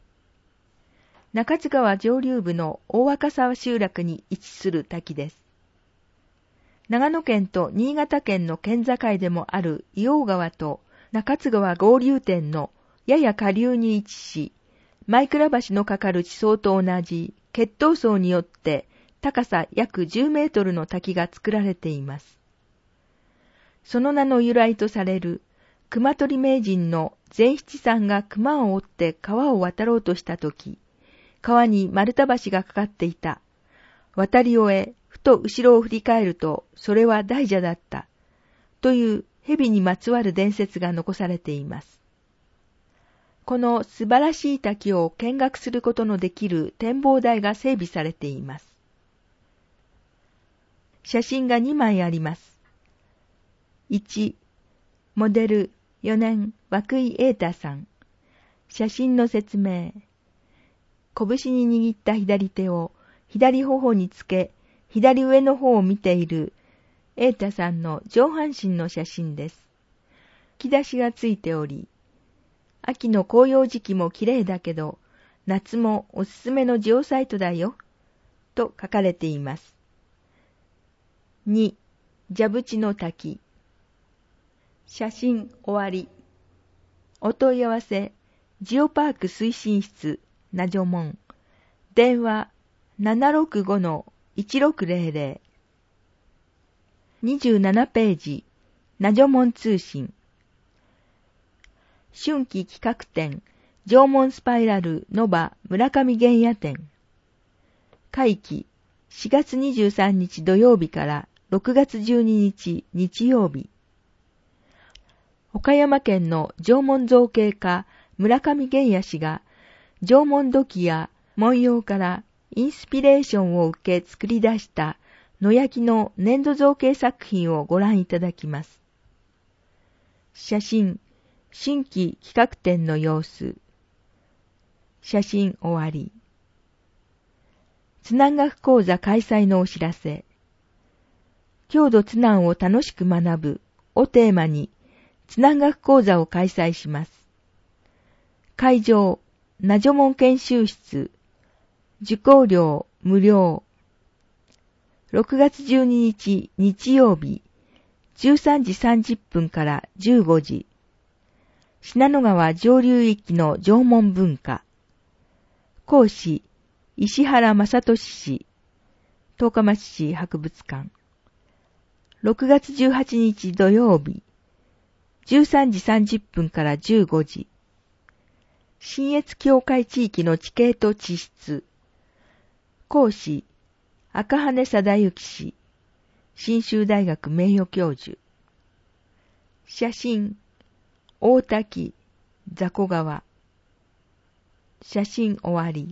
中津川上流部の大赤沢集落に位置する滝です。長野県と新潟県の県境でもある伊王川と中津川合流点のやや下流に位置し、前倉橋のかかる地層と同じ血統層によって高さ約じゅうメートルの滝が作られています。その名の由来とされる熊取名人の善七さんが熊を追って川を渡ろうとしたとき、川に丸太橋がかかっていた。渡り終え、ふと後ろを振り返ると、それは大蛇だった。という蛇にまつわる伝説が残されています。この素晴らしい滝を見学することのできる展望台が整備されています。写真がにまいあります。いち、モデルよねん涌井瑛太さん。写真の説明。拳に握った左手を左頬につけ、左上の方を見ている瑛太さんの上半身の写真です。吹き出しがついており、秋の紅葉時期も綺麗だけど、夏もおすすめのジオサイトだよ、と書かれています。に、蛇淵の滝。写真終わり。お問い合わせ、ジオパーク推進室、ナジョモン。電話、ななろくごのいちろくぜろぜろ。にじゅうななページ、ナジョモン通信。春季企画展、縄文スパイラルノバ村上玄也展。会期、しがつにじゅうさんにち土曜日からろくがつじゅうににち日曜日。岡山県の縄文造形家村上玄也氏が縄文土器や文様からインスピレーションを受け作り出した野焼きの粘土造形作品をご覧いただきます。写真、新規企画展の様子。写真終わり。津南学講座開催のお知らせ。郷土津南を楽しく学ぶをテーマに津南学講座を開催します。会場、ナジョモン研修室。受講料無料。ろくがつじゅうににち日曜日、じゅうさんじさんじゅっぷんからじゅうごじ。信濃川上流域の縄文文化。講師、石原正俊氏。十日町市博物館。ろくがつじゅうはちにち土曜日、じゅうさんじさんじゅっぷんからじゅうごじ。信越境界地域の地形と地質。講師、赤羽貞之氏。信州大学名誉教授。写真、大滝、雑魚川。写真終わり。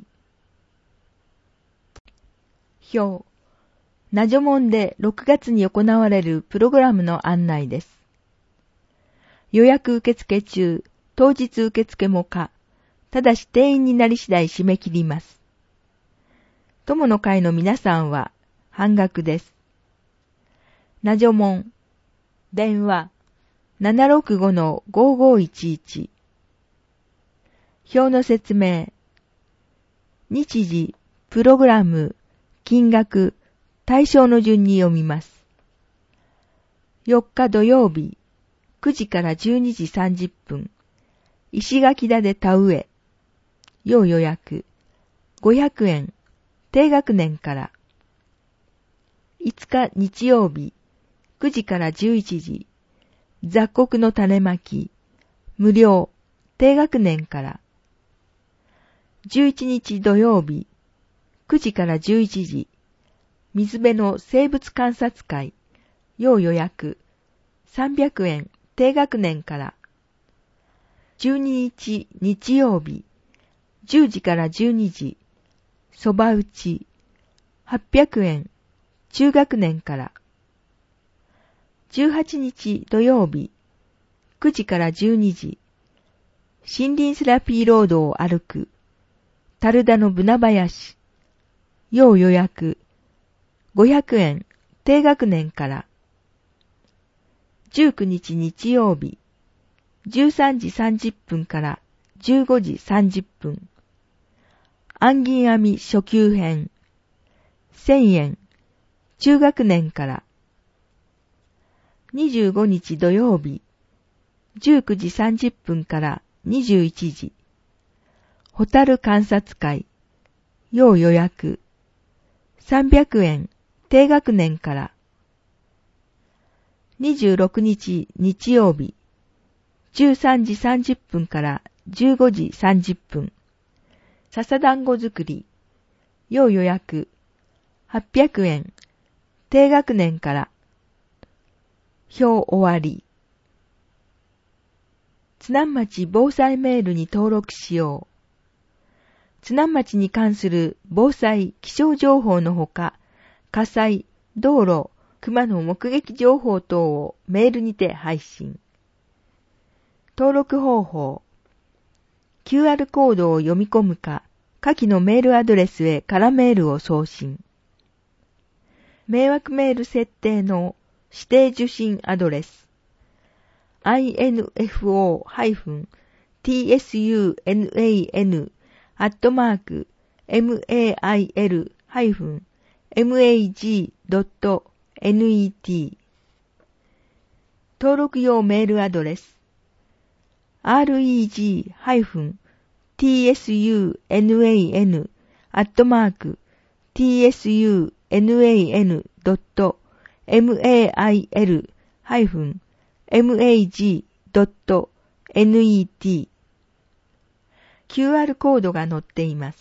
表。ナジョモンでろくがつに行われるプログラムの案内です。予約受付中、当日受付も可。ただし定員になり次第締め切ります。友の会の皆さんは半額です。ナジョモン。電話 ななろくごのごーごーいちいち。表の説明。日時、プログラム、金額、対象の順に読みます。よっか土曜日、くじからじゅうにじさんじゅっぷん、石垣田で田植え、要予約、ごひゃくえん、低学年から。いつか日曜日、くじからじゅういちじ、雑穀の種まき、無料、低学年から。じゅういちにち土曜日、くじからじゅういちじ、水辺の生物観察会、要予約、さんびゃくえん、低学年から。じゅうににち日曜日、じゅうじからじゅうにじ、そば打ち、はっぴゃくえん、中学年から。じゅうはちにち土曜日、くじからじゅうにじ、森林セラピーロードを歩く、樽田のブナ林、要予約、ごひゃくえん、低学年から。じゅうくにち日曜日、じゅうさんじさんじゅっぷんからじゅうごじさんじゅっぷん。暗銀編み初級編、せんえん、中学年から。にじゅうごにち土曜日、じゅうくじさんじゅっぷんからにじゅういちじ。ホタル観察会、要予約、さんびゃくえん、低学年から。にじゅうろくにち日曜日、 じゅうさんじさんじゅっぷんからじゅうごじさんじゅっぷん。笹団子作り。要予約。はっぴゃくえん。低学年から。表終わり。津南町防災メールに登録しよう。津南町に関する防災気象情報のほか、火災、道路、熊の目撃情報等をメールにて配信。登録方法。キューアール コードを読み込むか、下記のメールアドレスへ空メールを送信。迷惑メール設定の指定受信アドレス。インフォー ティーエスユーエヌエーエヌ アットマーク メール マジ ドット ネット 登録用メールアドレス アールイージー ティーエスユーエヌエーエヌ アットマーク ティーエスユーエヌエーエヌ ドット メール マジ ドット ネット キューアール コードが載っています。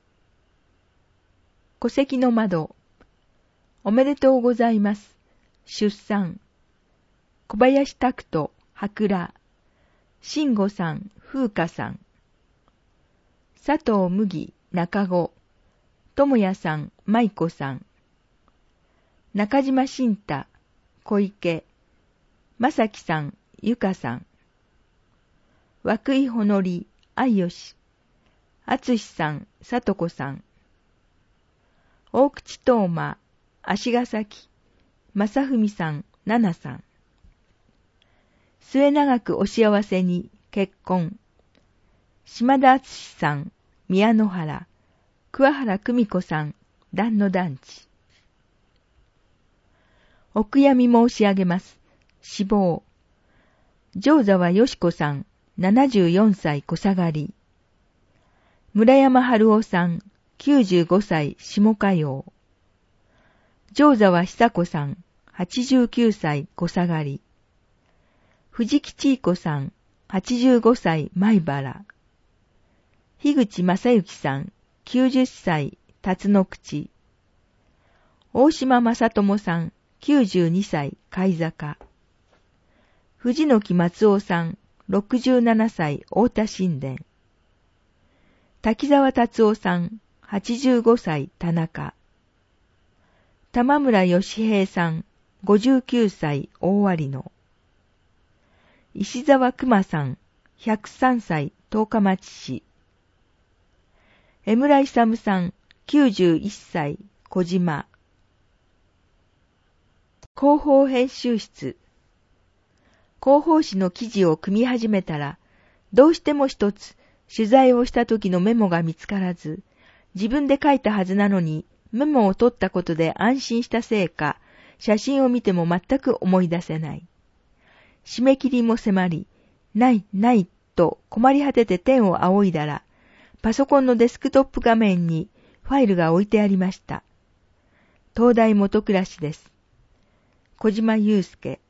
戸籍の窓。おめでとうございます。出産。小林拓人、博良。慎吾さん、風花さん。佐藤麦、中子。智也さん、舞子さん。中島慎太、小池。正樹さん、ゆかさん。涌井ほのり、愛吉。厚さん、里子さん。大口東馬、足ヶ崎。正文さん、奈々さん。末永くお幸せに、結婚。島田敦さん、宮野原。桑原久美子さん、団野団地。お悔やみ申し上げます。死亡。上沢よし子さん、ななじゅうよんさい小下がり。村山春夫さん、きゅうじゅうごさい下歌謡。上沢久子さん、はちじゅうきゅうさい小下がり。藤木千恵子さん、はちじゅうごさい米原。樋口正幸さん、きゅうじゅっさい辰野口。大島正智さん、きゅうじゅうにさい貝坂。藤木松夫さん、ろくじゅうななさい太田神殿。滝沢達夫さん、はちじゅうごさい田中。玉村義平さん、ごじゅうきゅうさい大割野。石沢熊さん、ひゃくさんさい十日町市。江村勇さん、きゅうじゅういっさい小島。広報編集室。広報誌の記事を組み始めたら、どうしても一つ取材をした時のメモが見つからず、自分で書いたはずなのにメモを取ったことで安心したせいか、写真を見ても全く思い出せない。締め切りも迫り、ないないと困り果てて天を仰いだら、パソコンのデスクトップ画面にファイルが置いてありました。東大元暮らしです。小島祐介。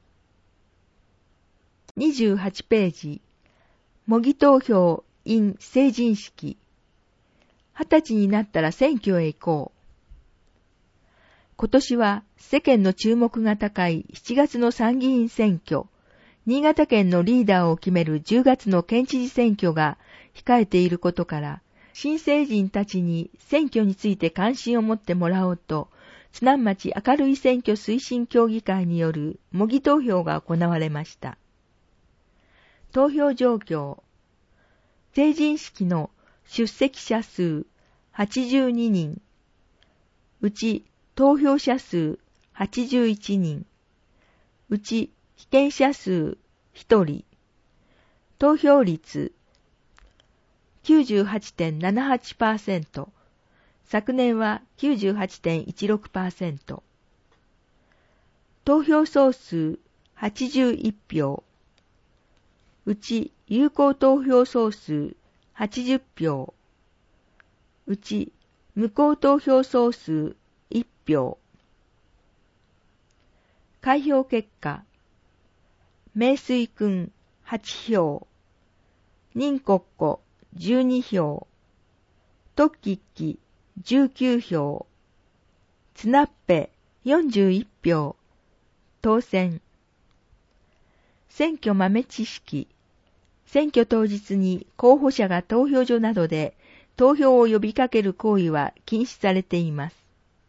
にじゅうはちページ。模擬投票 in 成人式。二十歳になったら選挙へ行こう。今年は世間の注目が高いしちがつの参議院選挙、新潟県のリーダーを決めるじゅうがつの県知事選挙が控えていることから、新成人たちに選挙について関心を持ってもらおうと、津南町明るい選挙推進協議会による模擬投票が行われました。投票状況。成人式の出席者数はちじゅうににん。うち投票者数はちじゅういちにん。うち被験者数ひとり。投票率 きゅうじゅうはちてんななはちパーセント。昨年は きゅうじゅうはちてんいちろくパーセント。投票総数はちじゅういち票。うち有効投票総数はちじゅう票。うち無効投票総数いち票。開票結果。名水くんはち票、任国庫じゅうに票、特吉記じゅうきゅう票、つなっぺよんじゅういち票、当選。選挙豆知識。選挙当日に候補者が投票所などで投票を呼びかける行為は禁止されています。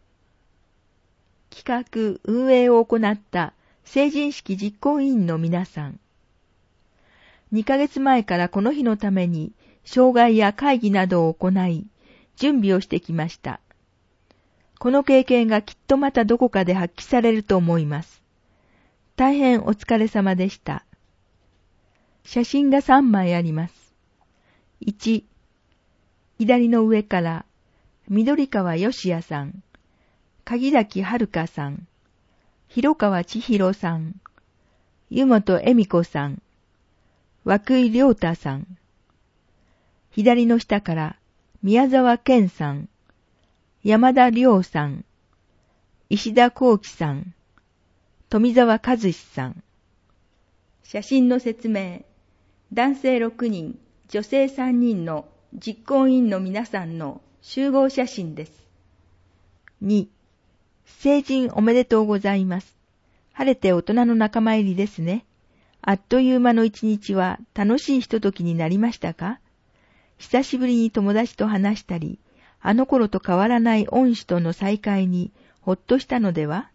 企画・運営を行った成人式実行委員の皆さん。にかげつまえからこの日のために障害や会議などを行い、準備をしてきました。この経験がきっとまたどこかで発揮されると思います。大変お疲れ様でした。写真がさんまいあります。いち、左の上から、緑川義也さん、鍵崎遥さん、広川千尋さん、湯本恵美子さん、涌井亮太さん。左の下から、宮沢健さん、山田亮さん、石田幸喜さん、富澤和志さん。写真の説明。男性ろくにん、女性さんにんの実行委員の皆さんの集合写真です。に、成人おめでとうございます。晴れて大人の仲間入りですね。あっという間の一日は楽しいひとときになりましたか？久しぶりに友達と話したり、あの頃と変わらない恩師との再会にほっとしたのでは？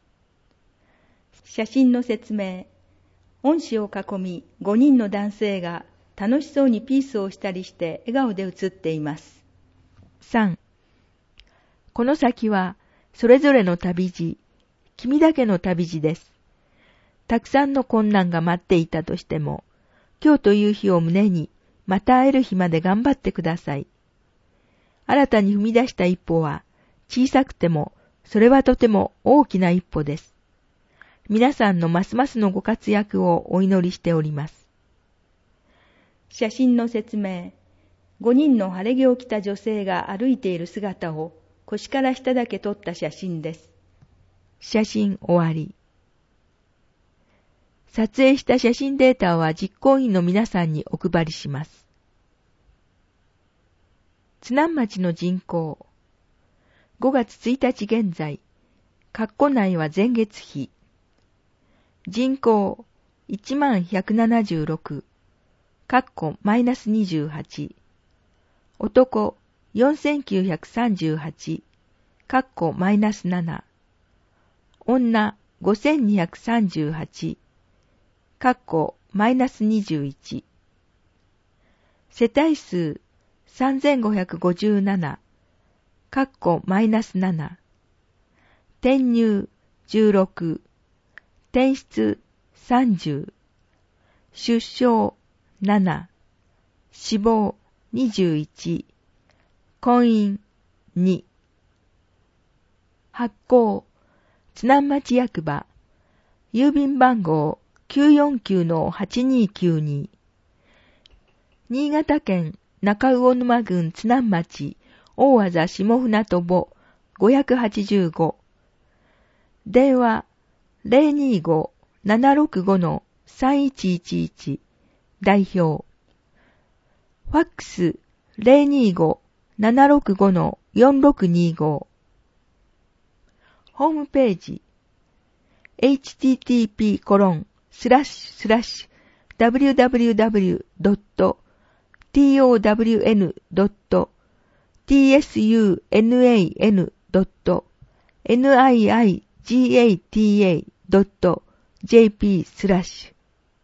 写真の説明。恩師を囲みごにんの男性が楽しそうにピースをしたりして笑顔で写っています。さん、この先はそれぞれの旅路、君だけの旅路です。たくさんの困難が待っていたとしても、今日という日を胸にまた会える日まで頑張ってください。新たに踏み出した一歩は小さくてもそれはとても大きな一歩です。皆さんのますますのご活躍をお祈りしております。写真の説明。ごにんの晴れ着を着た女性が歩いている姿を腰から下だけ撮った写真です。写真終わり。撮影した写真データは実行委員の皆さんにお配りします。津南町の人口。ごがつついたち現在、括弧内は前月比。人口いちまんひゃくななじゅうろく、括弧マイナスにじゅうはち。男よんせんきゅうひゃくさんじゅうはち、括弧マイナスなな。女ごせんにひゃくさんじゅうはち、括弧マイナスにじゅういち。世帯数さんぜんごひゃくごじゅうなな、括弧マイナスなな。転入じゅうろく、転出さんじゅう、出生なな、死亡にじゅういち、婚姻に。発行、津南町役場、郵便番号 きゅうよんきゅうのはちにーきゅうに。新潟県中魚沼郡津南町大字下船渡ごひゃくはちじゅうご。電話ゼロにーごーななろくごのさんいちいちいち。代表。ファックスゼロにーごーななろくごのよんろくにーご。ホームページ。エイチティーティーピーコロンスラッシュスラッシュダブリューダブリューダブリュードットトワンドットティーエスユーエヌエーエヌドットニガタドットジェーピー スラッシュ。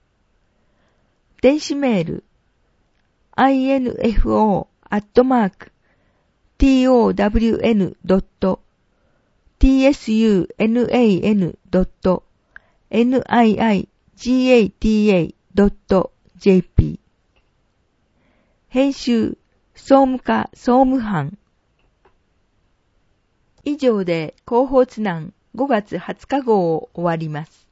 電子メール アイエヌエフオー アットマーク トワンドットティーエスユーエヌエーエヌドットニガタドットジェーピー。編集総務課総務班。以上で広報津南ごがつはつか号を終わります。